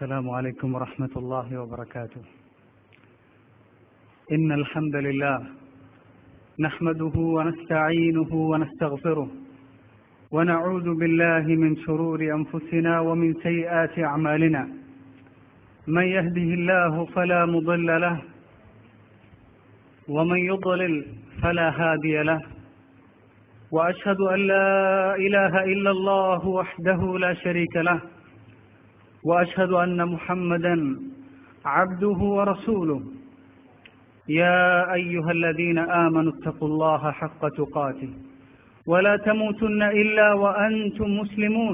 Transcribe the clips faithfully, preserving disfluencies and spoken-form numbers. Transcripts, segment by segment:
السلام عليكم ورحمة الله وبركاته. إن الحمد لله نحمده ونستعينه ونستغفره ونعوذ بالله من شرور أنفسنا ومن سيئات أعمالنا. من يهده الله فلا مضل له ومن يضلل فلا هادي له. وأشهد أن لا إله إلا الله وحده لا شريك له وأشهد أن محمدا عبده ورسوله. يا أيها الذين آمنوا اتقوا الله حق تقاته ولا تموتن إلا وأنتم مسلمون.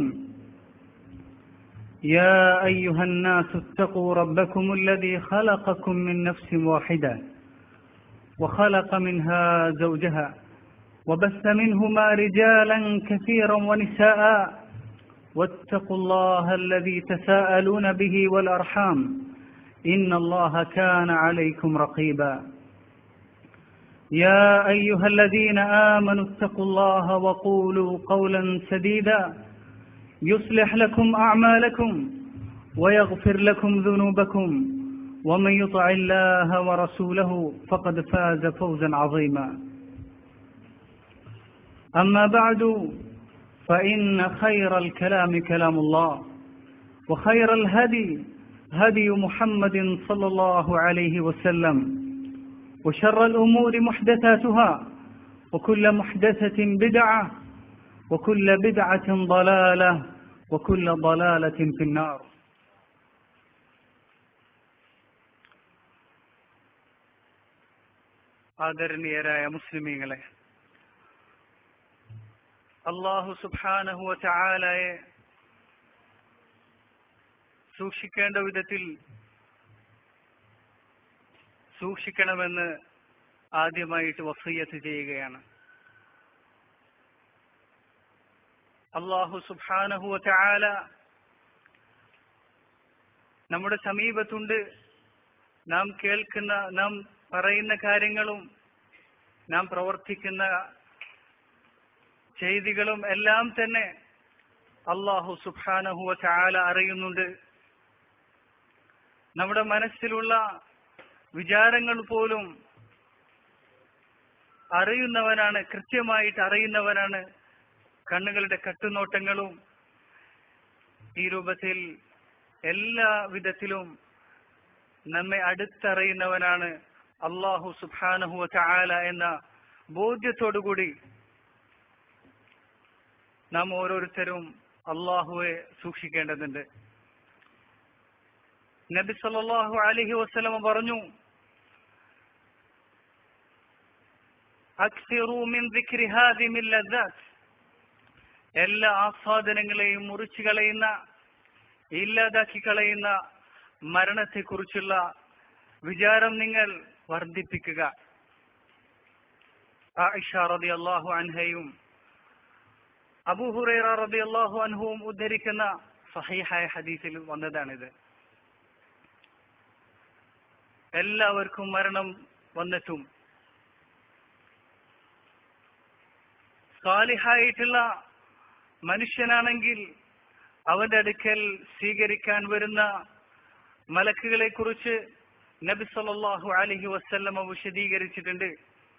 يا أيها الناس اتقوا ربكم الذي خلقكم من نفس واحدة وخلق منها زوجها وبث منهما رجالا كثيرا ونساء واتقوا الله الذي تساءلون به والأرحام إن الله كان عليكم رقيبا. يا أيها الذين آمنوا اتقوا الله وقولوا قولا سديدا يصلح لكم أعمالكم ويغفر لكم ذنوبكم ومن يطع الله ورسوله فقد فاز فوزا عظيما. أما بعد فإن خير الكلام كلام الله وخير الهدي هدي محمد صلى الله عليه وسلم وشر الأمور محدثاتها وكل محدثة بدعة وكل بدعة ضلالة وكل ضلالة في النار. ആദരണീയരായ മുസ്ലിമീങ്ങളെ, അല്ലാഹു സുബ്ഹാനഹു വ തആലയെ സൂക്ഷിക്കേണ്ട വിധത്തിൽ സൂക്ഷിക്കണമെന്ന് ആദ്യമായിട്ട് വസിയ്യത്ത് ചെയ്യുകയാണ്. അല്ലാഹു സുബ്ഹാനഹു വ തആല നമ്മുടെ സമീപത്തുണ്ട്. നാം കേൾക്കുന്ന, നാം പറയുന്ന കാര്യങ്ങളും നാം പ്രവർത്തിക്കുന്ന ചെയ്തികളും എല്ലാം തന്നെ അല്ലാഹു സുബ്ഹാനഹു വ തആല അറിയുന്നുണ്ട്. നമ്മുടെ മനസ്സിലുള്ള വിചാരങ്ങൾ പോലും അറിയുന്നവനാണ്, കൃത്യമായിട്ട് അറിയുന്നവനാണ്. കണ്ണുകളുടെ കട്ടുനോട്ടങ്ങളും ഈ രൂപത്തിൽ എല്ലാ വിധത്തിലും നമ്മെ അടുത്തറിയുന്നവനാണ് അല്ലാഹു സുബ്ഹാനഹു വ തആല എന്ന ബോധ്യത്തോടുകൂടി നാം ഓരോരുത്തരും അല്ലാഹുവെ സൂക്ഷിക്കേണ്ടതുണ്ട്. നബി സല്ലല്ലാഹു അലൈഹി വസല്ലം പറഞ്ഞു, അക്സിറു മിൻ ദിക്രി ഹാദിമിൽ ലദ്ദാത്ത്, എല്ലാ ആസ്വാദനങ്ങളെയും മുറിച്ചു കളയുന്ന, ഇല്ലാതാക്കി കളയുന്ന മരണത്തെക്കുറിച്ചുള്ള വിചാരം നിങ്ങൾ വർദ്ധിപ്പിക്കുക. ആയിഷ റളിയല്ലാഹു അൻഹയും അബൂ ഹുറൈറ റളിയല്ലാഹു അൻഹുവും ഉദ്ധരിക്കുന്ന സഹീഹായ ഹദീസിൽ വന്നതാണിത്. എല്ലാവർക്കും മരണം വന്നെത്തും. സാലിഹായിട്ടുള്ള മനുഷ്യനാണെങ്കിൽ അവന്റെ അടുക്കൽ സ്വീകരിക്കാൻ വരുന്ന മലക്കുകളെ കുറിച്ച് നബി സല്ലല്ലാഹു അലൈഹി വസല്ലം വിശദീകരിച്ചിട്ടുണ്ട്.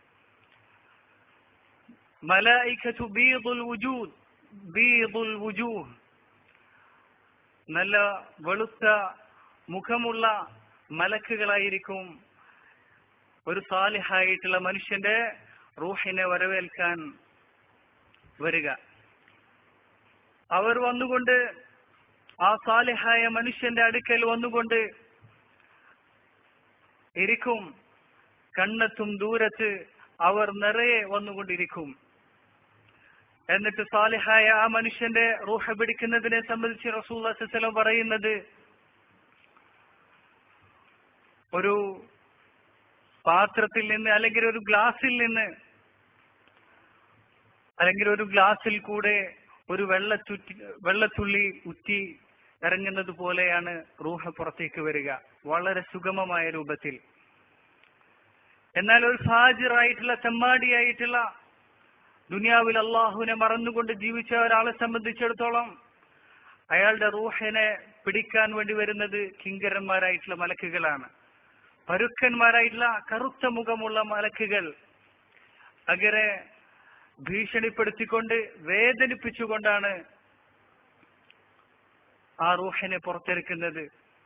മലായികതു ബീദുൽ വുജൂദ് ബീദുൽ വുജൂഹ്, നല്ല വെളുത്ത മുഖമുള്ള മലക്കുകളായിരിക്കും ഒരു സാലിഹായിട്ടുള്ള മനുഷ്യന്റെ റൂഹിനെ വരവേൽക്കാൻ വരിക. അവർ വന്നുകൊണ്ട് ആ സാലിഹായ മനുഷ്യന്റെ അടുക്കൽ വന്നുകൊണ്ട് ഇരിക്കും. കണ്ണെത്തും ദൂരത്ത് അവർ നിറയെ വന്നുകൊണ്ടിരിക്കും. എന്നിട്ട് സാലിഹായ ആ മനുഷ്യന്റെ റൂഹ് പിടിക്കുന്നതിനെ സംബന്ധിച്ച് റസൂലുള്ളാഹി സ്വല്ലല്ലാഹു അലൈഹി വസല്ലം പറയുന്നത്, ഒരു പാത്രത്തിൽ നിന്ന് അല്ലെങ്കിൽ ഒരു ഗ്ലാസിൽ നിന്ന് അല്ലെങ്കിൽ ഒരു ഗ്ലാസിൽ കൂടെ ഒരു വെള്ളച്ചുറ്റി വെള്ളത്തുള്ളി ഉറ്റി ഇറങ്ങുന്നത് പോലെയാണ് റൂഹ് പുറത്തേക്ക് വരിക, വളരെ സുഗമമായ രൂപത്തിൽ. എന്നാൽ ഒരു ഫാജിറായിട്ടുള്ള, തെമ്മാടിയായിട്ടുള്ള, ദുനിയാവിൽ അള്ളാഹുവിനെ മറന്നുകൊണ്ട് ജീവിച്ച ഒരാളെ സംബന്ധിച്ചിടത്തോളം അയാളുടെ റൂഹിനെ പിടിക്കാൻ വേണ്ടി വരുന്നത് കിങ്കരന്മാരായിട്ടുള്ള മലക്കുകളാണ്. പരുക്കന്മാരായിട്ടുള്ള കറുത്ത മുഖമുള്ള മലക്കുകൾ അങ്ങനെ ഭീഷണിപ്പെടുത്തിക്കൊണ്ട് വേദനിപ്പിച്ചുകൊണ്ടാണ് ആ റൂഹിനെ പുറത്തെടുക്കുന്നത്.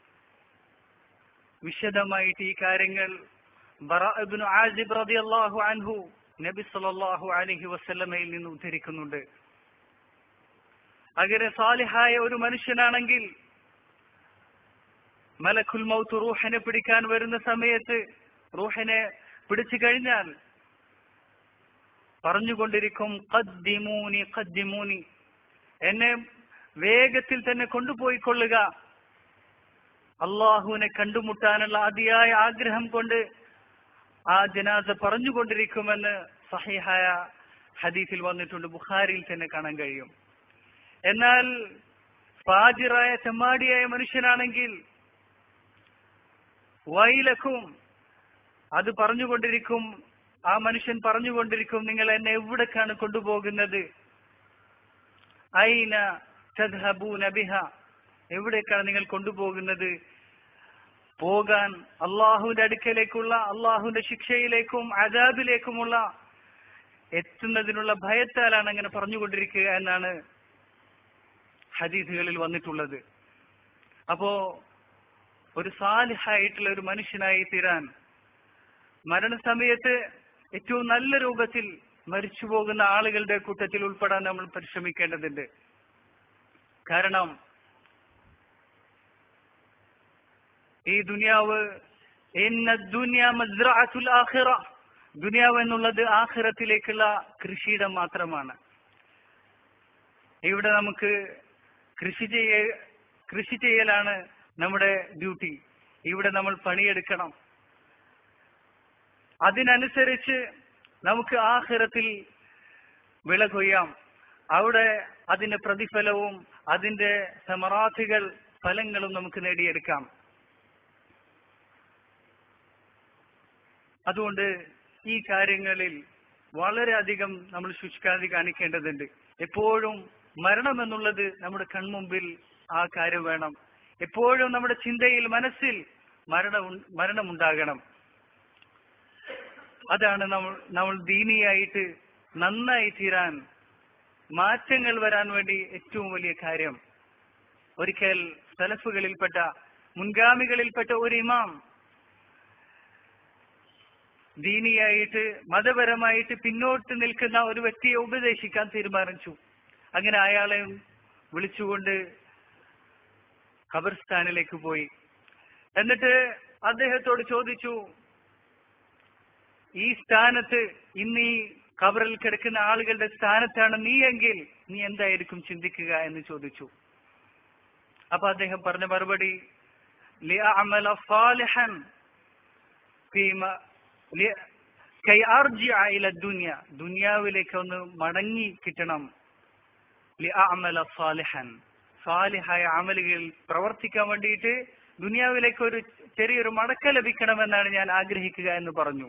വിശദമായിട്ട് ഈ കാര്യങ്ങൾ ബറാ ഇബ്നു ആസിബ് റളിയല്ലാഹു അൻഹു നബി സല്ലല്ലാഹു അലൈഹി വസല്ലമയിൽ നിന്ന് ഉദ്ധരിക്കുന്നുണ്ട്. അങ്ങനെ സാലിഹായ ഒരു മനുഷ്യനാണെങ്കിൽ മലക്കുൽ മൗത്ത് റൂഹിനെ പിടിക്കാൻ വരുന്ന സമയത്ത് റൂഹിനെ പിടിച്ചു കഴിഞ്ഞാൽ പറഞ്ഞുകൊണ്ടിരിക്കും, ഖദ്ദിമൂനി ഖദ്ദിമൂനി, എന്നെ വേഗത്തിൽ തന്നെ കൊണ്ടുപോയിക്കൊള്ളുക. അള്ളാഹുവിനെ കണ്ടുമുട്ടാനുള്ള അതിയായ ആഗ്രഹം കൊണ്ട് ആ ജനാസ പറഞ്ഞുകൊണ്ടിരിക്കുമെന്ന് സഹീഹായ ഹദീസിൽ വന്നിട്ടുണ്ട്, ബുഖാരിയിൽ തന്നെ കാണാൻ കഴിയും. എന്നാൽ ഫാജിറായ ചെമ്മാടിയായ മനുഷ്യനാണെങ്കിൽ വൈലക്കും, അത് പറഞ്ഞുകൊണ്ടിരിക്കും, ആ മനുഷ്യൻ പറഞ്ഞുകൊണ്ടിരിക്കും, നിങ്ങൾ എന്നെ എവിടേക്കാണ് കൊണ്ടുപോകുന്നത്? ഐന തദ്ഹബൂന ബിഹ, എവിടേക്കാണ് നിങ്ങൾ കൊണ്ടുപോകുന്നത്? പോകാൻ അള്ളാഹുവിന്റെ അടുക്കലേക്കുള്ള, അള്ളാഹുവിന്റെ ശിക്ഷയിലേക്കും അദാബിലേക്കുമുള്ള എത്തുന്നതിനുള്ള ഭയത്താലാണ് അങ്ങനെ പറഞ്ഞുകൊണ്ടിരിക്കുക എന്നാണ് ഹദീസുകളിൽ വന്നിട്ടുള്ളത്. അപ്പോ ഒരു സാലിഹായിട്ടുള്ള ഒരു മനുഷ്യനായി തീരാൻ മരണസമയത്ത് ഏറ്റവും നല്ല രൂപത്തിൽ മരിച്ചു പോകുന്ന ആളുകളുടെ കൂട്ടത്തിൽ ഉൾപ്പെടാൻ നമ്മൾ പരിശ്രമിക്കേണ്ടതുണ്ട്. കാരണം ഈ ദുനിയാവ് ദുനിയാവ് എന്നുള്ളത് ആഖിറത്തിലേക്കുള്ള കൃഷിയിടം മാത്രമാണ്. ഇവിടെ നമുക്ക് കൃഷി ചെയ്യ കൃഷി ചെയ്യലാണ് നമ്മുടെ ഡ്യൂട്ടി. ഇവിടെ നമ്മൾ പണിയെടുക്കണം. അതിനനുസരിച്ച് നമുക്ക് ആഖിറത്തിൽ വിള കൊയ്യാം. അവിടെ അതിന്റെ പ്രതിഫലവും അതിന്റെ സമറാത്തുകൾ ഫലങ്ങളും നമുക്ക് നേടിയെടുക്കാം. അതുകൊണ്ട് ഈ കാര്യങ്ങളിൽ വളരെയധികം നമ്മൾ ശുഷ്കാന്തി കാണിക്കേണ്ടതുണ്ട്. എപ്പോഴും മരണം എന്നുള്ളത് നമ്മുടെ കൺമുമ്പിൽ ആ കാര്യം വേണം. എപ്പോഴും നമ്മുടെ ചിന്തയിൽ, മനസ്സിൽ മരണം മരണമുണ്ടാകണം. അതാണ് നമ്മൾ നമ്മൾ ദീനിയായിട്ട് നന്നായി തീരാൻ, മാറ്റങ്ങൾ വരാൻ വേണ്ടി ഏറ്റവും വലിയ കാര്യം. ഒരിക്കൽ സലഫുകളിൽപ്പെട്ട, മുൻഗാമികളിൽപ്പെട്ട ഒരു ഇമാം ദീനിയായിട്ട് മതപരമായിട്ട് പിന്നോട്ട് നിൽക്കുന്ന ഒരു വ്യക്തിയെ ഉപദേശിക്കാൻ തീരുമാനിച്ചു. അങ്ങനെ അയാളെ വിളിച്ചുകൊണ്ട് ഖബർസ്ഥാനിലേക്ക് പോയി. എന്നിട്ട് അദ്ദേഹത്തോട് ചോദിച്ചു, ഈ സ്ഥാനത്ത്, ഇന്ന് ഈ ഖബറിൽ കിടക്കുന്ന ആളുകളുടെ സ്ഥാനത്താണ് നീ എങ്കിൽ നീ എന്തായിരിക്കും ചിന്തിക്കുക എന്ന് ചോദിച്ചു. അപ്പൊ അദ്ദേഹം പറഞ്ഞ മറുപടി, ലിഅഅമല സാലിഹൻ ഫീമ കൈ അർജിഅ ഇല ദുനിയ, ദുനിയാവിലേക്ക് ഒന്ന് മടങ്ങി കിട്ടണം. ലിഅഅമല സാലിഹൻ, സാലിഹായ അമലുകൾ പ്രവർത്തിക്കാൻ വേണ്ടിയിട്ട് ദുനിയാവിലേക്ക് ഒരു ചെറിയൊരു മടക്ക ലഭിക്കണമെന്നാണ് ഞാൻ ആഗ്രഹിക്കുക എന്ന് പറഞ്ഞു.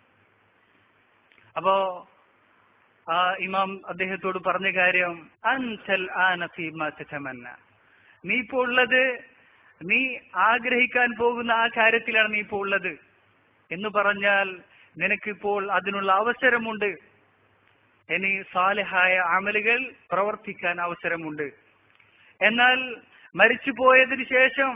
അപ്പോ ആ ഇമാം അദ്ദേഹത്തോട് പറഞ്ഞ കാര്യം, അൻതൽ ആന ഫീമാ തതമന്ന, നീ ഇപ്പോ ഉള്ളത്, നീ ആഗ്രഹിക്കാൻ പോകുന്ന ആ കാര്യത്തിലാണ് നീ ഇപ്പോൾ ഉള്ളത് എന്ന് പറഞ്ഞാൽ നിനക്കിപ്പോൾ അതിനുള്ള അവസരമുണ്ട്. ഇനി സാലിഹായ അമലുകൾ പ്രവർത്തിക്കാൻ അവസരമുണ്ട്. എന്നാൽ മരിച്ചു പോയതിനു ശേഷം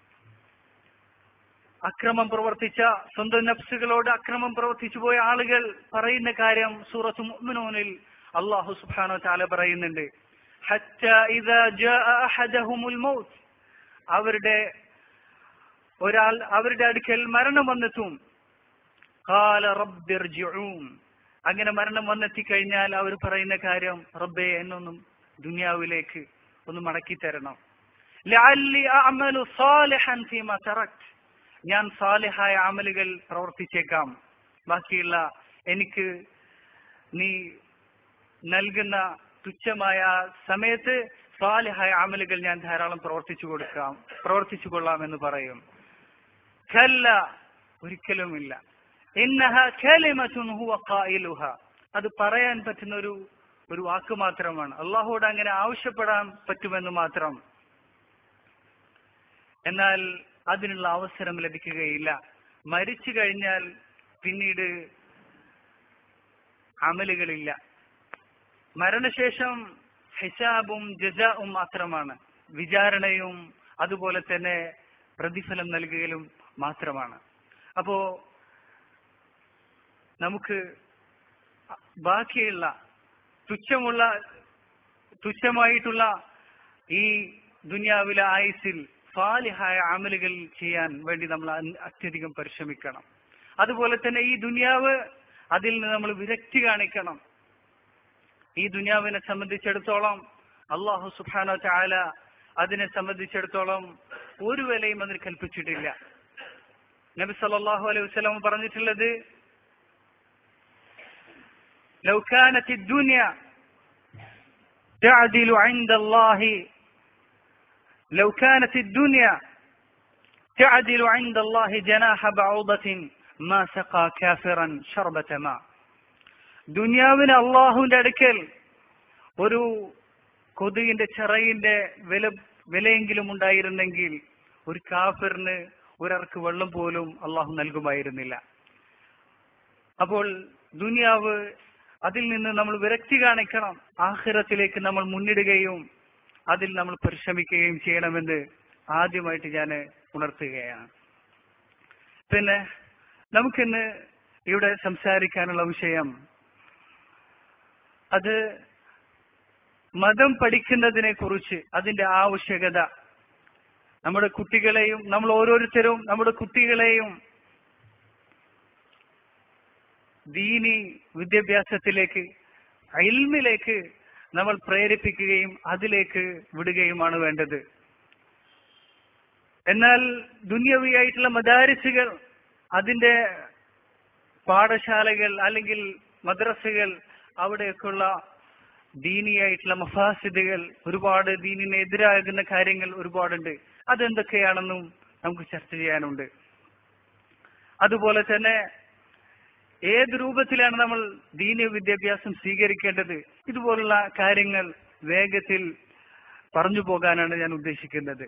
അക്രമം പ്രവർത്തിച്ച, സ്വന്തം നഫ്സുകളോട് അക്രമം പ്രവർത്തിച്ചു പോയ ആളുകൾ പറയുന്ന കാര്യം സൂറത്ത് മുഅ്മിനൂനിൽ അല്ലാഹു സുബ്ഹാനഹു വ തആല പറയുന്നുണ്ട്, ഹത്താ ഇദാ ജാഅ അഹദഹുമുൽ മൗത്ത്, അവരുടെ ഒരാൾ അവരുടെ അടുക്കൽ മരണം വന്നെത്തും. ഖാല റബ്ബിർജിഊൻ, അങ്ങനെ മരണം വന്നെത്തി കഴിഞ്ഞാൽ അവർ പറയുന്ന കാര്യം, റബ്ബേ എന്നൊന്നും ദുനിയാവിലേക്ക് ഒന്ന് മടക്കി തരണം. ലഅല്ലി അഅമലു സാലിഹൻ ഫീമാ തറക്ത്, ഞാൻ സാലിഹായ അമലുകൾ പ്രവർത്തിച്ചേക്കാം, ബാക്കിയുള്ള എനിക്ക് നീ നൽകുന്ന തുച്ഛമായ സമയത്ത് സാലിഹായ അമലുകൾ ഞാൻ ധാരാളം പ്രവർത്തിച്ചു കൊടുക്കാം പ്രവർത്തിച്ചു കൊള്ളാം എന്ന് പറയും. കല്ല, ഒരിക്കലുമില്ല. ഇന്നഹ കലിമത്തുൻ ഹുവ ഖായിലുഹ, അത് പറയാൻ പറ്റുന്ന ഒരു ഒരു വാക്ക് മാത്രമാണ്. അള്ളാഹുവോട് അങ്ങനെ ആവശ്യപ്പെടാൻ പറ്റുമെന്ന് മാത്രം. എന്നാൽ അതിനുള്ള അവസരം ലഭിക്കുകയില്ല. മരിച്ചു കഴിഞ്ഞാൽ പിന്നീട് അമലുകളില്ല. മരണശേഷം ഹിസാബും ജസാഉം മാത്രമാണ്, വിചാരണയും അതുപോലെ തന്നെ പ്രതിഫലം നൽകുകയും മാത്രമാണ്. അപ്പോ നമുക്ക് ബാക്കിയുള്ള തുച്ഛമുള്ള തുച്ഛമായിട്ടുള്ള ഈ ദുനിയാവിലെ ആയുസ്സിൽ സാലിഹായ അമലുകൾ ചെയ്യാൻ വേണ്ടി നമ്മൾ അത്യധികം പരിശ്രമിക്കണം. അതുപോലെ തന്നെ ഈ ദുനിയാവ് അതിൽ നിന്ന് നമ്മൾ വിരക്തി കാണിക്കണം. ഈ ദുനിയാവിനെ സംബന്ധിച്ചിടത്തോളം അല്ലാഹു സുബ്ഹാനഹു വ തആല അതിനെ സംബന്ധിച്ചിടത്തോളം ഒരു വിലയും അതിന് കൽപ്പിച്ചിട്ടില്ല. നബി സല്ലല്ലാഹു അലൈഹി വസല്ലം പറഞ്ഞിട്ടുള്ളത്, ലൗ കാനത്തി ദുനിയ തഅദിലു ഇൻദല്ലാഹി ലൗ കാനത്തി ദുനിയ തഅദിലു ഇൻദല്ലാഹി ജനാഹ ബഊദത്തിൻ മാ സഖാ കാഫിറൻ ശർബത മാ. ദുനിയാവിന് അള്ളാഹുവിന്റെ അടുക്കൽ ഒരു കൊതുകിന്റെ ചിറകിന്റെ വില വിലയെങ്കിലും ഉണ്ടായിരുന്നെങ്കിൽ ഒരു കാഫിറിന് ഒരർക്ക് വെള്ളം പോലും അള്ളാഹു നൽകുമായിരുന്നില്ല. അപ്പോൾ ദുനിയാവ് അതിൽ നിന്ന് നമ്മൾ വിരക്തി കാണിക്കണം. ആഖിറത്തിലേക്ക് നമ്മൾ മുന്നിടുകയും അതിൽ നമ്മൾ പരിശ്രമിക്കുകയും ചെയ്യണമെന്ന് ആദ്യമായിട്ട് ഞാൻ ഉണർത്തുകയാണ്. പിന്നെ നമുക്കിന്ന് ഇവിടെ സംസാരിക്കാനുള്ള വിഷയം അത് മതം പഠിക്കുന്നതിനെ കുറിച്ച്, അതിന്റെ ആവശ്യകത. നമ്മുടെ കുട്ടികളെയും നമ്മൾ ഓരോരുത്തരും നമ്മുടെ കുട്ടികളെയും ദീനി വിദ്യാഭ്യാസത്തിലേക്ക്, ഇൽമിലേക്ക് നമ്മൾ പ്രേരിപ്പിക്കുകയും അതിലേക്ക് വിടുകയുമാണ് വേണ്ടത്. എന്നാൽ ദുനിയവിയായിട്ടുള്ള മദാരിസുകൾ, അതിന്റെ പാഠശാലകൾ അല്ലെങ്കിൽ മദ്രസകൾ, അവിടെയൊക്കെയുള്ള ദീനിയായിട്ടുള്ള മഫാസിദുകൾ, ഒരുപാട് ദീനിന് എതിരാകുന്ന കാര്യങ്ങൾ ഒരുപാടുണ്ട്. അതെന്തൊക്കെയാണെന്നും നമുക്ക് ചർച്ച ചെയ്യാനുണ്ട്. അതുപോലെ തന്നെ ഏത് രൂപത്തിലാണ് നമ്മൾ ദീനീയ വിദ്യാഭ്യാസം സ്വീകരിക്കേണ്ടത്, ഇതുപോലുള്ള കാര്യങ്ങൾ വേഗത്തിൽ പറഞ്ഞു പോകാനാണ് ഞാൻ ഉദ്ദേശിക്കുന്നത്.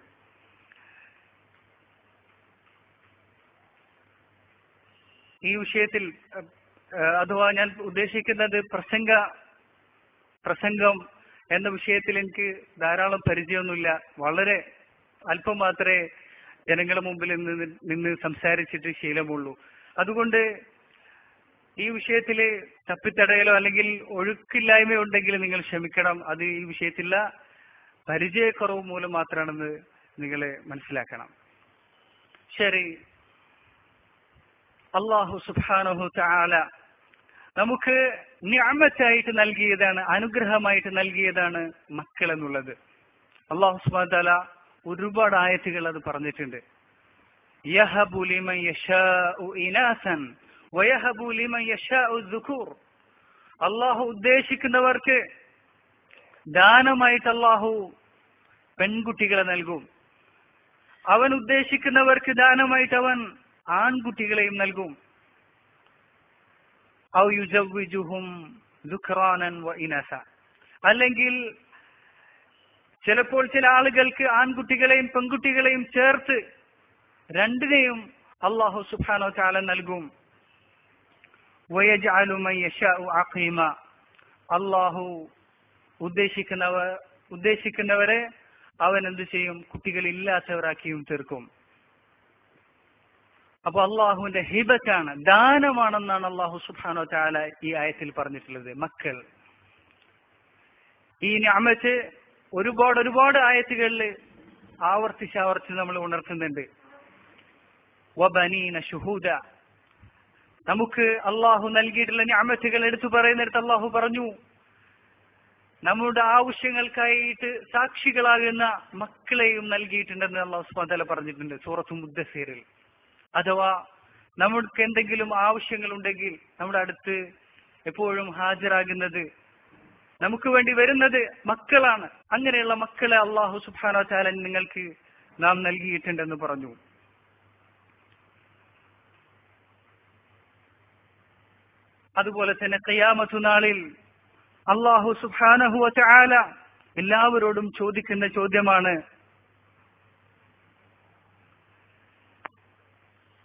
ഈ വിഷയത്തിൽ അഥവാ ഞാൻ ഉദ്ദേശിക്കുന്നത് പ്രസംഗ പ്രസംഗം എന്ന വിഷയത്തിൽ എനിക്ക് ധാരാളം പരിചയമൊന്നുമില്ല. വളരെ അല്പം മാത്രമേ ജനങ്ങളുടെ മുമ്പിൽ നിന്ന് നിന്ന് സംസാരിച്ചിട്ട് ശീലമുള്ളൂ. അതുകൊണ്ട് ഈ വിഷയത്തിൽ തപ്പിത്തടയലോ അല്ലെങ്കിൽ ഒഴുക്കില്ലായ്മയോ ഉണ്ടെങ്കിൽ നിങ്ങൾ ക്ഷമിക്കണം. അത് ഈ വിഷയത്തിലുള്ള പരിചയക്കുറവ് മൂലം മാത്രമാണെന്ന് നിങ്ങൾ മനസ്സിലാക്കണം. ശരി, അല്ലാഹു സുബ്ഹാനഹു തആല നമുക്ക് നിഅമത്തായിട്ട് നൽകിയതാണ്, അനുഗ്രഹമായിട്ട് നൽകിയതാണ് മക്കൾ എന്നുള്ളത്. അല്ലാഹു സുബ്ഹാനഹു തആല ഒരുപാട് ആയത്തുകൾ അത് പറഞ്ഞിട്ടുണ്ട്. യഹബു ലിമൻ യശാഉ ഇനാസൻ വയഹബു ലിമൻ യശാഉ ദുകൂർ. അല്ലാഹു ഉദ്ദേശിക്കുന്നവർക്ക് ദാനമായിട്ട് അല്ലാഹു പെൺകുട്ടികളെ നൽകും. അവൻ ഉദ്ദേശിക്കുന്നവർക്ക് ദാനമായിട്ട് അവൻ ആൺകുട്ടികളെയും നൽകും. ഔ യുസവ്വിജുഹും ദുക്റാനൻ വ ഇനസ. അല്ലെങ്കിൽ ചിലപ്പോൾ ചില ആളുകൾക്ക് ആൺകുട്ടികളെയും പെൺകുട്ടികളെയും ചേർത്ത് രണ്ടിനെയും അല്ലാഹു സുബ്ഹാനഹു വ തആല നൽകും. വയജ്അലു മൻ യശാഉ അഖീമ. അല്ലാഹു ഉദ്ദേശിക്കുന്നവ ഉദ്ദേശിക്കുന്നവരെ അവൻ എന്ത് ചെയ്യും? കുട്ടികൾ ഇല്ലാത്തവരാക്കിയും തീർക്കും. അപ്പൊ അള്ളാഹുവിന്റെ ഹിബത്താണ്, ദാനമാണെന്നാണ് അള്ളാഹു സുബ്ഹാനഹു വ തആല ഈ ആയത്തിൽ പറഞ്ഞിട്ടുള്ളത്. മക്കൾ ഈ നിഅമത്ത് ഒരുപാട് ഒരുപാട് ആയത്തുകളിൽ ആവർത്തിച്ച് ആവർത്തിച്ച് നമ്മൾ ഉണർത്തുന്നുണ്ട്. വബനീന ശുഹൂദ. നമുക്ക് അള്ളാഹു നൽകിയിട്ടുള്ള നിഅമത്തുകൾ എടുത്തു പറയുന്നിടത്ത് അള്ളാഹു പറഞ്ഞു, നമ്മുടെ ആവശ്യങ്ങൾക്കായിട്ട് സാക്ഷികളാകുന്ന മക്കളെയും നൽകിയിട്ടുണ്ടെന്ന് അള്ളാഹു സുബ്ഹാനഹു വ തആല പറഞ്ഞിട്ടുണ്ട് സൂറത്തുൽ മുദ്ദസ്സിറിൽ. അഥവാ നമുക്ക് എന്തെങ്കിലും ആവശ്യങ്ങൾ ഉണ്ടെങ്കിൽ നമ്മുടെ അടുത്ത് എപ്പോഴും ഹാജരാകുന്നത്, നമുക്ക് വേണ്ടി വരുന്നത് മക്കളാണ്. അങ്ങനെയുള്ള മക്കളെ അല്ലാഹു സുബ്ഹാനഹു വ തആല നിങ്ങൾക്ക് നാം നൽകിയിട്ടുണ്ടെന്ന് പറഞ്ഞു. അതുപോലെ തന്നെ ഖിയാമത്ത് നാളിൽ അല്ലാഹു സുബ്ഹാനഹു വ തആല എല്ലാവരോടും ചോദിക്കുന്ന ചോദ്യമാണ്,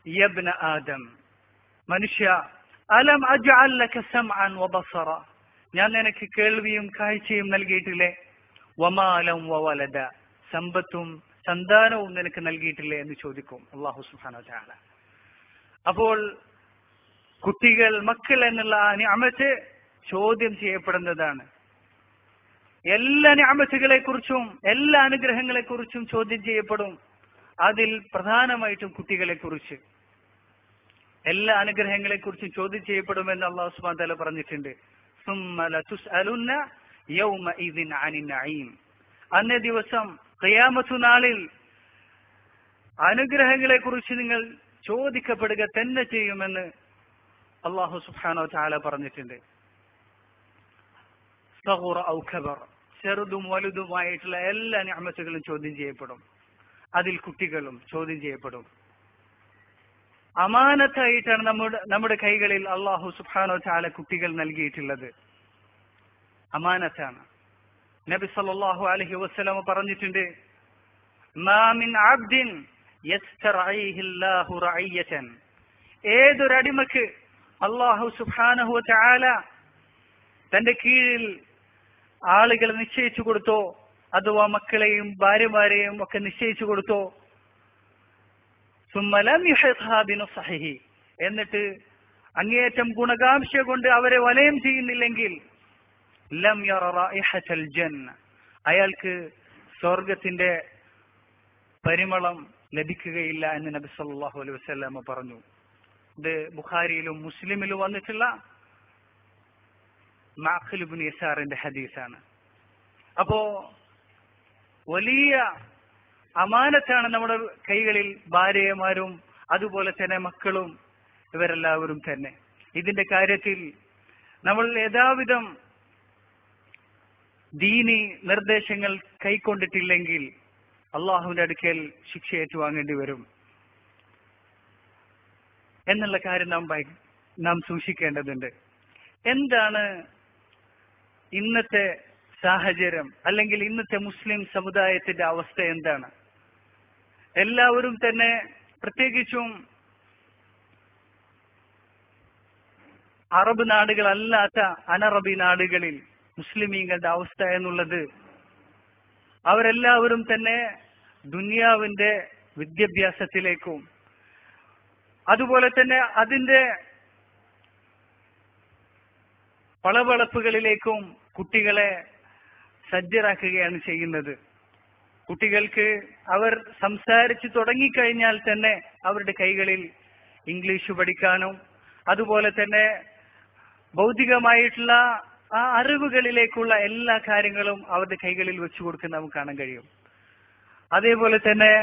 യബ്ന ആദം, മനുഷ്യ, അലം അജ്അൽ ലക സമഅൻ വബസറ, ഞാൻ നിനക്ക് കേൾവിയും കാഴ്ചയും നൽകിയിട്ടില്ലേ? വമാലം വവലദ, സമ്പത്തും സന്താനവും നിനക്ക് നൽകിയിട്ടില്ലേ എന്ന് ചോദിക്കും അല്ലാഹു സുബ്ഹാനഹു വ തആല. അപ്പോൾ കുട്ടികൾ, മക്കൾ എന്നുള്ള ആ നിഅമത്ത് ചോദ്യം ചെയ്യപ്പെടുന്നതാണ്. എല്ലാ നിഅമത്തുകളെ കുറിച്ചും എല്ലാ അനുഗ്രഹങ്ങളെ കുറിച്ചും ചോദ്യം ചെയ്യപ്പെടും. അതിൽ പ്രധാനമായിട്ടും കുട്ടികളെ കുറിച്ച്, എല്ലാ അനുഗ്രഹങ്ങളെ കുറിച്ചും ചോദ്യം ചെയ്യപ്പെടുമെന്ന് അല്ലാഹു സുബ്ഹാനഹു വ തആല പറഞ്ഞിട്ടുണ്ട്. സുമ്മ ലതുസ്അലുന്ന യൗമഇദിൻ അനിൻ നഈം, അന്നേ ദിവസം ഖിയാമത്ത് നാളിൽ അനുഗ്രഹങ്ങളെ കുറിച്ച് നിങ്ങൾ ചോദിക്കപ്പെടുക തന്നെ ചെയ്യുമെന്ന് അല്ലാഹു സുബ്ഹാനഹു വ തആല പറഞ്ഞിട്ടുണ്ട്. സഗറ ഔ കബർ, ചെറുതും വലുതുമായിട്ടുള്ള എല്ലാ നിഅമത്തുകളും ചോദ്യം ചെയ്യപ്പെടും. അതിൽ കുട്ടികളും ചോദ്യം ചെയ്യപ്പെടും. അമാനത്തായിട്ടാണ് നമ്മുടെ നമ്മുടെ കൈകളിൽ അല്ലാഹു സുബ്ഹാനഹു വ തആല കുട്ടികൾ നൽകിയിട്ടുള്ളത്. അമാനത്താണ്. നബി സല്ലല്ലാഹു അലൈഹി വസല്ലം പറഞ്ഞിട്ടുണ്ട്, മാ മിൻ അബ്ദിൻ യസ്തറഈഹില്ലാഹു റഈയതൻ, ഏതൊരടിമക്ക് അല്ലാഹു സുബ്ഹാനഹു വ തആല തന്റെ കീഴിൽ ആളുകളെ നിശ്ചയിച്ചു കൊടുത്തോ, അഥവാ മക്കളെയും ഭാര്യമാരെയും ഒക്കെ നിശ്ചയിച്ചു കൊടുത്തോ, സുമ്മ ലം യുഹിത്ഹാ ബിനുസ്ഹിഹി, എന്നിട്ട് അങ്ങേയറ്റം ഗുണകാംക്ഷ കൊണ്ട് അവരെ വലയം ചെയ്യുന്നില്ലെങ്കിൽ, ലം യറ റائحة ജന്ന, അയാൾക്ക് സ്വർഗത്തിന്റെ പരിമളം ലഭിക്കുകയില്ല എന്ന് നബി സല്ലല്ലാഹു അലൈഹി വസല്ലം പറഞ്ഞു. ഇത് ബുഖാരിയിലും മുസ്ലിമിലും വന്നിട്ടുള്ള മഅഖിൽ ഇബ്നു യസാറിന്റെ ഹദീസാണ്. അപ്പോ വലിയ അമാനത്താണ് നമ്മുടെ കൈകളിൽ ഭാര്യമാരും അതുപോലെ തന്നെ മക്കളും ഇവരെല്ലാവരും തന്നെ. ഇതിന്റെ കാര്യത്തിൽ നമ്മൾ യഥാവിധം ദീനി നിർദ്ദേശങ്ങൾ കൈക്കൊണ്ടിട്ടില്ലെങ്കിൽ അള്ളാഹുവിന്റെ അടുക്കൽ ശിക്ഷ ഏറ്റുവാങ്ങേണ്ടി വരും എന്നുള്ള കാര്യം നാം നാം സൂക്ഷിക്കേണ്ടതുണ്ട്. എന്താണ് ഇന്നത്തെ സാഹചര്യം, അല്ലെങ്കിൽ ഇന്നത്തെ മുസ്ലിം സമുദായത്തിന്റെ അവസ്ഥ എന്താണ്? എല്ലാവരും തന്നെ, പ്രത്യേകിച്ചും അറബ് നാടുകളല്ലാത്ത അനറബി നാടുകളിൽ മുസ്ലിമീങ്ങളുടെ അവസ്ഥ എന്നുള്ളത്, അവരെല്ലാവരും തന്നെ ദുനിയാവിന്റെ വിദ്യാഭ്യാസത്തിലേക്കും അതുപോലെ തന്നെ അതിന്റെ പളവളപ്പുകളിലേക്കും കുട്ടികളെ സജ്ജരാക്കുകയാണ് ചെയ്യുന്നത്. കുട്ടികൾക്ക് അവർ സംസാരിച്ചു തുടങ്ങിക്കഴിഞ്ഞാൽ തന്നെ അവരുടെ കൈകളിൽ ഇംഗ്ലീഷ് പഠിക്കാനും അതുപോലെ തന്നെ ഭൗതികമായിട്ടുള്ള ആ അറിവുകളിലേക്കുള്ള എല്ലാ കാര്യങ്ങളും അവരുടെ കൈകളിൽ വെച്ചു കൊടുക്കുന്ന നമുക്ക് കാണാൻ കഴിയും. അതേപോലെ തന്നെ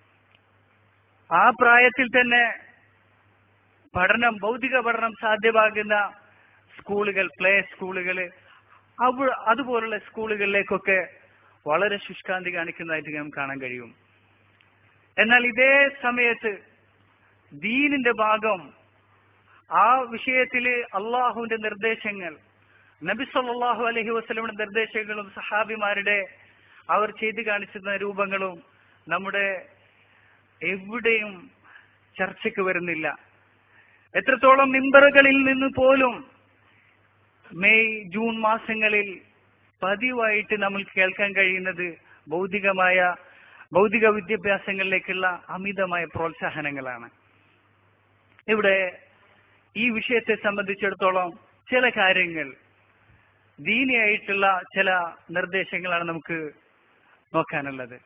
ആ പ്രായത്തിൽ തന്നെ പഠനം, ഭൗതിക പഠനം സാധ്യമാകുന്ന സ്കൂളുകൾ, പ്ലേ സ്കൂളുകൾ, അവ അതുപോലുള്ള സ്കൂളുകളിലേക്കൊക്കെ വളരെ ശുഷ്കാന്തി കാണിക്കുന്നതായിട്ട് നമുക്ക് കാണാൻ കഴിയും. എന്നാൽ ഇതേ സമയത്ത് ദീനിന്റെ ഭാഗം, ആ വിഷയത്തില് അള്ളാഹുവിന്റെ നിർദ്ദേശങ്ങൾ, നബി സല്ലല്ലാഹു അലൈഹി വസല്ലമയുടെ നിർദ്ദേശങ്ങളും സഹാബിമാരുടെ അവർ ചെയ്തു കാണിച്ചിരുന്ന രൂപങ്ങളും നമ്മുടെ എവിടെയും ചർച്ചയ്ക്ക് വരുന്നില്ല. എത്രത്തോളം മിമ്പറുകളിൽ നിന്ന് പോലും മെയ് ജൂൺ മാസങ്ങളിൽ പതിവായിട്ട് നമ്മൾ കേൾക്കാൻ കഴിയുന്നത് ഭൗതികമായ ഭൗതിക വിദ്യാഭ്യാസങ്ങളിലേക്കുള്ള അമിതമായ പ്രോത്സാഹനങ്ങളാണ്. ഇവിടെ ഈ വിഷയത്തെ സംബന്ധിച്ചിടത്തോളം ചില കാര്യങ്ങൾ, ദീനിയായിട്ടുള്ള ചില നിർദ്ദേശങ്ങളാണ് നമുക്ക് നോക്കാനുള്ളത്.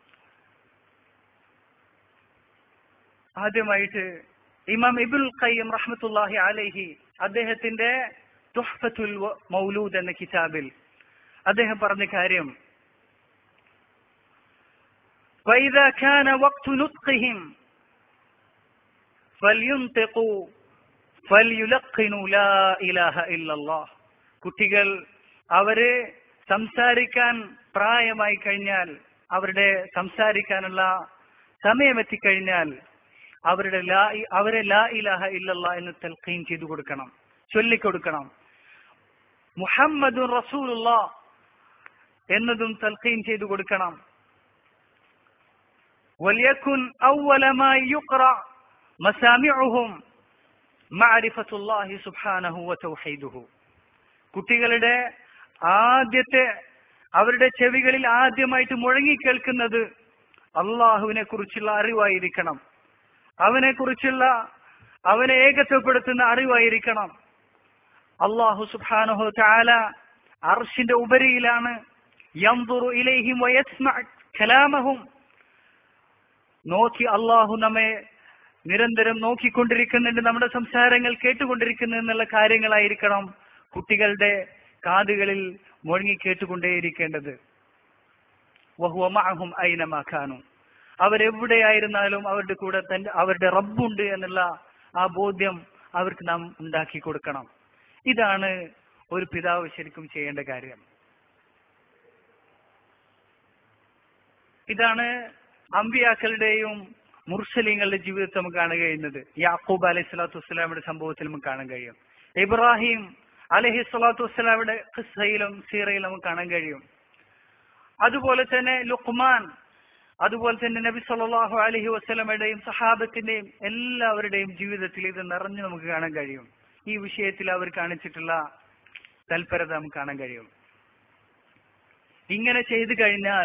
ആദ്യമായിട്ട് ഇമാം ഇബ്നുൽ ഖയ്യിം റഹ്മത്തുള്ളാഹി അലൈഹി അദ്ദേഹത്തിന്റെ തുഹ്ഫത്തുൽ മൗലൂദ് എന്ന കിതാബിൽ അദ്ദേഹം പറഞ്ഞ കാര്യം, وَإِذَا كَانَ وَقْتُ نُطْقِهِمْ فَلْيُنْطِقُوا فَلْيُلَقِّنُوا لَا إِلَهَ إِلَّا اللَّهُ. കുട്ടികൾ അവരെ സംസാരിക്കാൻ പ്രായമായി കഴിഞ്ഞാൽ, അവരുടെ സംസാരിക്കാനുള്ള സമയമെത്തിക്കഴിഞ്ഞാൽ അവരുടെ ലാ അവരെ ലാ ഇലാഹ ഇല്ലല്ലാഹ് എന്ന് തൽഖീൻ ചെയ്തു കൊടുക്കണം, ചൊല്ലിക്കൊടുക്കണം. മുഹമ്മദുർ റസൂലുള്ളാഹ് എന്നതും തൽഖീൻ ചെയ്തു കൊടുക്കണം. വലിയകുൻ അവ്വല മാ യുഖറ മസാമിഉഹും മഅരിഫത്തുല്ലാഹി സുബ്ഹാനഹു വ തൗഹീദുഹു. കുട്ടികളുടെ ആദ്യത്തെ അവരുടെ ചെവികളിൽ ആദ്യമായിട്ട് മുഴങ്ങി കേൾക്കുന്നത് അള്ളാഹുവിനെ കുറിച്ചുള്ള അറിവായിരിക്കണം. അവനെ കുറിച്ചുള്ള അവനെ ഏകത്വപ്പെടുത്തുന്ന അറിവായിരിക്കണം. അള്ളാഹു സുബ്ഹാനഹു തആല അർശിന്റെ ഉപരിയിലാണ്. യൻദുറു ഇലൈഹിം വയസ്മഉ കലാമഹും. നോക്കി അള്ളാഹു നമ്മെ നിരന്തരം നോക്കിക്കൊണ്ടിരിക്കുന്നുണ്ട്, നമ്മുടെ സംസാരങ്ങൾ കേട്ടുകൊണ്ടിരിക്കുന്നു എന്നുള്ള കാര്യങ്ങളായിരിക്കണം കുട്ടികളുടെ കാതുകളിൽ മുഴങ്ങി കേട്ടുകൊണ്ടേയിരിക്കേണ്ടത്. വഹുവ മഅഹും ഐനമാ കാനൂ. അവരെവിടെയായിരുന്നാലും അവരുടെ കൂടെ തന്നെ അവരുടെ റബ്ബുണ്ട് എന്നുള്ള ആ ബോധ്യം അവർക്ക് നാം ഉണ്ടാക്കി കൊടുക്കണം. ഇതാണ് ഒരു പിതാവ് ശരിക്കും ചെയ്യേണ്ട കാര്യം. ഇതാണ് അമ്പിയാക്കളുടെയും മുർസലീങ്ങളുടെ ജീവിതത്തിൽ നമുക്ക് കാണാൻ കഴിയുന്നത്. യാക്കൂബ് അലൈഹി സ്വലാത്തു വസ്സലാമിന്റെ സംഭവത്തിൽ നമുക്ക് കാണാൻ കഴിയും. ഇബ്രാഹിം അലൈഹി സ്വലാത്തു വസ്സലാമിന്റെ ഖിസ്സയിലും സീറയിലും നമുക്ക് കാണാൻ കഴിയും. അതുപോലെ തന്നെ ലുഖ്മാൻ, അതുപോലെ തന്നെ നബി സല്ലല്ലാഹു അലൈഹി വസല്ലമയുടെയും സഹാബത്തിന്റെയും എല്ലാവരുടെയും ജീവിതത്തിൽ ഇത് നിറഞ്ഞു നമുക്ക് കാണാൻ കഴിയും. ഈ വിഷയത്തിൽ അവർ കാണിച്ചിട്ടുള്ള തൽപരത നമുക്ക് കാണാൻ കഴിയും. ഇങ്ങനെ ചെയ്തു കഴിഞ്ഞാൽ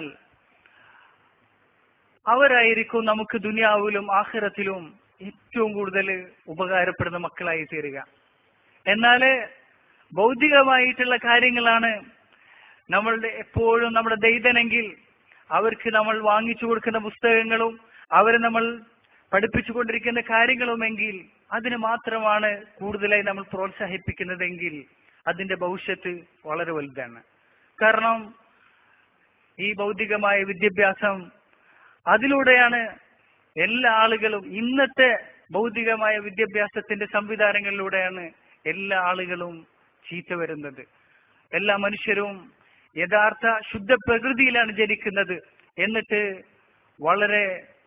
അവരായിരിക്കും നമുക്ക് ദുനിയാവിലും ആഖിറത്തിലും ഏറ്റവും കൂടുതൽ ഉപകാരപ്പെടുന്ന മക്കളായി തീരുക. എന്നാല് ഭൗതികമായിട്ടുള്ള കാര്യങ്ങളാണ് നമ്മളുടെ എപ്പോഴും നമ്മുടെ ദൈതനെങ്കിൽ അവർക്ക് നമ്മൾ വാങ്ങിച്ചു കൊടുക്കുന്ന പുസ്തകങ്ങളും അവരെ നമ്മൾ പഠിപ്പിച്ചു കൊണ്ടിരിക്കുന്ന കാര്യങ്ങളുമെങ്കിൽ അതിന് മാത്രമാണ് കൂടുതലായി നമ്മൾ പ്രോത്സാഹിപ്പിക്കുന്നതെങ്കിൽ അതിന്റെ ഭവിഷ്യത്ത് വളരെ വലുതാണ്. കാരണം ഈ ഭൗതികമായ വിദ്യാഭ്യാസം അതിലൂടെയാണ് എല്ലാ ആളുകളും ഇന്നത്തെ ഭൗതികമായ വിദ്യാഭ്യാസത്തിന്റെ സംവിധാനങ്ങളിലൂടെയാണ് എല്ലാ ആളുകളും ചീത്ത വരുന്നത്. എല്ലാ മനുഷ്യരും യഥാർത്ഥ ശുദ്ധ പ്രകൃതിയിലാണ് ജനിക്കുന്നത്. എന്നിട്ട് വളരെ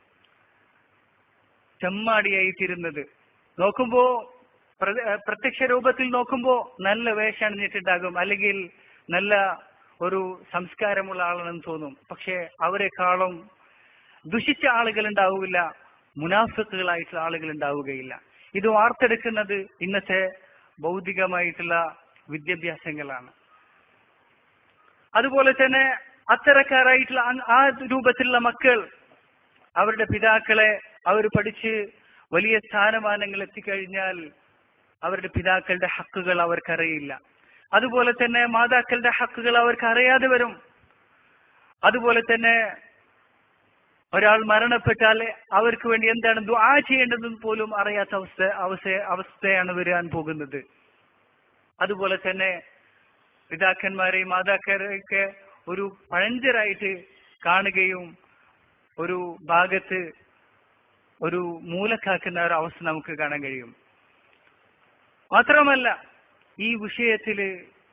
ചെമ്മാടിയായി തീരുന്നത്. നോക്കുമ്പോ പ്രത്യക്ഷ രൂപത്തിൽ നോക്കുമ്പോ നല്ല വേഷം അണിഞ്ഞിട്ടുണ്ടാകും, അല്ലെങ്കിൽ നല്ല ഒരു സംസ്കാരമുള്ള ആളാണെന്ന് തോന്നും. പക്ഷെ അവരെക്കാളും ദുഷിച്ച ആളുകൾ ഉണ്ടാവുകയില്ല, മുനാഫിക്കുകളായിട്ടുള്ള ആളുകൾ ഉണ്ടാവുകയില്ല. ഇത് വാർത്തെടുക്കുന്നത് ഇന്നത്തെ ഭൗതികമായിട്ടുള്ള വിദ്യാഭ്യാസങ്ങളാണ്. അതുപോലെ തന്നെ അത്തരക്കാരായിട്ടുള്ള ആ രൂപത്തിലുള്ള മക്കൾ അവരുടെ പിതാക്കളെ അവർ പഠിച്ച് വലിയ സ്ഥാനമാനങ്ങൾ എത്തിക്കഴിഞ്ഞാൽ അവരുടെ പിതാക്കളുടെ ഹക്കുകൾ അവർക്കറിയില്ല. അതുപോലെ തന്നെ മാതാക്കളുടെ ഹക്കുകൾ അവർക്ക് അറിയാതെ വരും. അതുപോലെ തന്നെ ഒരാൾ മരണപ്പെട്ടാൽ അവർക്ക് വേണ്ടി എന്താണ് ദുആ ചെയ്യേണ്ടതെന്ന് പോലും അറിയാത്ത അവസ്ഥ അവസ്ഥ അവസ്ഥയാണ് വരാൻ പോകുന്നത്. അതുപോലെ തന്നെ പിതാക്കന്മാരെയും മാതാക്കളെയൊക്കെ ഒരു പഴഞ്ചരായിട്ട് കാണുകയും ഒരു ഭാഗത്ത് ഒരു മൂലക്കാക്കുന്ന ഒരു അവസ്ഥ നമുക്ക് കാണാൻ കഴിയും. മാത്രമല്ല ഈ വിഷയത്തില്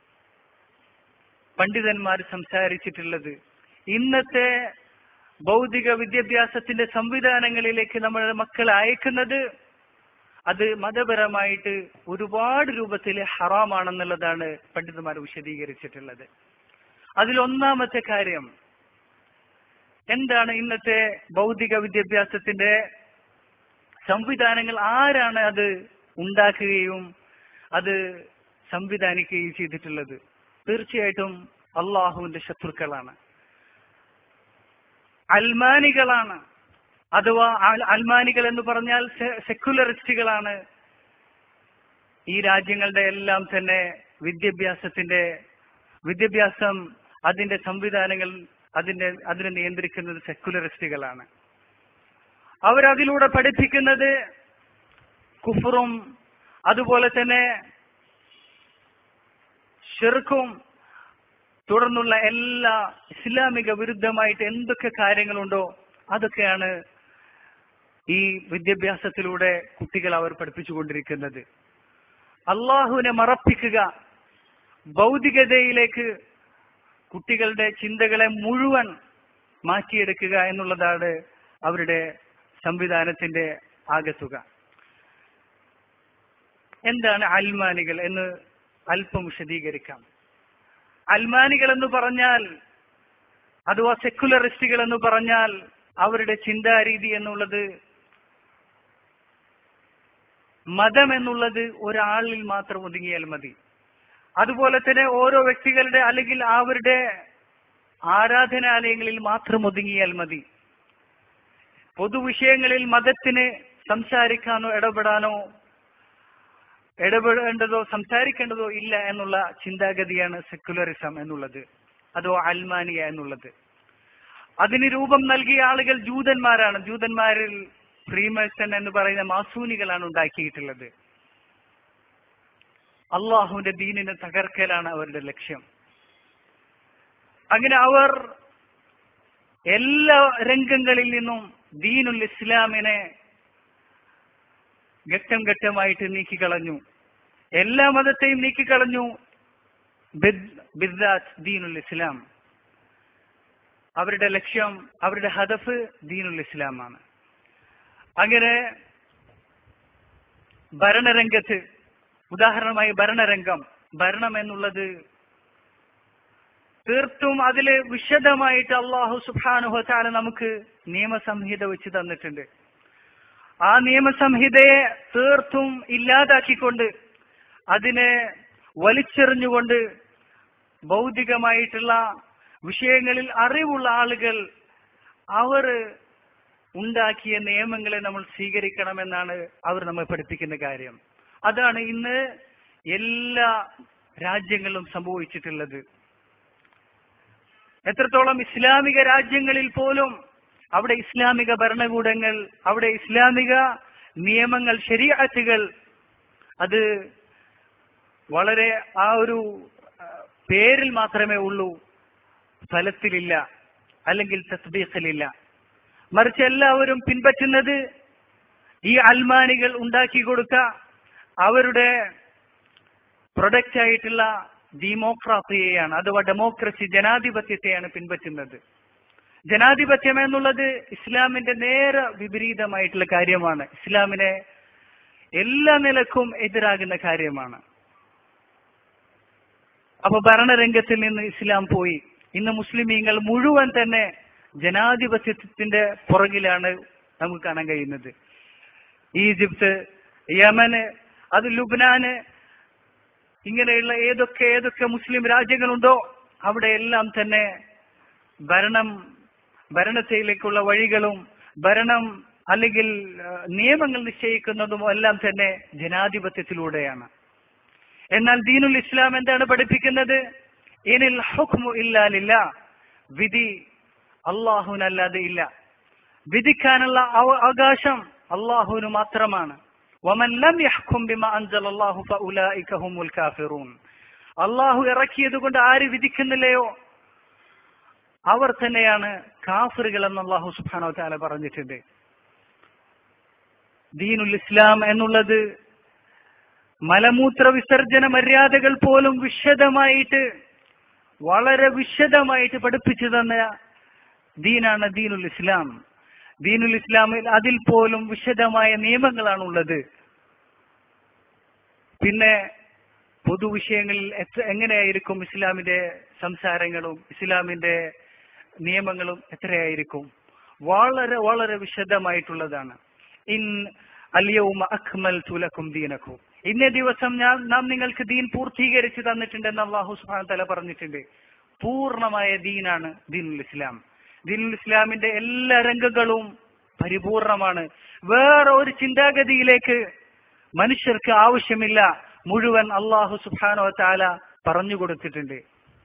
പണ്ഡിതന്മാർ സംസാരിച്ചിട്ടുള്ളത് ഇന്നത്തെ ഭൗതിക വിദ്യാഭ്യാസത്തിന്റെ സംവിധാനങ്ങളിലേക്ക് നമ്മുടെ മക്കളെ അയക്കുന്നത് അത് മതപരമായിട്ട് ഒരുപാട് രൂപത്തിൽ ഹറാമാണെന്നുള്ളതാണ് പണ്ഡിതന്മാർ വിശദീകരിച്ചിട്ടുള്ളത്. അതിലൊന്നാമത്തെ കാര്യം എന്താണ്? ഇന്നത്തെ ഭൗതിക വിദ്യാഭ്യാസത്തിന്റെ സംവിധാനങ്ങൾ ആരാണ് അത് ഉണ്ടാക്കുകയും അത് സംവിധാനിക്കുകയും ചെയ്തിട്ടുള്ളത്? തീർച്ചയായിട്ടും അള്ളാഹുവിന്റെ ശത്രുക്കളാണ്, അൽമാനികളാണ്. അഥവാ അൽമാനികൾ എന്ന് പറഞ്ഞാൽ സെക്കുലറിസ്റ്റുകളാണ്. ഈ രാജ്യങ്ങളുടെ എല്ലാം തന്നെ വിദ്യാഭ്യാസത്തിന്റെ വിദ്യാഭ്യാസം അതിന്റെ സംവിധാനങ്ങൾ അതിന്റെ അതിനെ നിയന്ത്രിക്കുന്നത് സെക്കുലറിസ്റ്റുകളാണ്. അവരതിലൂടെ പഠിപ്പിക്കുന്നത് കുഫറും അതുപോലെ തന്നെ ഷിർക്കും തുടർന്നുള്ള എല്ലാ ഇസ്ലാമിക വിരുദ്ധമായിട്ട് എന്തൊക്കെ കാര്യങ്ങളുണ്ടോ അതൊക്കെയാണ് ഈ വിദ്യാഭ്യാസത്തിലൂടെ കുട്ടികൾ അവർ പഠിപ്പിച്ചുകൊണ്ടിരിക്കുന്നത്. അള്ളാഹുവിനെ മറപ്പിക്കുക, ഭൗതികതയിലേക്ക് കുട്ടികളുടെ ചിന്തകളെ മുഴുവൻ മാറ്റിയെടുക്കുക എന്നുള്ളതാണ് അവരുടെ സംവിധാനത്തിന്റെ ആകത്തുക. എന്താണ് അൽമാനികൾ എന്ന് അല്പം വിശദീകരിക്കാം. അൽമാനികൾ എന്ന് പറഞ്ഞാൽ അഥവാ സെക്കുലറിസ്റ്റുകൾ എന്ന് പറഞ്ഞാൽ അവരുടെ ചിന്താരീതി എന്നുള്ളത് മതം എന്നുള്ളത് ഒരാളിൽ മാത്രം ഒതുങ്ങിയാൽ മതി. അതുപോലെ തന്നെ ഓരോ വ്യക്തികളുടെ അല്ലെങ്കിൽ അവരുടെ ആരാധനാലയങ്ങളിൽ മാത്രം ഒതുങ്ങിയാൽ മതി. പൊതുവിഷയങ്ങളിൽ മതത്തിന് സംസാരിക്കാനോ ഇടപെടാനോ ഇടപെടേണ്ടതോ സംസാരിക്കേണ്ടതോ ഇല്ല എന്നുള്ള ചിന്താഗതിയാണ് സെക്യുലറിസം എന്നുള്ളത്, അതോ അൽമാനിയ എന്നുള്ളത്. അതിന് രൂപം നൽകിയ ആളുകൾ ജൂതന്മാരാണ്. ജൂതന്മാരിൽ ഫ്രീമേസൺ എന്ന് പറയുന്ന മാസൂനികളാണ് ഉണ്ടാക്കിയിട്ടുള്ളത്. അള്ളാഹുവിന്റെ ദീനിനെ തകർക്കലാണ് അവരുടെ ലക്ഷ്യം. അങ്ങനെ അവർ എല്ലാ രംഗങ്ങളിൽ നിന്നും ദീനുൽ ഇസ്ലാമിനെ ഘട്ടം ഘട്ടമായിട്ട് നീക്കിക്കളഞ്ഞു. എല്ലാ മതത്തെയും നീക്കിക്കളഞ്ഞു, ബിദ്ദാത്ത് ദീനുൽ ഇസ്ലാം. അവരുടെ ലക്ഷ്യം, അവരുടെ ഹദഫ് ദീനുൽ ഇസ്ലാമാണ്. അങ്ങനെ ഭരണരംഗത്ത്, ഉദാഹരണമായി ഭരണരംഗം, ഭരണം എന്നുള്ളത് തീർത്തും അതില് വിശദമായിട്ട് അള്ളാഹു സുബ്ഹാനഹു വ തആല നമുക്ക് നിയമസംഹിത വെച്ച് തന്നിട്ടുണ്ട്. ആ നിയമസംഹിതയെ തീർത്തും ഇല്ലാതാക്കിക്കൊണ്ട് അതിനെ വലിച്ചെറിഞ്ഞുകൊണ്ട് ഭൗതികമായിട്ടുള്ള വിഷയങ്ങളിൽ അറിവുള്ള ആളുകൾ അവർ ഉണ്ടാക്കിയ നിയമങ്ങളെ നമ്മൾ സ്വീകരിക്കണമെന്നാണ് അവർ നമ്മെ പഠിപ്പിക്കുന്ന കാര്യം. അതാണ് ഇന്ന് എല്ലാ രാജ്യങ്ങളിലും സംഭവിച്ചിട്ടുള്ളത്. എത്രത്തോളം ഇസ്ലാമിക രാജ്യങ്ങളിൽ പോലും അവിടെ ഇസ്ലാമിക ഭരണകൂടങ്ങൾ, അവിടെ ഇസ്ലാമിക നിയമങ്ങൾ, ശരീഅത്തുകൾ അത് വളരെ ആ ഒരു പേരിൽ മാത്രമേ ഉള്ളൂ, ഫലത്തിലില്ല, അല്ലെങ്കിൽ തസ്ബീഖിലില്ല. മറിച്ച് എല്ലാവരും പിൻപറ്റുന്നത് ഈ അൽമാനികൾ ഉണ്ടാക്കി കൊടുത്ത അവരുടെ പ്രൊഡക്റ്റ് ആയിട്ടുള്ള ഡെമോക്രാസിയെയാണ്, അഥവാ ഡെമോക്രസി, ജനാധിപത്യത്തെയാണ് പിൻപറ്റുന്നത്. ജനാധിപത്യം എന്നുള്ളത് ഇസ്ലാമിന്റെ നേരെ വിപരീതമായിട്ടുള്ള കാര്യമാണ്. ഇസ്ലാമിനെ എല്ലാ നിലക്കും എതിരാകുന്ന കാര്യമാണ്. അപ്പൊ ഭരണരംഗത്തിൽ നിന്ന് ഇസ്ലാം പോയി. ഇന്ന് മുസ്ലിമീങ്ങൾ മുഴുവൻ തന്നെ ജനാധിപത്യത്തിന്റെ പുറകിലാണ് നമുക്ക് കാണാൻ കഴിയുന്നത്. ഈജിപ്ത്, യമന്, അത് ലുബ്നാന്, ഇങ്ങനെയുള്ള ഏതൊക്കെ ഏതൊക്കെ മുസ്ലിം രാജ്യങ്ങളുണ്ടോ അവിടെ എല്ലാം തന്നെ ഭരണം, ഭരണത്തിലേക്കുള്ള വഴികളും ഭരണം അല്ലെങ്കിൽ നിയമങ്ങൾ നിശ്ചയിക്കുന്നതും എല്ലാം തന്നെ ജനാധിപത്യത്തിലൂടെയാണ്. എന്നാൽ ദീനുൽ ഇസ്ലാം എന്താണ് പഠിപ്പിക്കുന്നത്? ഇനിൽ ഹുക്മു ഇല്ലാ ലില്ലാഹ്, വിധി അള്ളാഹുവിനല്ലാതെ ഇല്ല. വിധിക്കാനുള്ള അവകാശം അള്ളാഹുവിന് മാത്രമാണ്. വമൻ ലം യഹ്കും ബിമാ അൻസലല്ലാഹു ഫഉലൈക ഹുമുൽ കാഫിറൂൻ. അള്ളാഹു ഇറക്കിയത് കൊണ്ട് ആര് വിധിക്കുന്നില്ലയോ അവർ തന്നെയാണ് കാഫിറുകൾ എന്ന് അള്ളാഹു സുബ്ഹാനഹു വ തആല പറഞ്ഞിട്ടുണ്ട്. ദീനുൽ ഇസ്ലാം എന്നുള്ളത് മലമൂത്ര വിസർജന മര്യാദകൾ പോലും വിശദമായിട്ട്, വളരെ വിശദമായിട്ട് പഠിപ്പിച്ചു തന്ന ദീനാണ് ദീനുൽ ഇസ്ലാം. ദീനുൽ ഇസ്ലാമിൽ അതിൽ പോലും വിശദമായ നിയമങ്ങളാണുള്ളത്. പിന്നെ പൊതുവിഷയങ്ങളിൽ എങ്ങനെയായിരിക്കും ഇസ്ലാമിന്റെ സംസാരങ്ങളും ഇസ്ലാമിന്റെ നിയമങ്ങളും എത്രയായിരിക്കും? വളരെ വളരെ വിശദമായിട്ടുള്ളതാണ്. ഇൻ അൽയൗമ അക്മൽതു ലക്കും ദീനക്കും, ഇന്നേ ദിവസം ഞാൻ നാം നിങ്ങൾക്ക് ദീൻ പൂർത്തീകരിച്ചു തന്നിട്ടുണ്ടെന്ന് അല്ലാഹു സുബ്ഹാനഹു വ തആല പറഞ്ഞിട്ടുണ്ട്. പൂർണ്ണമായ ദീനാണ് ദീനുൽ ഇസ്ലാം. ദീനുൽ ഇസ്ലാമിന്റെ എല്ലാ രംഗങ്ങളും പരിപൂർണമാണ്. വേറെ ഒരു ചിന്താഗതിയിലേക്ക് മനുഷ്യർക്ക് ആവശ്യമില്ല. മുഴുവൻ അല്ലാഹു സുബ്ഹാനഹു വ തആല പറഞ്ഞു കൊടുത്തിട്ടുണ്ട്.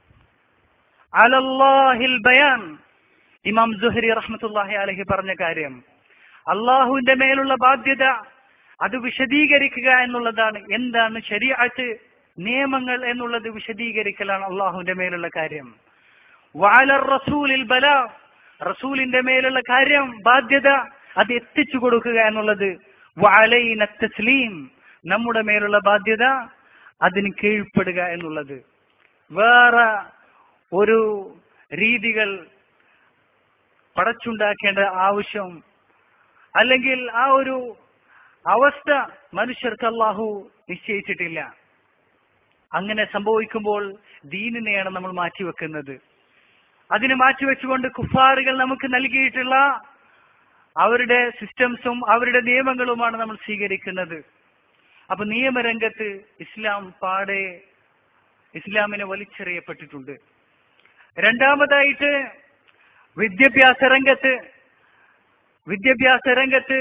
അലല്ലാഹിൽ ബയാൻ, ഇമാം സുഹരി റഹ്മത്തുള്ളാഹി അലൈഹി പറഞ്ഞ കാര്യം, അള്ളാഹുവിന്റെ മേലുള്ള ബാധ്യത അത് വിശദീകരിക്കുക എന്നുള്ളതാണ്. എന്താണ് ശരീഅത്ത്, നിയമങ്ങൾ എന്നുള്ളത് വിശദീകരിക്കലാണ് അള്ളാഹുവിന്റെ മേലുള്ള കാര്യം. വഅലർ റസൂലിൽ ബലാഗ്, റസൂലിന്റെ മേലുള്ള കാര്യം, ബാധ്യത അത് എത്തിച്ചു കൊടുക്കുക എന്നുള്ളത്. വഅലൈന തസ്ലീം, നമ്മുടെ മേലുള്ള ബാധ്യത അതിന് കീഴ്പ്പെടുക എന്നുള്ളത്. വേറെ ഒരു രീതികൾ പടച്ചുണ്ടാക്കേണ്ട ആവശ്യം അല്ലെങ്കിൽ ആ ഒരു അവസ്ഥ മനുഷ്യർക്ക് അല്ലാഹു നിശ്ചയിച്ചിട്ടില്ല. അങ്ങനെ സംഭവിക്കുമ്പോൾ ദീനിനെയാണ് നമ്മൾ മാറ്റിവെക്കുന്നത്. അതിനെ മാറ്റിവെച്ചുകൊണ്ട് കുഫാറുകൾ നമുക്ക് നൽകിയിട്ടുള്ള അവരുടെ സിസ്റ്റംസും അവരുടെ നിയമങ്ങളുമാണ് നമ്മൾ സ്വീകരിക്കുന്നത്. അപ്പൊ നിയമരംഗത്ത് ഇസ്ലാം പാടെ ഇസ്ലാമിനെ വലിച്ചെറിയപ്പെട്ടിട്ടുണ്ട്. രണ്ടാമതായിട്ട് വിദ്യാഭ്യാസ രംഗത്ത് വിദ്യാഭ്യാസ രംഗത്ത്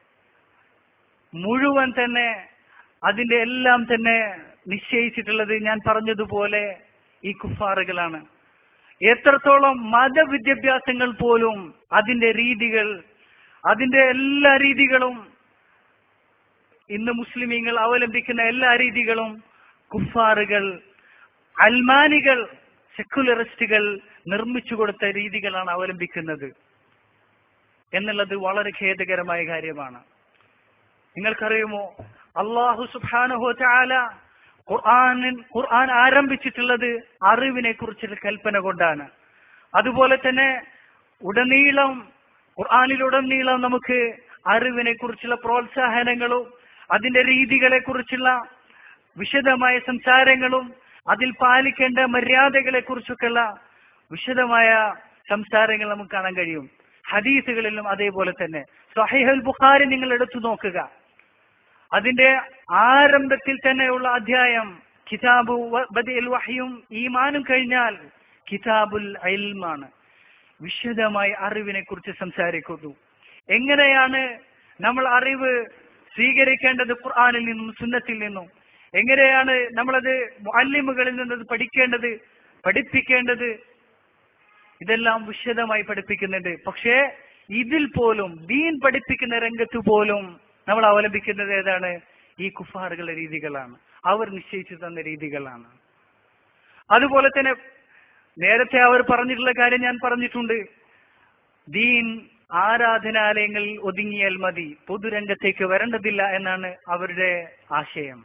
മുഴുവൻ തന്നെ അതിന്റെ എല്ലാം തന്നെ നിശ്ചയിച്ചിട്ടുള്ളത് ഞാൻ പറഞ്ഞതുപോലെ ഈ കുഫാറുകളാണ്. എത്രത്തോളം മതവിദ്യാഭ്യാസങ്ങൾ പോലും അതിന്റെ രീതികൾ അതിന്റെ എല്ലാ രീതികളും ഇന്ന് മുസ്ലിമീങ്ങൾ അവലംബിക്കുന്ന എല്ലാ രീതികളും കുഫാറുകൾ, അൽമാനികൾ, സെക്കുലറിസ്റ്റുകൾ നിർമ്മിച്ചു കൊടുത്ത രീതികളാണ് അവലംബിക്കുന്നത് എന്നുള്ളത് വളരെ ഖേദകരമായ കാര്യമാണ്. നിങ്ങൾക്കറിയുമോ, അല്ലാഹു സുബ്ഹാനഹു വ തആല ഖുർആനിൽ ഖുർആൻ ആരംഭിച്ചിട്ടുള്ളത് അറിവിനെ കുറിച്ചുള്ള കൽപ്പന കൊണ്ടാണ്. അതുപോലെ തന്നെ ഉടനീളം ഖുർആനിലുടനീളം നമുക്ക് അറിവിനെ കുറിച്ചുള്ള പ്രോത്സാഹനങ്ങളും അതിന്റെ രീതികളെ കുറിച്ചുള്ള വിശദമായ സംസാരങ്ങളും അതിൽ പാലിക്കേണ്ട മര്യാദകളെ കുറിച്ചൊക്കെയുള്ള വിശദമായ സംസാരങ്ങൾ നമുക്ക് കാണാൻ കഴിയും. ഹദീസുകളിലും അതേപോലെ തന്നെ. സ്വഹീഹുൽ ബുഖാരി നിങ്ങൾ എടുത്തു നോക്കുക, അതിന്റെ ആരംഭത്തിൽ തന്നെയുള്ള അധ്യായം കിതാബു ബദിഉൽ വഹ്യും ഈമാനും കഴിഞ്ഞാൽ കിതാബുൽ ഇൽമാണ്. വിശദമായി അറിവിനെ കുറിച്ച് സംസാരിക്കുന്നു. എങ്ങനെയാണ് നമ്മൾ അറിവ് സ്വീകരിക്കേണ്ടത് ഖുർആനിൽ നിന്നും സുന്നത്തിൽ നിന്നും, എങ്ങനെയാണ് നമ്മളത് മുഅല്ലിമുകളിൽ നിന്നത് പഠിക്കേണ്ടത്, പഠിപ്പിക്കേണ്ടത്, ഇതെല്ലാം വിശദമായി പഠിപ്പിക്കുന്നുണ്ട്. പക്ഷേ ഇതിൽ പോലും ദീൻ പഠിപ്പിക്കുന്ന രംഗത്ത് പോലും നമ്മൾ അവലംബിക്കുന്നത് ഏതാണ്? ഈ കുഫാറുകളുടെ രീതികളാണ്, അവർ നിശ്ചയിച്ചു തന്ന രീതികളാണ്. അതുപോലെ തന്നെ നേരത്തെ അവർ പറഞ്ഞിട്ടുള്ള കാര്യം ഞാൻ പറഞ്ഞിട്ടുണ്ട്. ദീൻ ആരാധനാലയങ്ങളിൽ ഒതുങ്ങിയാൽ മതി, പൊതുരംഗത്തേക്ക് വരേണ്ടതില്ല എന്നാണ് അവരുടെ ആശയം.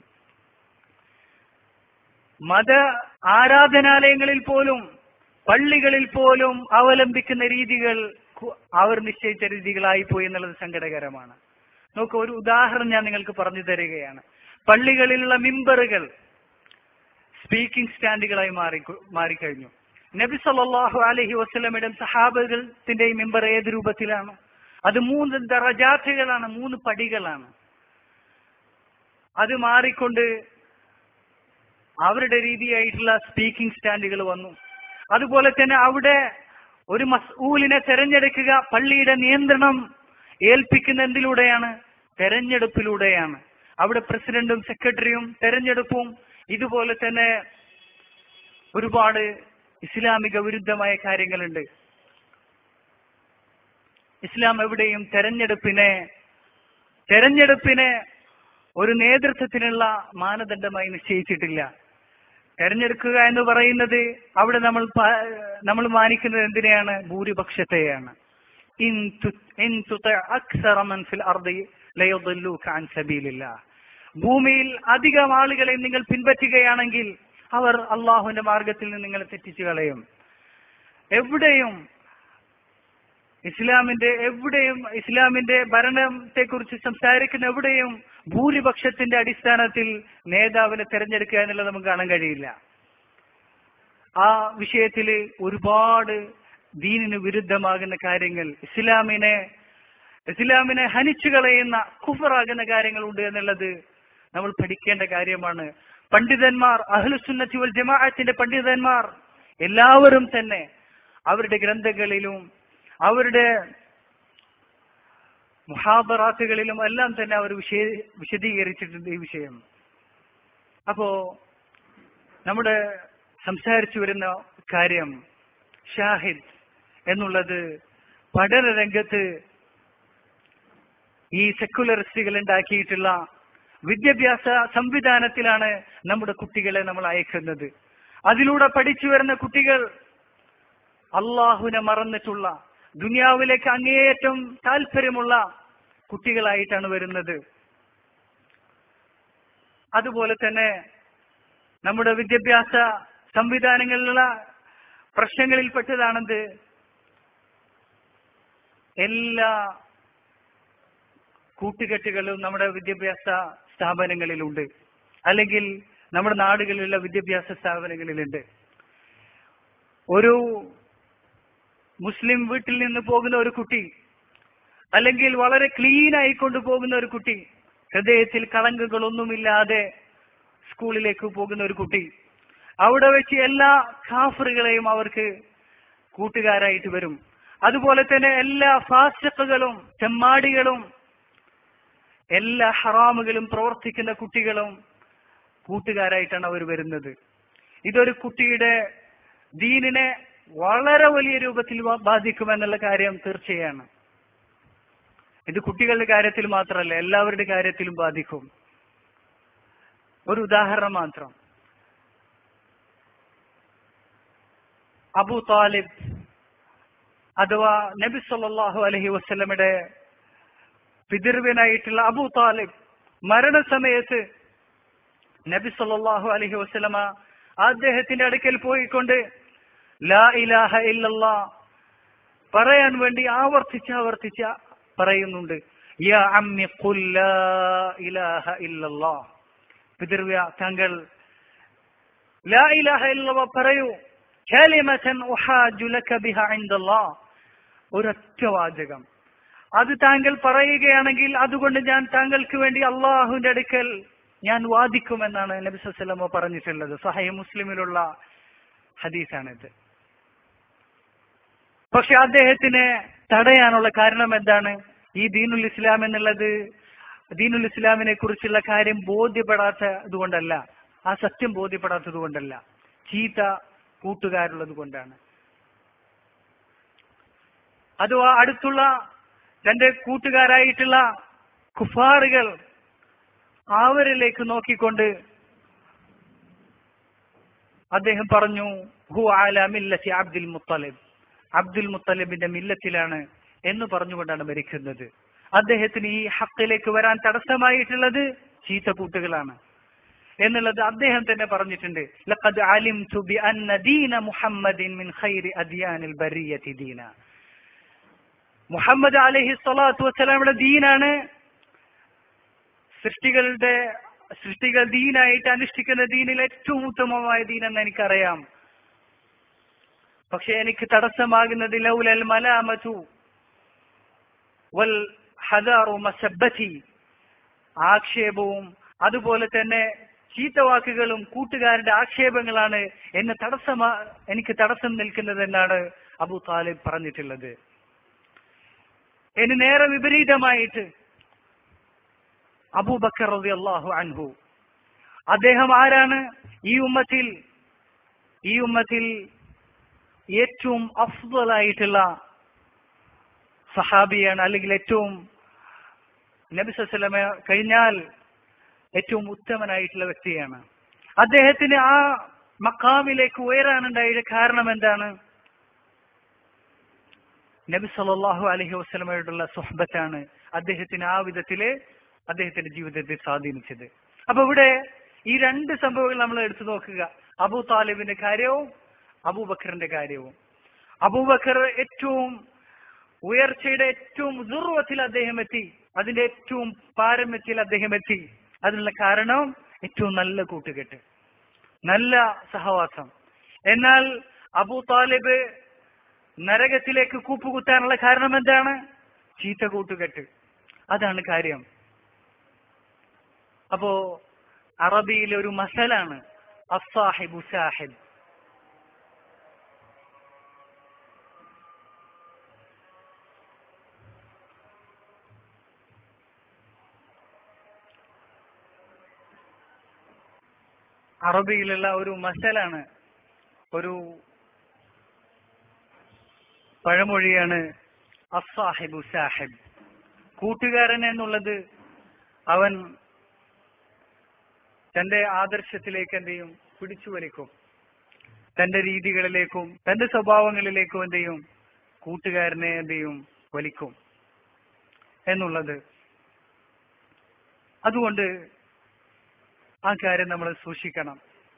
മത ആരാധനാലയങ്ങളിൽ പോലും പള്ളികളിൽ പോലും അവലംബിക്കുന്ന രീതികൾ അവർ നിശ്ചയിച്ച രീതികളായി പോയി എന്നുള്ളത് സങ്കടകരമാണ്. നോക്കൂ, ഒരു ഉദാഹരണം ഞാൻ നിങ്ങൾക്ക് പറഞ്ഞു തരികയാണ്. പള്ളികളിലുള്ള മിമ്പറുകൾ സ്പീക്കിംഗ് സ്റ്റാൻഡുകളായി മാറി മാറിക്കഴിഞ്ഞു. നബി സല്ലല്ലാഹു അലൈഹി വസല്ലമയുടെ സഹാബത്തിന്റെ മിമ്പർ ഏത് രൂപത്തിലാണ്? അത് മൂന്ന് ദറജാത്തുകളാണ്, മൂന്ന് പടികളാണ്. അത് മാറിക്കൊണ്ട് അവരുടെ രീതിയായിട്ടുള്ള സ്പീക്കിംഗ് സ്റ്റാൻഡുകൾ വന്നു. അതുപോലെ തന്നെ അവിടെ ഒരു മസ്ഊലിനെ തെരഞ്ഞെടുക്കുക, പള്ളിയുടെ നിയന്ത്രണം ഏൽപ്പിക്കുന്ന എന്തിലൂടെയാണ്? തെരഞ്ഞെടുപ്പിലൂടെയാണ്. അവിടെ പ്രസിഡന്റും സെക്രട്ടറിയും തെരഞ്ഞെടുപ്പും ഇതുപോലെ തന്നെ ഒരുപാട് ഇസ്ലാമിക വിരുദ്ധമായ കാര്യങ്ങളുണ്ട്. ഇസ്ലാം എവിടെയും തെരഞ്ഞെടുപ്പിനെ തെരഞ്ഞെടുപ്പിനെ ഒരു നേതൃത്വത്തിനുള്ള മാനദണ്ഡമായി നിശ്ചയിച്ചിട്ടില്ല. തെരഞ്ഞെടുക്കുക എന്ന് പറയുന്നത് അവിടെ നമ്മൾ നമ്മൾ മാനിക്കുന്നത് എന്തിനെയാണ്? ഭൂരിപക്ഷത്തെയാണ്. ഭൂമിയിൽ അധികം ആളുകളെ നിങ്ങൾ പിൻപറ്റുകയാണെങ്കിൽ അവർ അള്ളാഹുവിന്റെ മാർഗത്തിൽ നിന്ന് നിങ്ങളെ തെറ്റിച്ചു കളയും. എവിടെയും ഇസ്ലാമിന്റെ എവിടെയും ഇസ്ലാമിന്റെ ഭരണത്തെ കുറിച്ച് സംസാരിക്കുന്ന എവിടെയും ഭൂരിപക്ഷത്തിന്റെ അടിസ്ഥാനത്തിൽ നേതാവിനെ തെരഞ്ഞെടുക്കുക എന്നുള്ളത് നമുക്ക് കാണാൻ കഴിയില്ല. ആ വിഷയത്തിൽ ഒരുപാട് ദീനിന് വിരുദ്ധമാകുന്ന കാര്യങ്ങൾ, ഇസ്ലാമിനെ ഇസ്ലാമിനെ ഹനിച്ചു കളയുന്ന കുഫറാകുന്ന കാര്യങ്ങളുണ്ട് എന്നുള്ളത് നമ്മൾ പഠിക്കേണ്ട കാര്യമാണ്. പണ്ഡിതന്മാർ, അഹ്ലുസുന്നത്തി വൽ ജമാഅത്തിന്റെ പണ്ഡിതന്മാർ എല്ലാവരും തന്നെ അവരുടെ ഗ്രന്ഥങ്ങളിലും അവരുടെ മുഹാദറാത്തുകളിലും എല്ലാം തന്നെ അവർ വിശേ വിശദീകരിച്ചിട്ടുണ്ട് ഈ വിഷയം. അപ്പോ നമ്മുടെ സംസാരിച്ചു വരുന്ന കാര്യം ഷാഹിദ് എന്നുള്ളത് പഠന രംഗത്ത് ഈ സെക്കുലറിസ്റ്റുകൾ ഉണ്ടാക്കിയിട്ടുള്ള വിദ്യാഭ്യാസ സംവിധാനത്തിലാണ് നമ്മുടെ കുട്ടികളെ നമ്മൾ അയക്കുന്നത്. അതിലൂടെ പഠിച്ചു വരുന്ന കുട്ടികൾ അള്ളാഹുവിനെ മറന്നിട്ടുള്ള, ദുനിയാവിലേക്ക് അങ്ങേയറ്റം താല്പര്യമുള്ള കുട്ടികളായിട്ടാണ് വരുന്നത്. അതുപോലെ തന്നെ നമ്മുടെ വിദ്യാഭ്യാസ സംവിധാനങ്ങളിലുള്ള പ്രശ്നങ്ങളിൽപ്പെട്ടതാണെന്ത്? എല്ലാ കൂട്ടുകെട്ടുകളും നമ്മുടെ വിദ്യാഭ്യാസ സ്ഥാപനങ്ങളിലുണ്ട്, അല്ലെങ്കിൽ നമ്മുടെ നാടുകളിലുള്ള വിദ്യാഭ്യാസ സ്ഥാപനങ്ങളിലുണ്ട്. ഒരു മുസ്ലിം വീട്ടിൽ നിന്ന് പോകുന്ന ഒരു കുട്ടി, അല്ലെങ്കിൽ വളരെ ക്ലീൻ ആയിക്കൊണ്ട് പോകുന്ന ഒരു കുട്ടി, ഹൃദയത്തിൽ കളങ്കങ്ങളൊന്നുമില്ലാതെ സ്കൂളിലേക്ക് പോകുന്ന ഒരു കുട്ടി അവിടെ വെച്ച് എല്ലാ കാഫറുകളെയും അവർക്ക് കൂട്ടുകാരായിട്ട് വരും. അതുപോലെ തന്നെ എല്ലാ ഫാസിഖുകളും ചെമ്മാടികളും എല്ലാ ഹറാമുകളും പ്രവർത്തിക്കുന്ന കുട്ടികളും കൂട്ടുകാരായിട്ടാണ് അവർ വരുന്നത്. ഇതൊരു കുട്ടിയുടെ ദീനിനെ വളരെ വലിയ രൂപത്തിൽ ബാധിക്കുമെന്നുള്ള കാര്യം തീർച്ചയാണ്. ഇത് കുട്ടികളുടെ കാര്യത്തിൽ മാത്രമല്ല, എല്ലാവരുടെ കാര്യത്തിലും ബാധിക്കും. ഒരു ഉദാഹരണം മാത്രം. അബൂ താലിബ് അഥവാ നബി സല്ലല്ലാഹു അലൈഹി വസല്ലമയുടെ പിതൃവ്യനായിട്ടുള്ള അബൂ താലിബ് മരണസമയത്ത് നബി സല്ലല്ലാഹു അലൈഹി വസല്ലമ അദ്ദേഹത്തിന്റെ അടുക്കൽ പോയിക്കൊണ്ട് ലാ ഇലാഹ ഇല്ലല്ലാഹ് പറയാൻ വേണ്ടി ആവർത്തിച്ച് ആവർത്തിച്ച് പറയുന്നുണ്ട്. യാ അമ്മി ഖുൽ ലാ ഇലാഹ ഇല്ലല്ലാഹ്, പിതൃവ്യ താങ്കൾ ലാ ഇലാഹ ഇല്ലല്ലാഹ് പറയൂ, കലിമതൻ ഉഹാജു ലക ബിഹാ ഇൻദല്ലാഹ്, ഒരൊറ്റ വാചകം അത് താങ്കൾ പറയുകയാണെങ്കിൽ അതുകൊണ്ട് ഞാൻ താങ്കൾക്ക് വേണ്ടി അള്ളാഹുവിന്റെ അടുക്കൽ ഞാൻ വാദിക്കുമെന്നാണ് നബി സല്ലല്ലാഹു അലൈഹി വസല്ലം പറഞ്ഞിട്ടുള്ളത്. സഹീഹ് മുസ്ലിമിലുള്ള ഹദീസാണിത്. പക്ഷെ അദ്ദേഹത്തിന് തടയാനുള്ള കാരണം എന്താണ്? ഈ ദീനുൽ ഇസ്ലാം എന്നുള്ളത് ദീനുൽ ഇസ്ലാമിനെ കുറിച്ചുള്ള കാര്യം ബോധ്യപ്പെടാത്തത് കൊണ്ടല്ല, ആ സത്യം ബോധ്യപ്പെടാത്തത് കൊണ്ടല്ല, ചീത്ത കൂട്ടുകാരുള്ളത് കൊണ്ടാണ്. അഥവാ അടുത്തുള്ള തന്റെ കൂട്ടുകാരായിട്ടുള്ള കുഫാറുകൾ അവരിലേക്ക് നോക്കിക്കൊണ്ട് അദ്ദേഹം പറഞ്ഞു, ഹു അലാ മില്ലത്തി അബ്ദുൽ മുത്തലിബ്, അബ്ദുൽ മുത്തലിബിന്റെ മില്ലത്തിലാണ് എന്ന് പറഞ്ഞുകൊണ്ടാണ് മരിക്കുന്നത്. അദ്ദേഹത്തിന് ഈ ഹക്കിലേക്ക് വരാൻ തടസ്സമായിട്ടുള്ളത് ചീത്ത കൂട്ടുകളാണ് എന്നുള്ളത് അദ്ദേഹം തന്നെ പറഞ്ഞിട്ടുണ്ട്. ലഖദ് അലിംതു ബി അന്ന ദീന മുഹമ്മദിൻ മിൻ ഖൈരി അദ്യാനിൽ ബരിയത്തി ദീന, മുഹമ്മദ് അലൈഹി സ്വലാത്തു വസ്സലാമിയുടെ ദീനാണ് സൃഷ്ടികളുടെ സൃഷ്ടികൾ ദീനായിട്ട് അനുഷ്ഠിക്കുന്ന ദീനിൽ ഏറ്റവും ഉത്തമമായ ദീനെന്ന് എനിക്കറിയാം. പക്ഷെ എനിക്ക് തടസ്സമാകുന്നത് ലൗലൽ മലാമതു വൽ ഹദാറു മസബ്ബതി, ആക്ഷേപവും അതുപോലെ തന്നെ ചീത്തവാക്കുകളും കൂട്ടുകാരുടെ ആക്ഷേപങ്ങളാണ് എന്നെ തടസ്സമാ എനിക്ക് തടസ്സം നിൽക്കുന്നത് എന്നാണ് അബൂ താലിബ് പറഞ്ഞിട്ടുള്ളത്. ഇനി നേരെ വിപരീതമായിട്ട് അബൂബക്കർ റളിയല്ലാഹു അൻഹു, അദ്ദേഹം ആരാണ്? ഈ ഉമ്മത്തിൽ ഈ ഉമ്മത്തിൽ ഏറ്റവും അഫ്ളലായിട്ടുള്ള സഹാബിയാണ്, അല്ലെങ്കിൽ ഏറ്റവും നബി സല്ലല്ലാഹു അലൈഹി വസല്ലം കഴിഞ്ഞാൽ ഏറ്റവും ഉത്തമനായിട്ടുള്ള വ്യക്തിയാണ്. അദ്ദേഹത്തിന് ആ മഖാമിലേക്ക് ഉയരാനുണ്ടായ കാരണം എന്താണ്? നബി സല്ലല്ലാഹു അലൈഹി വസല്ലമയോടുള്ള സുഹബത്താണ് അദ്ദേഹത്തിന് ആ വിധത്തില് അദ്ദേഹത്തിന്റെ ജീവിതത്തിൽ സ്വാധീനിച്ചത്. അപ്പൊ ഇവിടെ ഈ രണ്ട് സംഭവങ്ങൾ നമ്മൾ എടുത്തു നോക്കുക. അബൂ താലിബിന്റെ കാര്യവും അബൂബക്കറിന്റെ കാര്യവും. അബൂബക്കർ ഏറ്റവും ഉയർച്ചയുടെ ഏറ്റവും ദുർവത്തിൽ അദ്ദേഹം എത്തി, അതിന്റെ ഏറ്റവും പാരമ്യത്തിൽ അദ്ദേഹം എത്തി. അതിനുള്ള കാരണം ഏറ്റവും നല്ല കൂട്ടുകെട്ട്, നല്ല സഹവാസം. എന്നാൽ അബൂ താലിബ് നരകത്തിലേക്ക് കൂപ്പുകുത്താനുള്ള കാരണം എന്താണ്? ചീത്ത കൂട്ടുകെട്ട്. അതാണ് കാര്യം. അപ്പോ അറബിയിലെ ഒരു മസലാണ് അസ്സാഹിബു സാഹിബ്. അറബിയിലുള്ള ഒരു മസലാണ്, ഒരു പഴമൊഴിയാണ് അസ്സാഹിബു സാഹിബ്. കൂട്ടുകാരൻ എന്നുള്ളത് അവൻ തന്റെ ആദർശത്തിലേക്ക് എന്ത് ചെയ്യും? പിടിച്ചു വലിക്കും. തന്റെ രീതികളിലേക്കും തന്റെ സ്വഭാവങ്ങളിലേക്കും എന്ത് ചെയ്യും? കൂട്ടുകാരനെ എന്ത് ചെയ്യും? വലിക്കും എന്നുള്ളത്. അതുകൊണ്ട് ആ കാര്യം നമ്മൾ സൂക്ഷിക്കണം.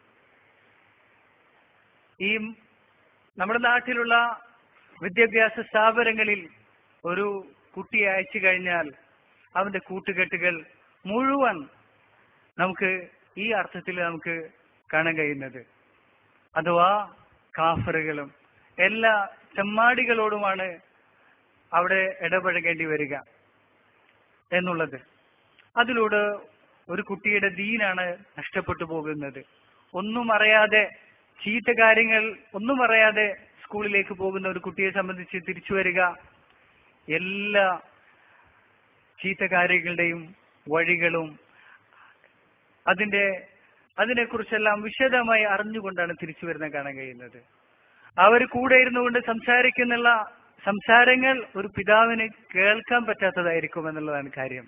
ഈ നമ്മുടെ നാട്ടിലുള്ള വിദ്യാഭ്യാസ സ്ഥാപനങ്ങളിൽ ഒരു കുട്ടിയെ അയച്ചു കഴിഞ്ഞാൽ അവന്റെ കൂട്ടുകെട്ടുകൾ മുഴുവൻ നമുക്ക് ഈ അർത്ഥത്തിൽ നമുക്ക് കാണാൻ കഴിയുന്നത്, അഥവാ കാഫറുകളും എല്ലാ ചെമ്മാടികളോടുമാണ് അവിടെ ഇടപഴകേണ്ടി വരിക എന്നുള്ളത്. അതിലൂടെ ഒരു കുട്ടിയുടെ ദീനാണ് നഷ്ടപ്പെട്ടു പോകുന്നത്. ഒന്നും അറിയാതെ, ചീത്ത കാര്യങ്ങൾ ഒന്നും അറിയാതെ സ്കൂളിലേക്ക് പോകുന്ന ഒരു കുട്ടിയെ സംബന്ധിച്ച് തിരിച്ചു വരിക എല്ലാ ചീത്ത കാര്യങ്ങളുടെയും വഴികളും അതിന്റെ അതിനെക്കുറിച്ചെല്ലാം വിശദമായി അറിഞ്ഞുകൊണ്ടാണ് തിരിച്ചു വരുന്നത് കാണാൻ കഴിയുന്നത്. അവർ കൂടെ ഇരുന്നുകൊണ്ട് സംസാരിക്കുന്നുള്ള സംസാരങ്ങൾ ഒരു പിതാവിന് കേൾക്കാൻ പറ്റാത്തതായിരിക്കും എന്നുള്ളതാണ് കാര്യം.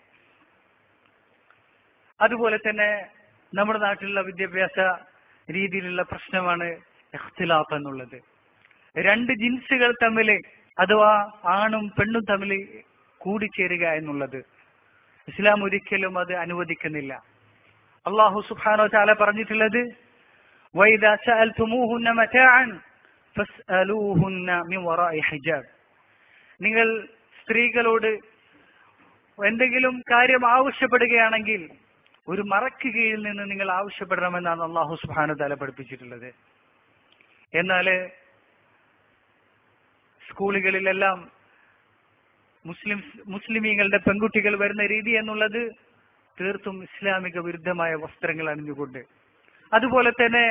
അതുപോലെ തന്നെ നമ്മുടെ നാട്ടിലുള്ള വിദ്യാഭ്യാസ രീതിയിലുള്ള പ്രശ്നമാണ് ഇഖ്തിലാഫ് എന്നുള്ളത്. രണ്ട് ജിൻസുകൾ തമ്മിൽ അഥവാ ആണും പെണ്ണും തമ്മിൽ കൂടിച്ചേരുക എന്നുള്ളത് ഇസ്ലാം ഒരിക്കലും അത് അനുവദിക്കുന്നില്ല. അല്ലാഹു സുബ്ഹാനഹു വ തആല പറഞ്ഞിട്ടുള്ളത് വൈദാ സഅൽതുമൂഹുന്ന മതാഅൻ ഫസ്അലൂഹുന്ന മിൻ വറാഇ ഹിജാബ്. നിങ്ങൾ സ്ത്രീകളോട് എന്തെങ്കിലും കാര്യം ആവശ്യപ്പെടുകയാണെങ്കിൽ ഒരു മറയ്ക്ക് കീഴിൽ നിന്ന് നിങ്ങൾ ആവശ്യപ്പെടണമെന്നാണ് അല്ലാഹു സുബ്ഹാനഹു വ തആല പഠിപ്പിച്ചിട്ടുള്ളത്. എന്നാൽ സ്കൂളുകളിലെല്ലാം മുസ്ലിം മുസ്ലിമീങ്ങളുടെ പെൺകുട്ടികൾ വരുന്ന രീതി എന്നുള്ളത് തീർത്തും ഇസ്ലാമിക വിരുദ്ധമായ വസ്ത്രങ്ങൾ അണിഞ്ഞുകൊണ്ട്, അതുപോലെ തന്നെ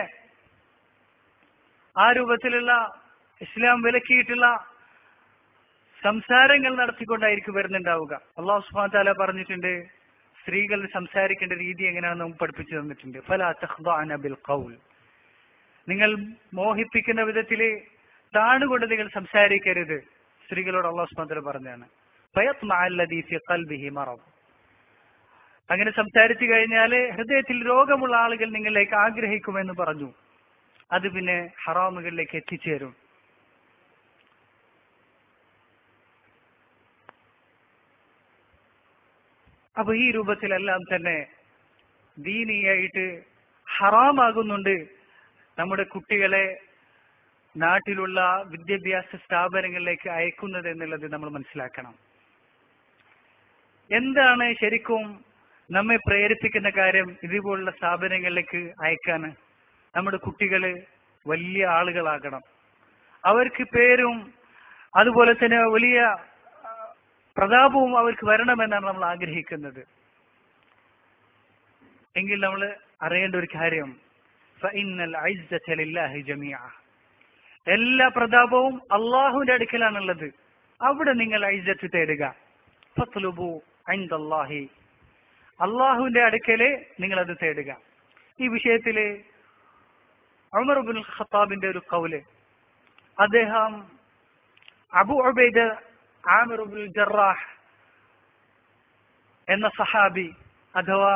ആ രൂപത്തിലുള്ള ഇസ്ലാം വിലക്കിയിട്ടുള്ള സംസാരങ്ങൾ നടത്തിക്കൊണ്ടായിരിക്കും വരുന്നുണ്ടാവുക. അല്ലാഹു സുബ്ഹാനഹു വ തആല പറഞ്ഞിട്ടുണ്ട്, സ്ത്രീകൾ സംസാരിക്കേണ്ട രീതി എങ്ങനെയാണെന്ന് നമുക്ക് പഠിപ്പിച്ചു തന്നിട്ടുണ്ട്. ഫലാ തഖ്ദഅന ബിൽ ഖൗൽ, നിങ്ങൾ മോഹിപ്പിക്കുന്ന വിധത്തിൽ താണുകൊണ്ട് നിങ്ങൾ സംസാരിക്കരുത്. സ്ത്രീകളോട് അല്ലാഹു സുബ്ഹാനഹു വ തആല പറഞ്ഞാണ്. ഫയത്മഅ അല്ലദീ ഫീ ഖൽബിഹി മറദ്, അങ്ങനെ സംസാരിച്ചു കഴിഞ്ഞാൽ ഹൃദയത്തിൽ രോഗമുള്ള ആളുകൾ നിങ്ങളിലേക്ക് ആഗ്രഹിക്കുമെന്ന് പറഞ്ഞു. അത് പിന്നെ ഹറാമുകളിലേക്ക് എത്തിച്ചേരും. അപ്പൊ ഈ രൂപത്തിലെല്ലാം തന്നെ ദീനിയായിട്ട് ഹറാമാകുന്നുണ്ട് നമ്മുടെ കുട്ടികളെ നാട്ടിലുള്ള വിദ്യാഭ്യാസ സ്ഥാപനങ്ങളിലേക്ക് അയക്കുന്നത് എന്നുള്ളത് നമ്മൾ മനസ്സിലാക്കണം. എന്താണ് ശരിക്കും നമ്മെ പ്രേരിപ്പിക്കുന്ന കാര്യം ഇതുപോലുള്ള സ്ഥാപനങ്ങളിലേക്ക് അയക്കാൻ? നമ്മുടെ കുട്ടികള് വലിയ ആളുകളാകണം, അവർക്ക് പേരും അതുപോലെ തന്നെ വലിയ പ്രതാപവും അവർക്ക് വരണമെന്നാണ് നമ്മൾ ആഗ്രഹിക്കുന്നത്. എങ്കിൽ നമ്മൾ അറിയേണ്ട ഒരു കാര്യം, ഫഇന്നൽ ഇസ്സത ലില്ലാഹി ജമീഅ, എല്ലാ പ്രതാപവും അള്ളാഹുവിന്റെ അടുക്കലാണുള്ളത്. അവിടെ നിങ്ങൾ ഇസ്സത്ത് തേടുക. ഫത്ലുബു ഇൻദല്ലാഹി, അള്ളാഹുവിന്റെ അടുക്കല് നിങ്ങൾ അത് തേടുക. ഈ വിഷയത്തില് ഉമർ ഇബ്നുൽ ഖത്താബിന്റെ ഒരു ഖൗല്, അദ്ദേഹം അബൂ ഉബൈദ ആമിർ ഇബ്നുൽ ജറാഹ് എന്ന സഹാബി അഥവാ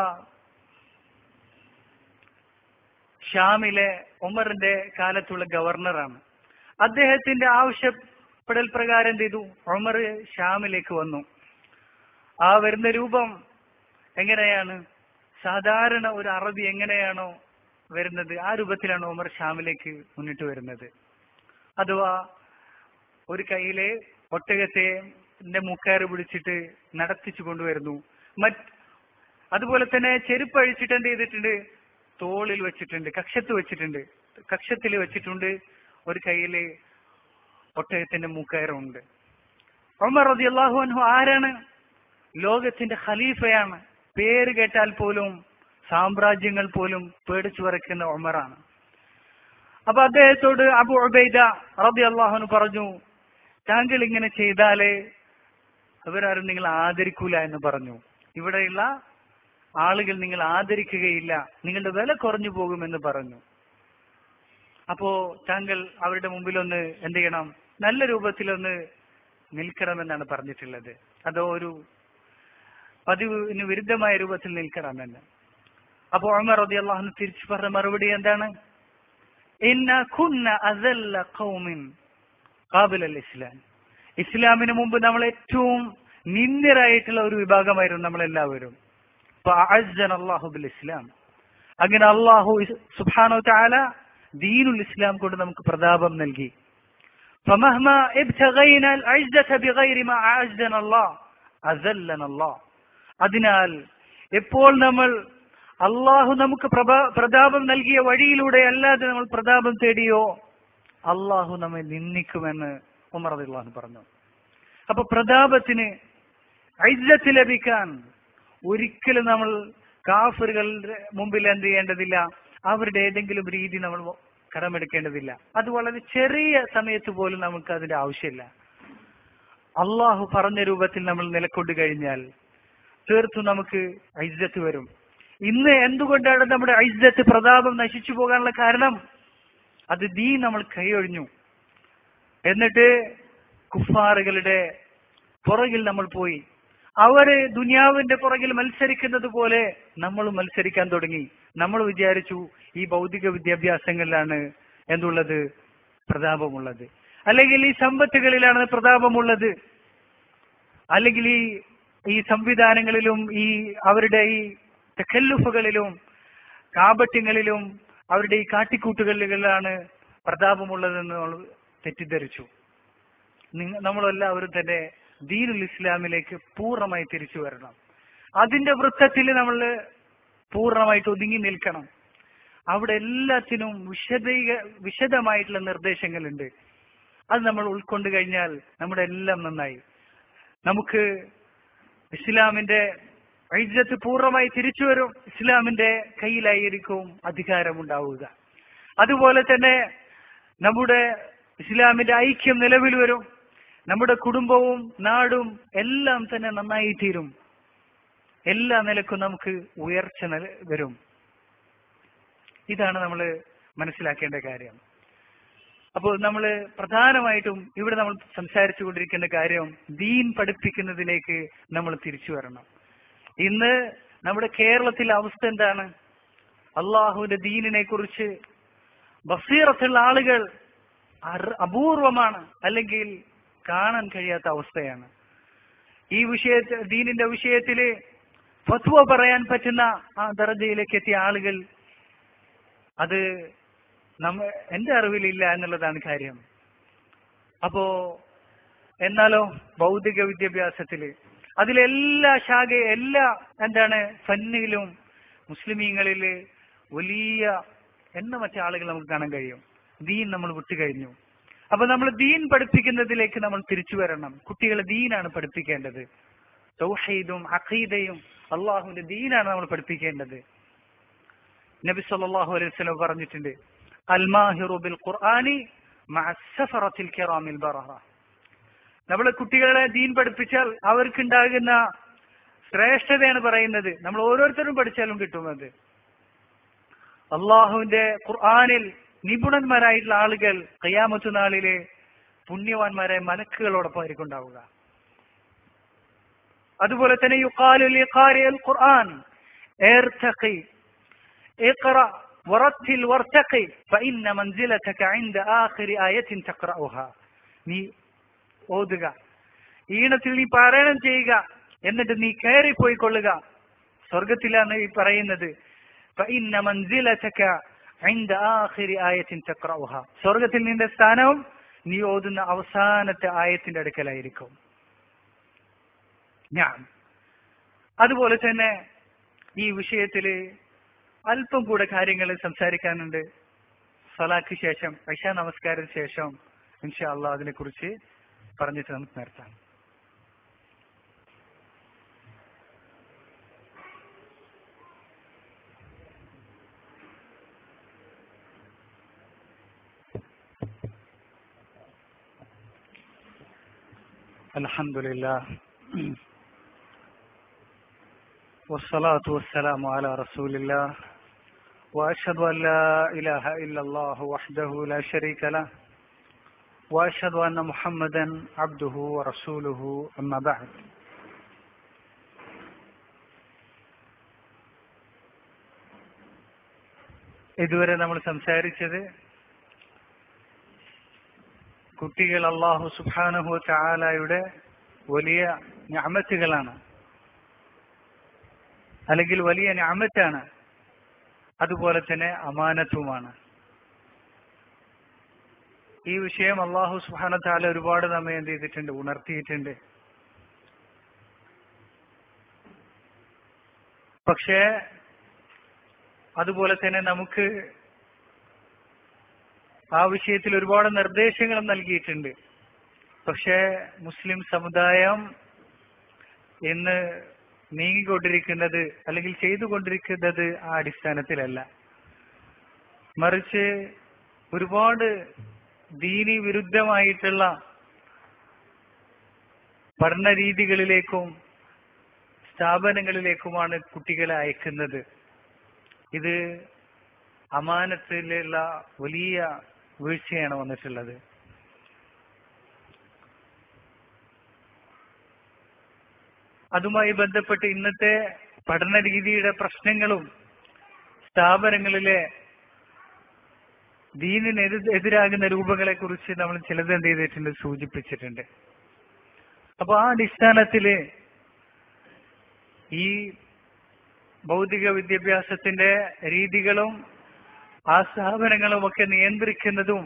ഷാമിലെ ഉമറിന്റെ കാലത്തുള്ള ഗവർണറാണ്. അദ്ദേഹത്തിന്റെ ആവശ്യപ്പെടൽ പ്രകാരം എന്ത് ചെയ്തു? ഉമർ ഷാമിലേക്ക് വന്നു. ആ വരുന്ന രൂപം എങ്ങനെയാണ്? സാധാരണ ഒരു അറബി എങ്ങനെയാണോ വരുന്നത് ആ രൂപത്തിലാണ് ഉമർ ഷാമിലേക്ക് മുന്നിട്ട് വരുന്നത്. അഥവാ ഒരു കയ്യിലെ ഒട്ടകത്തെ മുക്കാറ് പിടിച്ചിട്ട് നടത്തിച്ചു കൊണ്ടുവരുന്നു. മറ്റ് അതുപോലെ തന്നെ ചെരുപ്പ് അഴിച്ചിട്ട് എന്ത് ചെയ്തിട്ടുണ്ട്? തോളിൽ വെച്ചിട്ടുണ്ട്, കക്ഷത്ത് വെച്ചിട്ടുണ്ട്, കക്ഷത്തിൽ വെച്ചിട്ടുണ്ട്. ഒരു കയ്യില് ഒട്ടകത്തിന്റെ മൂക്കയറുണ്ട്. ഉമർ റളിയല്ലാഹു അൻഹു ആരാണ്? ലോകത്തിന്റെ ഖലീഫയാണ്. പേര് കേട്ടാൽ പോലും സാമ്രാജ്യങ്ങൾ പോലും പേടിച്ചു വരയ്ക്കുന്ന ഉമറാണ്. അപ്പൊ അദ്ദേഹത്തോട് അബൂ ഉബൈദ റളിയല്ലാഹു അൻഹു പറഞ്ഞു, താങ്കൾ ഇങ്ങനെ ചെയ്താലേ അവരാരും നിങ്ങൾ ആദരിക്കൂല എന്ന് പറഞ്ഞു. ഇവിടെയുള്ള ആളുകൾ നിങ്ങൾ ആദരിക്കുകയില്ല, നിങ്ങളുടെ വില കുറഞ്ഞു പോകുമെന്ന് പറഞ്ഞു. അപ്പോ താങ്കൾ അവരുടെ മുമ്പിൽ ഒന്ന് എന്ത് ചെയ്യണം? നല്ല രൂപത്തിലൊന്ന് നിൽക്കണമെന്നാണ് പറഞ്ഞിട്ടുള്ളത്. അതോ ഒരു പതിവിന് വിരുദ്ധമായ രൂപത്തിൽ നിൽക്കണമെന്ന്. അപ്പൊ ഉമർ റളിയല്ലാഹു അൻഹു തിരിച്ചു പറഞ്ഞ മറുപടി എന്താണ്? ഇന്നാ കുന്ന അസല്ല ഖൗമിൻ ഖാബില ഇസ്ലാം, ഇസ്ലാമിന് മുമ്പ് നമ്മൾ ഏറ്റവും നിന്ദ്യരായിട്ടുള്ള ഒരു വിഭാഗമായിരുന്നു നമ്മളെല്ലാവരും. അല്ലാഹു ബിൽ ഇസ്ലാം, അങ്ങനെ അള്ളാഹു സുബ്ഹാനഹു വ തആല ദീനുൽ ഇസ്ലാം കൊണ്ട് നമുക്ക് പ്രതാപം നൽകി. ഫമഹ്മാ ഇബ്തഗൈന അൽ ഇസ്സത ബിഗൈരി മാ അഅസ്സന അല്ലാഹ് അസല്ലന അല്ലാഹ്, അതിനാൽ എപ്പോൾ നമ്മൾ അള്ളാഹു നമുക്ക് പ്രതാപം നൽകിയ വഴിയിലൂടെ അല്ലാതെ നമ്മൾ പ്രതാപം തേടിയോ അള്ളാഹു നമ്മെ നിന്ദിക്കുമെന്ന് ഉമർ റളിയല്ലാഹു അൻഹു പറഞ്ഞു. അപ്പൊ പ്രതാപത്തിന് ഇസ്സത്ത് ലഭിക്കാൻ ഒരിക്കലും നമ്മൾ കാഫിറുകളുടെ മുമ്പിൽ എന്ത് ചെയ്യേണ്ടതില്ല, അവരുടെ ഏതെങ്കിലും രീതി നമ്മൾ കടമെടുക്കേണ്ടതില്ല. അത് വളരെ ചെറിയ സമയത്ത് പോലും നമുക്ക് അതിന്റെ ആവശ്യമില്ല. അള്ളാഹു പറഞ്ഞ രൂപത്തിൽ നമ്മൾ നിലക്കൊണ്ടു കഴിഞ്ഞാൽ തീർത്തും നമുക്ക് ഇസ്സത്ത് വരും. ഇന്ന് എന്തുകൊണ്ടാണ് നമ്മുടെ ഇസ്സത്ത്, പ്രതാപം നശിച്ചു പോകാനുള്ള കാരണം? അത് ദീൻ നമ്മൾ കൈയൊഴിഞ്ഞു. എന്നിട്ട് കുഫാറുകളുടെ പുറകിൽ നമ്മൾ പോയി. അവര് ദുനിയാവിന്റെ പുറകിൽ മത്സരിക്കുന്നത് പോലെ നമ്മൾ മത്സരിക്കാൻ തുടങ്ങി. നമ്മൾ വിചാരിച്ചു ഈ ഭൗതിക വിദ്യാഭ്യാസങ്ങളിലാണ് എന്തുള്ളത്, പ്രതാപമുള്ളത്, അല്ലെങ്കിൽ ഈ സമ്പത്തുകളിലാണ് പ്രതാപമുള്ളത്, അല്ലെങ്കിൽ ഈ ഈ സംവിധാനങ്ങളിലും ഈ അവരുടെ ഈ തഖല്ലുഫുകളിലും കാപട്യങ്ങളിലും അവരുടെ ഈ കാട്ടിക്കൂട്ടുകളിലാണ് പ്രതാപമുള്ളതെന്ന് നമ്മൾ തെറ്റിദ്ധരിച്ചു. നമ്മളെല്ലാവരും തന്നെ ദീനുൽ ഇസ്ലാമിലേക്ക് പൂർണ്ണമായി തിരിച്ചു വരണം. അതിന്റെ വൃത്തത്തിൽ നമ്മൾ പൂർണ്ണമായിട്ട് ഒതുങ്ങി നിൽക്കണം. അവിടെ എല്ലാത്തിനും വിശദ വിശദമായിട്ടുള്ള നിർദ്ദേശങ്ങളുണ്ട്. അത് നമ്മൾ ഉൾക്കൊണ്ടു കഴിഞ്ഞാൽ നമ്മുടെ എല്ലാം നന്നായി. നമുക്ക് ഇസ്ലാമിന്റെ ഇജ്ജത്ത് പൂർണ്ണമായി തിരിച്ചു വരും. ഇസ്ലാമിന്റെ കയ്യിലായിരിക്കും അധികാരമുണ്ടാവുക. അതുപോലെ തന്നെ നമ്മുടെ ഇസ്ലാമിന്റെ ഐക്യം നിലവിൽ വരും. നമ്മുടെ കുടുംബവും നാടും എല്ലാം തന്നെ നന്നായി തീരും. എല്ലാ നിലക്കും നമുക്ക് ഉയർച്ച വരും. ഇതാണ് നമ്മൾ മനസ്സിലാക്കേണ്ട കാര്യം. അപ്പോൾ നമ്മൾ പ്രധാനമായിട്ടും ഇവിടെ നമ്മൾ സംസാരിച്ചു കൊണ്ടിരിക്കേണ്ട കാര്യം ദീൻ പഠിപ്പിക്കുന്നതിലേക്ക് നമ്മൾ തിരിച്ചു വരണം. ഇന്ന് നമ്മുടെ കേരളത്തിലെ അവസ്ഥ എന്താണ്? അള്ളാഹുവിന്റെ ദീനിനെ കുറിച്ച് ബസീറത്തുള്ള ആളുകൾ അപൂർവമാണ്, അല്ലെങ്കിൽ കാണാൻ കഴിയാത്ത അവസ്ഥയാണ്. ഈ വിഷയ ദീനിന്റെ വിഷയത്തില് ഫത്വ പറയാൻ പറ്റുന്ന ആ ദർജയിലേക്ക് എത്തിയ ആളുകൾ അത് നമ്മ എന്റെ അറിവിലില്ല എന്നുള്ളതാണ് കാര്യം. അപ്പോ എന്നാലോ ഭൗതിക വിദ്യാഭ്യാസത്തില് അതിലെല്ലാ ശാഖ എല്ലാ എന്താണ് ഫന്നിലും മുസ്ലിമീങ്ങളില് വലിയ എണ്ണമറ്റ ആളുകൾ നമുക്ക് കാണാൻ കഴിയും. ദീൻ നമ്മൾ വിട്ടുകഴിഞ്ഞു. അപ്പൊ നമ്മൾ ദീൻ പഠിപ്പിക്കുന്നതിലേക്ക് നമ്മൾ തിരിച്ചു വരണം. കുട്ടികളെ ദീനാണ് പഠിപ്പിക്കേണ്ടത്. തൗഹീദും അഖീദയും അള്ളാഹുവിന്റെ ദീനാണ് നമ്മൾ പഠിപ്പിക്കേണ്ടത്. നബി സല്ലല്ലാഹു അലൈഹി വസല്ലം പറഞ്ഞിട്ടുണ്ട്, അൽ മാഹിറു ബിൽ ഖുർആനി മഅ സഫറത്തിൽ കിറാമിൽ ബററ. നമ്മളെ കുട്ടികളെ ദീൻ പഠിപ്പിച്ചാൽ അവർക്കുണ്ടാകുന്ന ശ്രേഷ്ഠതയാണ് പറയുന്നത്. നമ്മൾ ഓരോരുത്തരും പഠിച്ചാലും കിട്ടും അത്. അള്ളാഹുവിന്റെ ഖുർആനിൽ നിപുണന്മാരായിട്ടുള്ള ആളുകൾ ഖിയാമത്ത് നാളിലെ പുണ്യവാന്മാരായ മലക്കുകളോടൊപ്പം ആയിരിക്കും ഉണ്ടാവുക. അതുപോലെ തന്നെ യുഖാലു ലിഖാരിൽ ഖുർആൻ ഇർതഖി ഇഖറ വറത്തിൽ വർതഖി ഫഇന്ന മൻസിലതക ഇൻദ ആഖിരി ആയത്തിൻ തഖറഉഹാ. നീ ഓതുക, ഈണത്തിൽ നീ പാരായണം ചെയ്യുക, എന്നിട്ട് നീ കയറിപ്പോയിക്കൊള്ളുക. സ്വർഗത്തിലാണ് ഈ പറയുന്നത്. ഫഇന്ന മൻസിലതക ഇൻദ ആഖിരി ആയത്തിൻ തഖറഉഹാ. സ്വർഗത്തിൽ നിന്റെ സ്ഥാനവും നീ ഓതുന്ന അവസാനത്തെ ആയത്തിന്റെ അടുക്കലായിരിക്കും. ഞാൻ അതുപോലെ തന്നെ ഈ വിഷയത്തില് അല്പം കൂടെ കാര്യങ്ങൾ സംസാരിക്കാനുണ്ട്. സലാക്ക് ശേഷം ഇശാ നമസ്കാരത്തിന് ശേഷം ഇൻഷാ അല്ലാഹ് അതിനെ കുറിച്ച് പറഞ്ഞിട്ട് നമുക്ക് നിർത്താം. അൽഹംദുലില്ലാഹ് والصلاة والسلام على رسول الله وأشهد أن لا إله إلا الله وحده لا شريك له وأشهد أن محمدا عبده ورسوله أما بعد. ഇതുവരെ നമ്മൾ സംസാരിച്ചത് കുട്ടികൾ അല്ലാഹു സുബ്ഹാനഹു വ തആലയുടെ വലിയ നിഅമത്തുകളാണ്, അല്ലെങ്കിൽ വലിയ നിഅമത്താണ്. അതുപോലെ തന്നെ അമാനത്തുമാണ്. ഈ വിഷയം അല്ലാഹു സുബ്ഹാനഹു വ തആല ഒരുപാട് നമ്മെ എന്ത് ചെയ്തിട്ടുണ്ട്, ഉണർത്തിയിട്ടുണ്ട്. പക്ഷേ അതുപോലെ തന്നെ നമുക്ക് ആ വിഷയത്തിൽ ഒരുപാട് നിർദ്ദേശങ്ങളും നൽകിയിട്ടുണ്ട്. പക്ഷേ മുസ്ലിം സമുദായം ഇന്ന് നീങ്ങിക്കൊണ്ടിരിക്കുന്നത് അല്ലെങ്കിൽ ചെയ്തുകൊണ്ടിരിക്കുന്നത് ആ അടിസ്ഥാനത്തിലല്ല. മറിച്ച് ഒരുപാട് ദീനി വിരുദ്ധമായിട്ടുള്ള പഠന രീതികളിലേക്കും സ്ഥാപനങ്ങളിലേക്കുമാണ് കുട്ടികളെ അയക്കുന്നത്. ഇത് അമാനത്തിലുള്ള വലിയ വീഴ്ചയാണ് വന്നിട്ടുള്ളത്. അതുമായി ബന്ധപ്പെട്ട് ഇന്നത്തെ പഠന രീതിയുടെ പ്രശ്നങ്ങളും സ്ഥാപനങ്ങളിലെ ദീനിന് എതിരാകുന്ന രൂപങ്ങളെ കുറിച്ച് നമ്മൾ ചിലത് എന്ത് ചെയ്തിട്ടുണ്ട്, സൂചിപ്പിച്ചിട്ടുണ്ട്. അപ്പൊ ആ അടിസ്ഥാനത്തില് ഈ ഭൗതിക വിദ്യാഭ്യാസത്തിന്റെ രീതികളും ആ സ്ഥാപനങ്ങളും ഒക്കെ നിയന്ത്രിക്കുന്നതും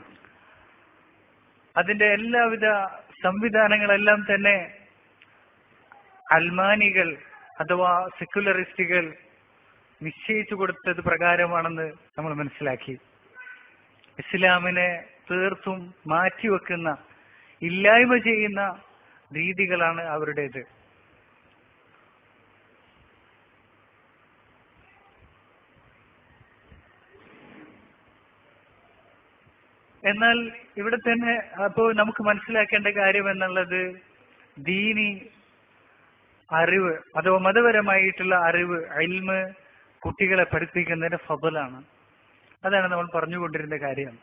അതിന്റെ എല്ലാവിധ സംവിധാനങ്ങളെല്ലാം തന്നെ അൽമാനികൾ അഥവാ സെക്യുലറിസ്റ്റുകൾ നിശ്ചയിച്ചു കൊടുത്തത് പ്രകാരമാണെന്ന് നമ്മൾ മനസ്സിലാക്കി. ഇസ്ലാമിനെ തീർത്തും മാറ്റിവെക്കുന്ന, ഇല്ലായ്മ ചെയ്യുന്ന രീതികളാണ് അവരുടേത്. എന്നാൽ ഇവിടെ തന്നെ അപ്പോൾ നമുക്ക് മനസ്സിലാക്കേണ്ട കാര്യം എന്നുള്ളത് ദീനി അറിവ് അഥവാ മതപരമായിട്ടുള്ള അറിവ്, ഇൽമ് കുട്ടികളെ പഠിപ്പിക്കുന്നതിന്റെ ഫضലാണ്. അതാണ് നമ്മൾ പറഞ്ഞുകൊണ്ടിരുന്ന കാര്യം.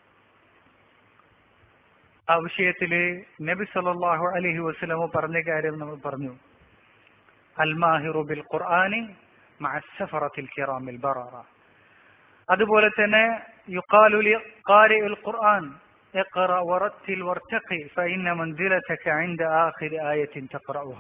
ആ വിഷയത്തില് നബി സല്ലല്ലാഹു അലൈഹി വസല്ലം പറഞ്ഞ കാര്യം നമ്മൾ പറഞ്ഞു. അൽ മാഹിറു ബിൽ ഖുർആനി മഅ സഫറത്തിൽ കിറാമിൽ ബററ. അതുപോലെ തന്നെ യുഖാലു ലിഖാരിഇൽ ഖുർആൻ ഇഖ്റ വറത്തിൽ വർതഖി ഫഇന്ന മൻസിലതക ഇൻദ ആഖിരി ആയത്തിൻ തഖറഉഹ.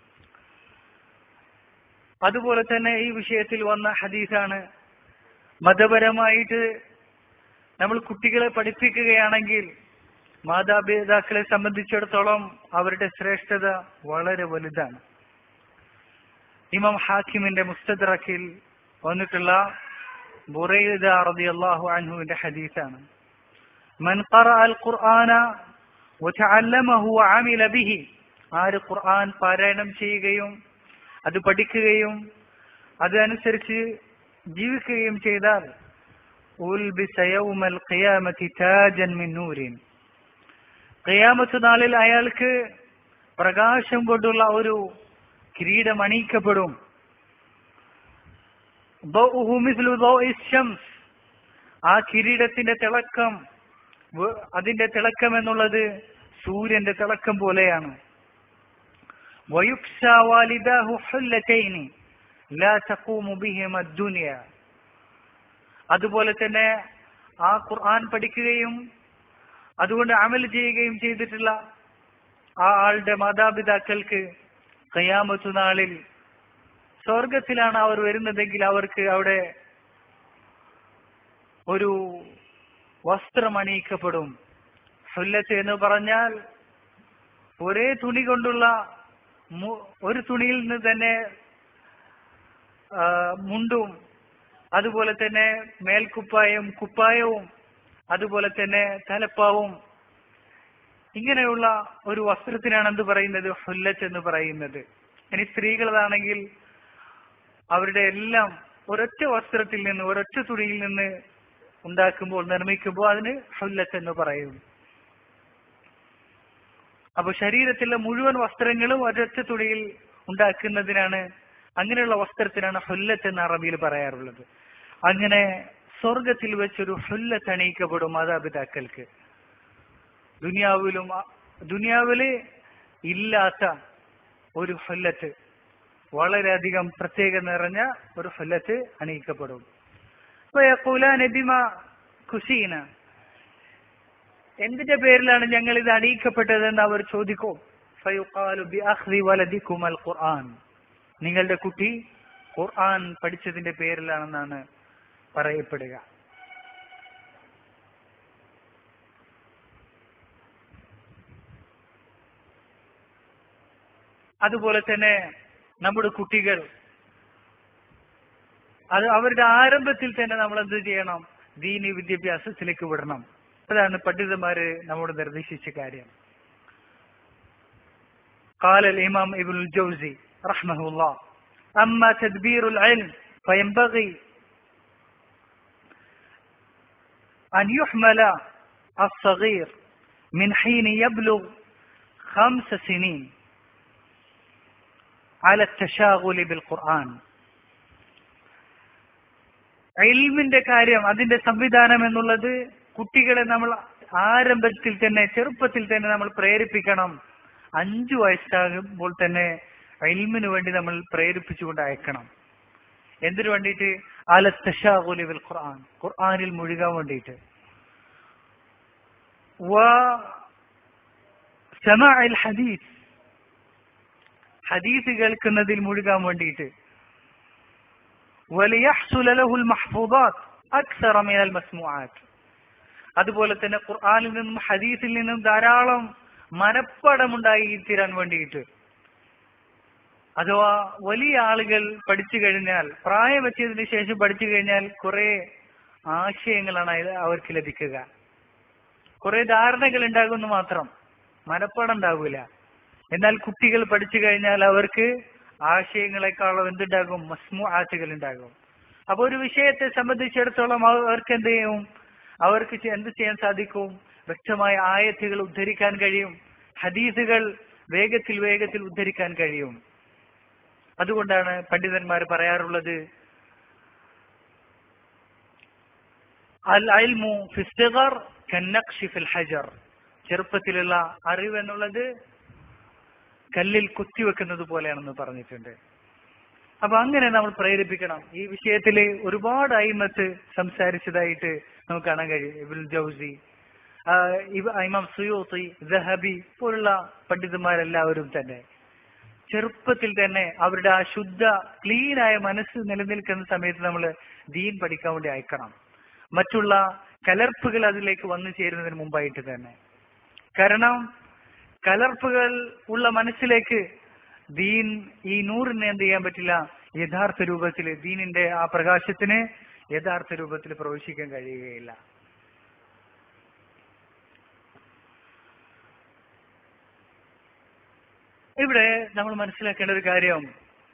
അതുപോലെ തന്നെ ഈ വിഷയത്തിൽ വന്ന ഹദീസാണ്, മതപരമായിട്ട് നമ്മൾ കുട്ടികളെ പഠിപ്പിക്കുകയാണെങ്കിൽ മാതാപിതാക്കളെ സംബന്ധിച്ചിടത്തോളം അവരുടെ ശ്രേഷ്ഠത വളരെ വലുതാണ്. ഇമാം ഹാക്കിമിന്റെ മുസ്തദ്റക്കിൽ വന്നിട്ടുള്ള ബുറൈദ റളിയല്ലാഹു അൻഹുവിന്റെ ഹദീസാണ്. മൻ ഖറഅൽ ഖുർആന വതഅല്ലമഹു വഅമില ബിഹി. ആര് ഖുർആൻ പാരായണം ചെയ്യുകയും അത് പഠിക്കുകയും അതനുസരിച്ച് ജീവിക്കുകയും ചെയ്താൽ ഉൽബിസ യൗമൽ ഖിയാമത്തി താജൻ മിൻ നൂരിൻ. ഖിയാമത്ത് നാളിൽ അയാൾക്ക് പ്രകാശം കൊണ്ടുള്ള ഒരു കിരീടം അണിയിക്കപ്പെടും. ദൗഉഹു മിസ്ലു ദൗഇസ് ശംസ്. ആ കിരീടത്തിന്റെ തിളക്കം, അതിന്റെ തിളക്കം എന്നുള്ളത് സൂര്യന്റെ തിളക്കം പോലെയാണ്. വയുക്സാ വാലിദാഹു ഹുല്ലതൈനി ലാ തഖൂമു ബിഹിമ ദുനിയ. അതുപോലെ തന്നെ ആ ഖുർആൻ പഠിക്കുകയും അതുകൊണ്ട് അമൽ ചെയ്യുകയും ചെയ്തിട്ടുള്ള ആ ആളുടെ മാതാപിതാക്കൾക്ക് ഖിയാമത്ത് നാളിൽ സ്വർഗത്തിലാണ് അവർ വരുന്നതെങ്കിൽ അവർക്ക് അവിടെ ഒരു വസ്ത്രം അണിയിക്കപ്പെടും. ഹുല്ലത്ത് എന്ന് പറഞ്ഞാൽ ഒരേ തുണി കൊണ്ടുള്ള ഒരു തുണിയിൽ നിന്ന് തന്നെ മുണ്ടും അതുപോലെ തന്നെ മേൽക്കുപ്പായം കുപ്പായവും അതുപോലെ തന്നെ തലപ്പാവും, ഇങ്ങനെയുള്ള ഒരു വസ്ത്രത്തിനാണ് എന്ത് പറയുന്നത്, ഹുല്ലത്ത് എന്ന് പറയുന്നത്. ഇനി സ്ത്രീകളാണെങ്കിൽ അവരുടെ എല്ലാം ഒരൊറ്റ വസ്ത്രത്തിൽ നിന്ന് ഒരൊറ്റ തുണിയിൽ നിന്ന് ഉണ്ടാക്കുമ്പോൾ നിർമ്മിക്കുമ്പോൾ അതിന് ഹുല്ലത്ത് എന്ന് പറയും. അപ്പൊ ശരീരത്തിലെ മുഴുവൻ വസ്ത്രങ്ങളും ഒരൊറ്റ തുണിയിൽ ഉണ്ടാക്കുന്നതിനാണ്, അങ്ങനെയുള്ള വസ്ത്രത്തിനാണ് ഹുല്ലത്ത് എന്ന് അറബിയിൽ പറയാറുള്ളത്. അങ്ങനെ സ്വർഗത്തിൽ വെച്ചൊരു ഹുല്ലത്ത് അണിയിക്കപ്പെടും മാതാപിതാക്കൾക്ക്. ദുനിയാവിലും ദുനിയാവില് ഇല്ലാത്ത ഒരു ഹുല്ലത്ത്, വളരെയധികം പ്രത്യേകത നിറഞ്ഞ ഒരു ഹുല്ലത്ത് അണിയിക്കപ്പെടും. ഖുസീന, എന്തിന്റെ പേരിലാണ് ഞങ്ങൾ ഇത് അണിയിക്കപ്പെട്ടതെന്ന് അവർ ചോദിക്കും. ഫയുഖാലു ബിഅഖ്ദി വലദികുമൽ ഖുർആൻ. നിങ്ങളുടെ കുട്ടി ഖുർആൻ പഠിച്ചതിന്റെ പേരിലാണെന്നാണ് പറയപ്പെടുക. അതുപോലെ തന്നെ നമ്മുടെ കുട്ടികൾ അത് അവരുടെ ആരംഭത്തിൽ തന്നെ നമ്മൾ എന്ത് ചെയ്യണം, ദീനി വിദ്യാഭ്യാസത്തിലേക്ക് വിടണം. അതാണ് പണ്ഡിതന്മാര് നമ്മോട് നിർദ്ദേശിച്ച കാര്യം. ഖാല ഇമാം ഇബ്നുൽ ജൗസി റഹ്മഹുല്ലാഹ് അമ്മ തദ്ബീറുൽ ഇൽം ഫയൻബഗി അൻ യുഹ്മല الصغير من حين يبلغ خمس سنين على التشاغل بالقرآن. ഇൽമിന്റെ കാര്യം, അതിന്റെ സംവിധാനം എന്നുള്ളത് കുട്ടികളെ നമ്മൾ ആരംഭത്തിൽ തന്നെ, ചെറുപ്പത്തിൽ തന്നെ നമ്മൾ പ്രേരിപ്പിക്കണം. അഞ്ചു വയസ്സാകുമ്പോൾ തന്നെ ഇൽമിന് വേണ്ടി നമ്മൾ പ്രേരിപ്പിച്ചുകൊണ്ട് അയക്കണം. എന്തിനു വേണ്ടിയിട്ട്? അല തശാഗുലി ബിൽ ഖുർആൻ, ഖുർആനിൽ മുഴുകാൻ വേണ്ടിയിട്ട്. സമാഇൽ ഹദീസ്, ഹദീസ് കേൾക്കുന്നതിൽ മുഴുകാൻ വേണ്ടിയിട്ട്. വലിയഹ്സുല ലഹുൽ മഹ്ഫൂദാത്ത് അക്സറ മിനൽ മസ്മൂആത്ത്, അതുപോലെ തന്നെ ഖുർആനിൽ നിന്നും ഹദീസിൽ നിന്നും ധാരാളം മനഃപ്പാഠമുണ്ടായി തീരാൻ വേണ്ടിയിട്ട്. അഥവാ വലിയ ആളുകൾ പഠിച്ചു കഴിഞ്ഞാൽ, പ്രായം വെച്ചതിന് ശേഷം പഠിച്ചു കഴിഞ്ഞാൽ കുറെ ആശയങ്ങളാണ് അവർക്ക് ലഭിക്കുക. കുറെ ധാരണകൾ ഉണ്ടാകുന്നു മാത്രം, മനഃപ്പാഠം ഉണ്ടാകൂല. എന്നാൽ കുട്ടികൾ പഠിച്ചു കഴിഞ്ഞാൽ അവർക്ക് ആശയങ്ങളെക്കാളും എന്തുണ്ടാകും? മസ്മൂആത്തുകൾ ഉണ്ടാകും. അപ്പൊ ഒരു വിഷയത്തെ സംബന്ധിച്ചിടത്തോളം അവർക്ക് എന്ത് ചെയ്യും? അവർക്ക് എന്ത് ചെയ്യാൻ സാധിക്കും? വ്യക്തമായ ആയത്തുകൾ ഉദ്ധരിക്കാൻ കഴിയും, ഹദീസുകൾ വേഗത്തിൽ വേഗത്തിൽ ഉദ്ധരിക്കാൻ കഴിയും. അതുകൊണ്ടാണ് പണ്ഡിതന്മാർ പറയാറുള്ളത്, അൽ ഇൽമു ഫിസ്തിഗർ കന്നഖ്ശി ഫിൽ ഹജർ, ചെറുപ്പത്തിലുള്ള അറിവ് എന്നുള്ളത് കല്ലിൽ കുത്തിവെക്കുന്നത് പോലെയാണെന്ന് പറഞ്ഞിട്ടുണ്ട്. അപ്പൊ അങ്ങനെ നമ്മൾ പ്രേരിപ്പിക്കണം. ഈ വിഷയത്തിൽ ഒരുപാട് അയിമത്ത് സംസാരിച്ചതായിട്ട് നമുക്ക് കാണാൻ കഴിയും. ഇബ്നുൽ ജൗസി, ഇമാം സുയൂത്തി, ദഹബി പോലുള്ള പണ്ഡിതന്മാരെല്ലാവരും തന്നെ ചെറുപ്പത്തിൽ തന്നെ അവരുടെ ആ ശുദ്ധ ക്ലീനായ മനസ്സ് നിലനിൽക്കുന്ന സമയത്ത് നമ്മൾ ദീൻ പഠിക്കാൻ വേണ്ടി അയക്കണം. മറ്റുള്ള കലർപ്പുകൾ അതിലേക്ക് വന്നു ചേരുന്നതിന് മുമ്പായിട്ട് തന്നെ. കാരണം കലർപ്പുകൾ ഉള്ള മനസ്സിലേക്ക് ദീൻ, ഈ നൂറിനെ എന്ത് ചെയ്യാൻ പറ്റില്ല? യഥാർത്ഥ രൂപത്തിൽ, ദീനിന്റെ ആ പ്രകാശത്തിന് യഥാർത്ഥ രൂപത്തിൽ പ്രവേശിക്കാൻ കഴിയുകയില്ല. ഇവിടെ നമ്മൾ മനസ്സിലാക്കേണ്ട ഒരു കാര്യം,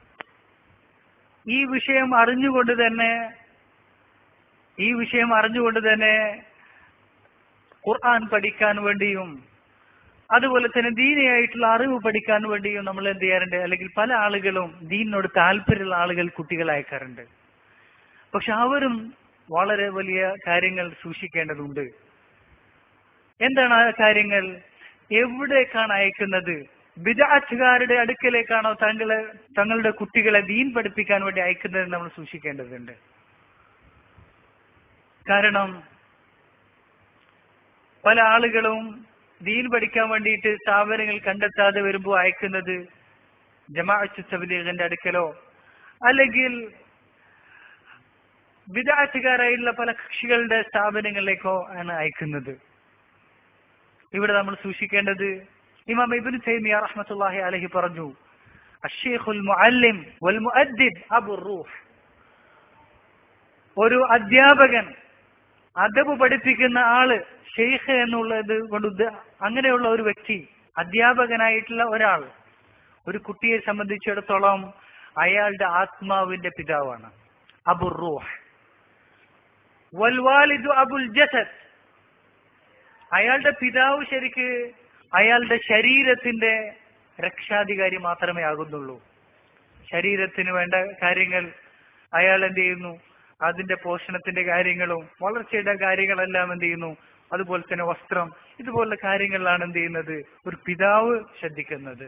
ഈ വിഷയം അറിഞ്ഞുകൊണ്ട് തന്നെ ഈ വിഷയം അറിഞ്ഞുകൊണ്ട് തന്നെ ഖുർആൻ പഠിക്കാൻ വേണ്ടിയും അതുപോലെ തന്നെ ദീനിയായിട്ടുള്ള അറിവ് പഠിക്കാൻ വേണ്ടിയും നമ്മൾ എന്ത് ചെയ്യാറുണ്ട്? അല്ലെങ്കിൽ പല ആളുകളും ദീനിനോട് താല്പര്യമുള്ള ആളുകൾ കുട്ടികളെ അയക്കാറുണ്ട്. പക്ഷെ അവരും വളരെ വലിയ കാര്യങ്ങൾ സൂക്ഷിക്കേണ്ടതുണ്ട്. എന്താണ് ആ കാര്യങ്ങൾ? എവിടേക്കാണ് അയക്കുന്നത്? ബിദ്അത്തുകാരുടെ അടുക്കലേക്കാണോ താങ്കളെ തങ്ങളുടെ കുട്ടികളെ ദീൻ പഠിപ്പിക്കാൻ വേണ്ടി അയക്കുന്നത് നമ്മൾ സൂക്ഷിക്കേണ്ടതുണ്ട്. കാരണം പല ആളുകളും ദീൻ പഠിക്കാൻ വേണ്ടിയിട്ട് സ്ഥാപനങ്ങൾ കണ്ടെത്താതെ വരുമ്പോൾ അയക്കുന്നത് ജമാഅത്ത് തബ്ലീഗിന്റെ അടുക്കലോ അല്ലെങ്കിൽ ബിദ്അത്തുകാരായുള്ള പല കക്ഷികളുടെ സ്ഥാപനങ്ങളിലേക്കോ ആണ് അയക്കുന്നത്. ഇവിടെ നമ്മൾ സൂക്ഷിക്കേണ്ടത്, ഇമാം ഇബ്നു തൈമിയ്യ റഹ്മത്തുള്ളാഹി അലൈഹി പറഞ്ഞു, അശ്ശൈഖുൽ മുഅല്ലിം വൽ മുഅദ്ദിബ് അബുർ റൂഹ്, ഒരു അധ്യാപകൻ, അദബ് പഠിപ്പിക്കുന്ന ആള്, ഷെയ്ഖ് എന്നുള്ളത് കൊണ്ട് അങ്ങനെയുള്ള ഒരു വ്യക്തി, അധ്യാപകനായിട്ടുള്ള ഒരാൾ ഒരു കുട്ടിയെ സംബന്ധിച്ചിടത്തോളം അയാളുടെ ആത്മാവിന്റെ പിതാവാണ്. അബുർ റൂഹ്. വൽ വാലിദു അബുൽ ജസദ്, അയാളുടെ പിതാവ് ശരിക്ക് അയാളുടെ ശരീരത്തിന്റെ രക്ഷാധികാരി മാത്രമേ ആകുന്നുള്ളൂ. ശരീരത്തിന് വേണ്ട കാര്യങ്ങൾ അയാൾ എന്ത് ചെയ്യുന്നു? അതിന്റെ പോഷണത്തിന്റെ കാര്യങ്ങളും വളർച്ചയുടെ കാര്യങ്ങളെല്ലാം എന്ത് ചെയ്യുന്നു? അതുപോലെ തന്നെ വസ്ത്രം, ഇതുപോലുള്ള കാര്യങ്ങളിലാണ് എന്ത് ചെയ്യുന്നത്? ഒരു പിതാവ് ശ്രദ്ധിക്കുന്നത്.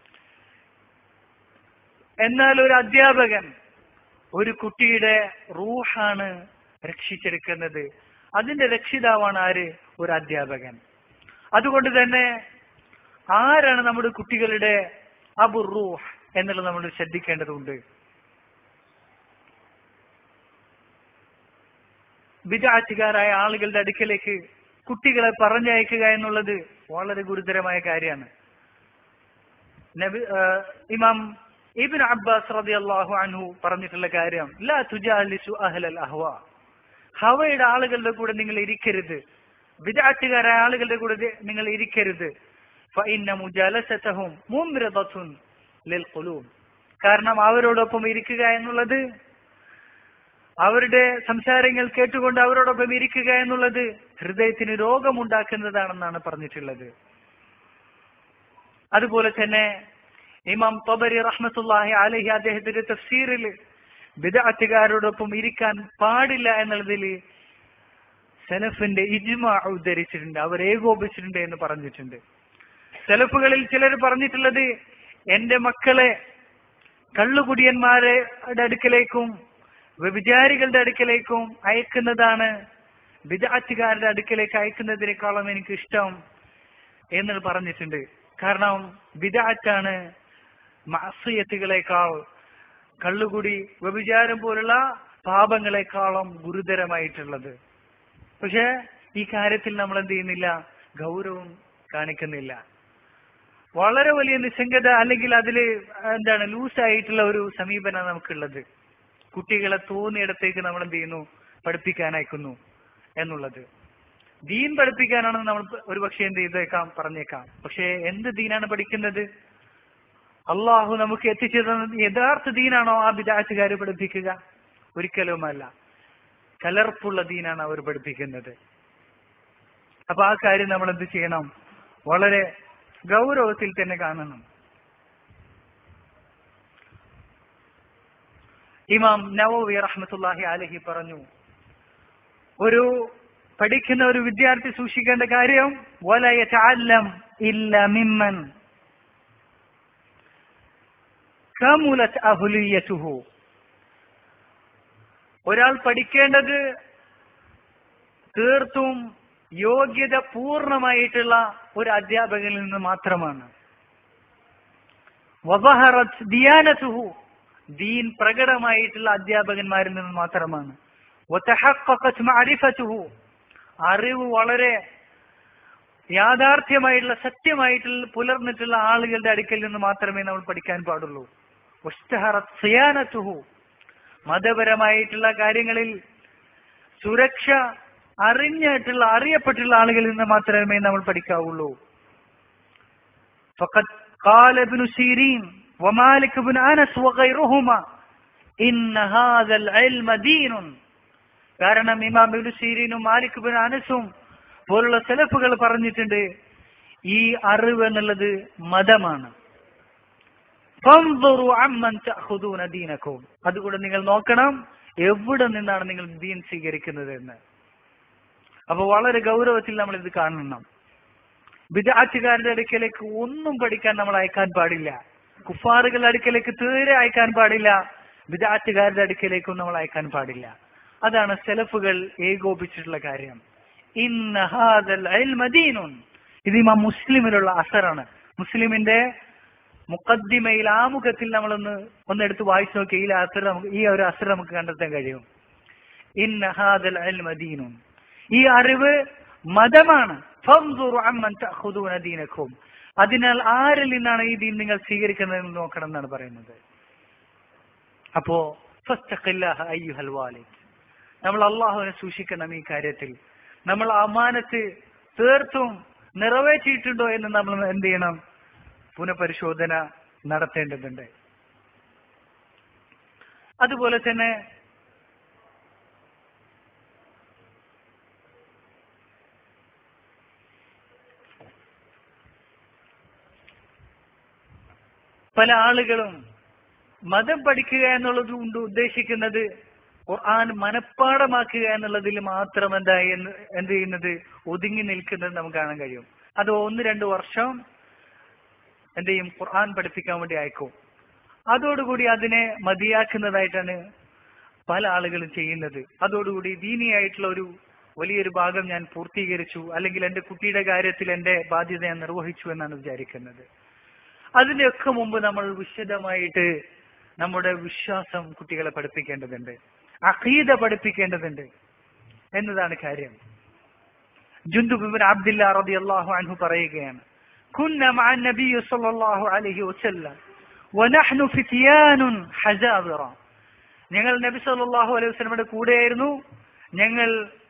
എന്നാൽ ഒരു അധ്യാപകൻ ഒരു കുട്ടിയുടെ റൂഹാണ് രക്ഷിച്ചെടുക്കുന്നത്. അതിന്റെ രക്ഷിതാവാണ് ആര്? ഒരു അധ്യാപകൻ. അതുകൊണ്ട് തന്നെ ആരാണ് നമ്മുടെ കുട്ടികളുടെ അബുർ റൂഹ് എന്നുള്ളത് നമ്മൾ ശ്രദ്ധിക്കേണ്ടതുണ്ട്. ബിദ്അത്തുകാരായ ആളുകളുടെ അടുക്കലേക്ക് കുട്ടികളെ പറഞ്ഞയക്കുക എന്നുള്ളത് വളരെ ഗുരുതരമായ കാര്യമാണ്. നബി ഇമാം ഇബ്നു അബ്ബാസ് റളിയല്ലാഹു അൻഹു പറഞ്ഞിട്ടുള്ള കാര്യം, ലാ തുജാലിസു അഹ്ലൽ അഹ്വാ, ഹവയുടെ ആളുകളുടെ കൂടെ നിങ്ങൾ ഇരിക്കരുത്, ബിദ്അത്തുകാരായ ആളുകളുടെ കൂടെ നിങ്ങൾ ഇരിക്കരുത്. ഫഇന്ന മുജാലസതഹും മുംറിദത്തുൻ ലിൽ ഖുലൂബ്, കാരണം അവരോടൊപ്പം ഇരിക്കുക എന്നുള്ളത്, അവരുടെ സംസാരങ്ങൾ കേട്ടുകൊണ്ട് അവരോടൊപ്പം ഇരിക്കുക എന്നുള്ളത് ഹൃദയത്തിന് രോഗമുണ്ടാക്കുന്നതാണെന്നാണ് പറഞ്ഞിട്ടുള്ളത്. അതുപോലെ തന്നെ ഇമാം തബരി റഹ്മത്തുള്ളാഹി അലൈഹി അദ്ദേഹത്തിന്റെ തഫ്സീറിൽ ബിദ്അത്തുകാരോടൊപ്പം ഇരിക്കാൻ പാടില്ല എന്നുള്ളതിൽ സലഫിന്റെ ഇജ്മാ ഉദ്ധരിച്ചിട്ടുണ്ട്, അവർ ഏകോപിച്ചിട്ടുണ്ട് എന്ന് പറഞ്ഞിട്ടുണ്ട്. സലഫുകളിൽ ചിലർ പറഞ്ഞിട്ടുള്ളത്, എന്റെ മക്കളെ കള്ളുകുടിയന്മാരുടെ അടുക്കലേക്കും വ്യഭിചാരികളുടെ അടുക്കലേക്കും അയക്കുന്നതാണ് ബിദ്അത്തുകാരുടെ അടുക്കലേക്ക് അയക്കുന്നതിനേക്കാളും എനിക്ക് ഇഷ്ടം എന്ന് പറഞ്ഞിട്ടുണ്ട്. കാരണം ബിദ്അത്താണ് മഅസിയത്തുകളെക്കാൾ, കള്ളുകുടി വ്യഭിചാരം പോലുള്ള പാപങ്ങളെക്കാളും ഗുരുതരമായിട്ടുള്ളത്. പക്ഷെ ഈ കാര്യത്തിൽ നമ്മൾ എന്ത് ചെയ്യുന്നില്ല, ഗൗരവം കാണിക്കുന്നില്ല. വളരെ വലിയ നിസ്സംഗത അല്ലെങ്കിൽ അതില് എന്താണ് ലൂസായിട്ടുള്ള ഒരു സമീപനം നമുക്കുള്ളത്. കുട്ടികളെ തോന്നിയിടത്തേക്ക് നമ്മൾ എന്ത് ചെയ്യുന്നു, പഠിപ്പിക്കാൻ അയക്കുന്നു എന്നുള്ളത്. ദീൻ പഠിപ്പിക്കാനാണെന്ന് നമ്മൾ ഒരു പക്ഷേ എന്ത് ചെയ്തേക്കാം, പറഞ്ഞേക്കാം. പക്ഷെ എന്ത് ദീനാണ് പഠിക്കുന്നത്? അള്ളാഹു നമുക്ക് എത്തിച്ചു തന്ന യഥാർത്ഥ ദീനാണോ ആ ബിദ്അത്തുകാർ പഠിപ്പിക്കുക? ഒരിക്കലുമല്ല. കലർപ്പുള്ള ദീനാണ് അവർ പഠിപ്പിക്കുന്നത്. അപ്പൊ ആ കാര്യം നമ്മൾ എന്ത് ചെയ്യണം, വളരെ ഗൗരവത്തിൽ തന്നെ കാണണം. ഇമാം നവവി റഹ്മത്തുള്ളാഹി അലൈഹി പറഞ്ഞു, ഒരു പഠിക്കുന്ന ഒരു വിദ്യാർത്ഥി സൂക്ഷിക്കേണ്ട കാര്യം വല യതഅല്ലം ഇല്ല മിമ്മൻ കമുലത് അഹ്ലിയതുഹു. ഒരാൾ പഠിക്കേണ്ടത് തീർത്തും യോഗ്യത പൂർണ്ണമായിട്ടുള്ള ഒരു അധ്യാപകനിൽ നിന്ന് മാത്രമാണ്. വസഹറത് ദിയാനതുഹു, ദീൻ പ്രകടമായിട്ടുള്ള അധ്യാപകന്മാരിൽ നിന്ന് മാത്രമാണ്. വതഹഖഖത് മഅരിഫതുഹു, അറിവ് വളരെ യാഥാർത്ഥ്യമായിട്ടുള്ള സത്യമായിട്ടുള്ള പുലർന്നിട്ടുള്ള ആളുകളുടെ അടുക്കൽ നിന്ന് മാത്രമേ നമ്മൾ പഠിക്കാൻ പാടുള്ളൂ. വസ്തഹറത് സിയാനതുഹു, മതപരമായിട്ടുള്ള കാര്യങ്ങളിൽ സുരക്ഷ അറിഞ്ഞിട്ടുള്ള അറിയപ്പെട്ടുള്ള ആളുകളിൽ നിന്ന് മാത്രമേ നമ്മൾ പഠിക്കാവുള്ളൂ. ഫഖദ് ഖാല ഇബ്നു സീരീൻ വമാലിക് ഇബ്നു അനസ് വഗൈറുഹുമാ ഇന്ന ഹാദൽ ഇൽമ ദീനുൻ. കാരണം ഇമാം ഇബ്നു സീരീനും മാലിക് ഇബ്നു അനസും പോലുള്ള സലഫുകൾ പറഞ്ഞിട്ടുണ്ട്, ഈ അറിവ് എന്നുള്ളത് മതമാണ്. ഫൻദുറു അമ്മൻ തഅഖുദൂന ദീനകും, അതുകൊണ്ട് നിങ്ങൾ നോക്കണം എവിടെ നിന്നാണ് നിങ്ങൾ ദീൻ സ്വീകരിക്കുന്നത് എന്ന്. അപ്പൊ വളരെ ഗൗരവത്തിൽ നമ്മൾ ഇത് കാണണം. ബിദ്അത്തുകാരുടെ അടുക്കലേക്ക് ഒന്നും പഠിക്കാൻ നമ്മൾ അയക്കാൻ പാടില്ല. കുഫാറുകളുടെ അടുക്കലേക്ക് തീരെ അയക്കാൻ പാടില്ല. ബിദ്അത്തുകാരുടെ അടുക്കലേക്കും നമ്മൾ അയക്കാൻ പാടില്ല. അതാണ് സലഫുകൾ ഏകോപിച്ചിട്ടുള്ള കാര്യം. ഇന്ന ഹാദൽ ഇൽമ ദീനുൻ. ഇത് ഇമാം മുസ്ലിമിലുള്ള അസറാണ്. മുസ്ലിമിന്റെ മുഖദ്ദിമയിൽ ആമുഖത്തിൽ നമ്മളൊന്ന് ഒന്നെടുത്ത് വായിച്ചു നോക്കി ഈ അസർ നമുക്ക് ഈ ഒരു അസർ നമുക്ക് കണ്ടെത്താൻ കഴിയും. ഇന്ന ഹാദൽ ഇൽമ ദീനുൻ, ഈ അറിവ് മതമാണ്. ഫൻദുറു അമ്മൻ തഅഖുദൂന ദീനകും, അതിനാൽ ആരിൽ നിന്നാണ് ഈ ദീൻ നിങ്ങൾ സ്വീകരിക്കുന്നതെന്ന് നോക്കണം എന്നാണ് പറയുന്നത്. അപ്പോ ഫസ്തഖില്ലാഹ അയ്യുഹൽ വാലിദ്, നമ്മൾ അള്ളാഹുവിനെ സൂക്ഷിക്കണം. ഈ കാര്യത്തിൽ നമ്മൾ അമാനത്ത് തീർത്തും നിറവേറ്റിയിട്ടുണ്ടോ എന്ന് നമ്മൾ എന്ത് ചെയ്യണം, പുനഃപരിശോധന നടത്തേണ്ടതുണ്ട്. അതുപോലെ തന്നെ പല ആളുകളും മതം പഠിക്കുക എന്നുള്ളത് കൊണ്ട് ഉദ്ദേശിക്കുന്നത് ഖുർആൻ മനഃപ്പാടമാക്കുക എന്നുള്ളതിൽ മാത്രം എന്താ എന്ത് ചെയ്യുന്നത് ഒതുങ്ങി നിൽക്കുന്നത് നമുക്ക് കാണാൻ കഴിയും. അത് ഒന്ന് രണ്ടു വർഷം എന്ത് ചെയ്യും, ഖുർആൻ പഠിപ്പിക്കാൻ വേണ്ടി അയക്കും. അതോടുകൂടി അതിനെ മതിയാക്കുന്നതായിട്ടാണ് പല ആളുകളും ചെയ്യുന്നത്. അതോടുകൂടി ദീനിയായിട്ടുള്ള ഒരു വലിയൊരു ഭാഗം ഞാൻ പൂർത്തീകരിച്ചു, അല്ലെങ്കിൽ എന്റെ കുട്ടിയുടെ കാര്യത്തിൽ എന്റെ ബാധ്യത ഞാൻ നിർവഹിച്ചു എന്നാണ് വിചാരിക്കുന്നത്. അതിന്റെയൊക്കെ മുമ്പ് നമ്മൾ വിശദമായിട്ട് നമ്മുടെ വിശ്വാസം കുട്ടികളെ പഠിപ്പിക്കേണ്ടതുണ്ട്, അഖീദ പഠിപ്പിക്കേണ്ടതുണ്ട് എന്നതാണ് കാര്യം. ജുൻദുബ് ഇബ്നു അബ്ദില്ലാ റളിയല്ലാഹു അൻഹു പറയുകയാണ്, കുന്ന മഅ നബി സ്വല്ലല്ലാഹു അലൈഹി വസല്ലം വനഹ്നു ഫിത്യാനുൻ ഹസാവിറ. ഞങ്ങൾ നബി സല്ലല്ലാഹു അലൈഹി വസല്ലമയുടെ കൂടെയായിരുന്നു. ഞങ്ങൾ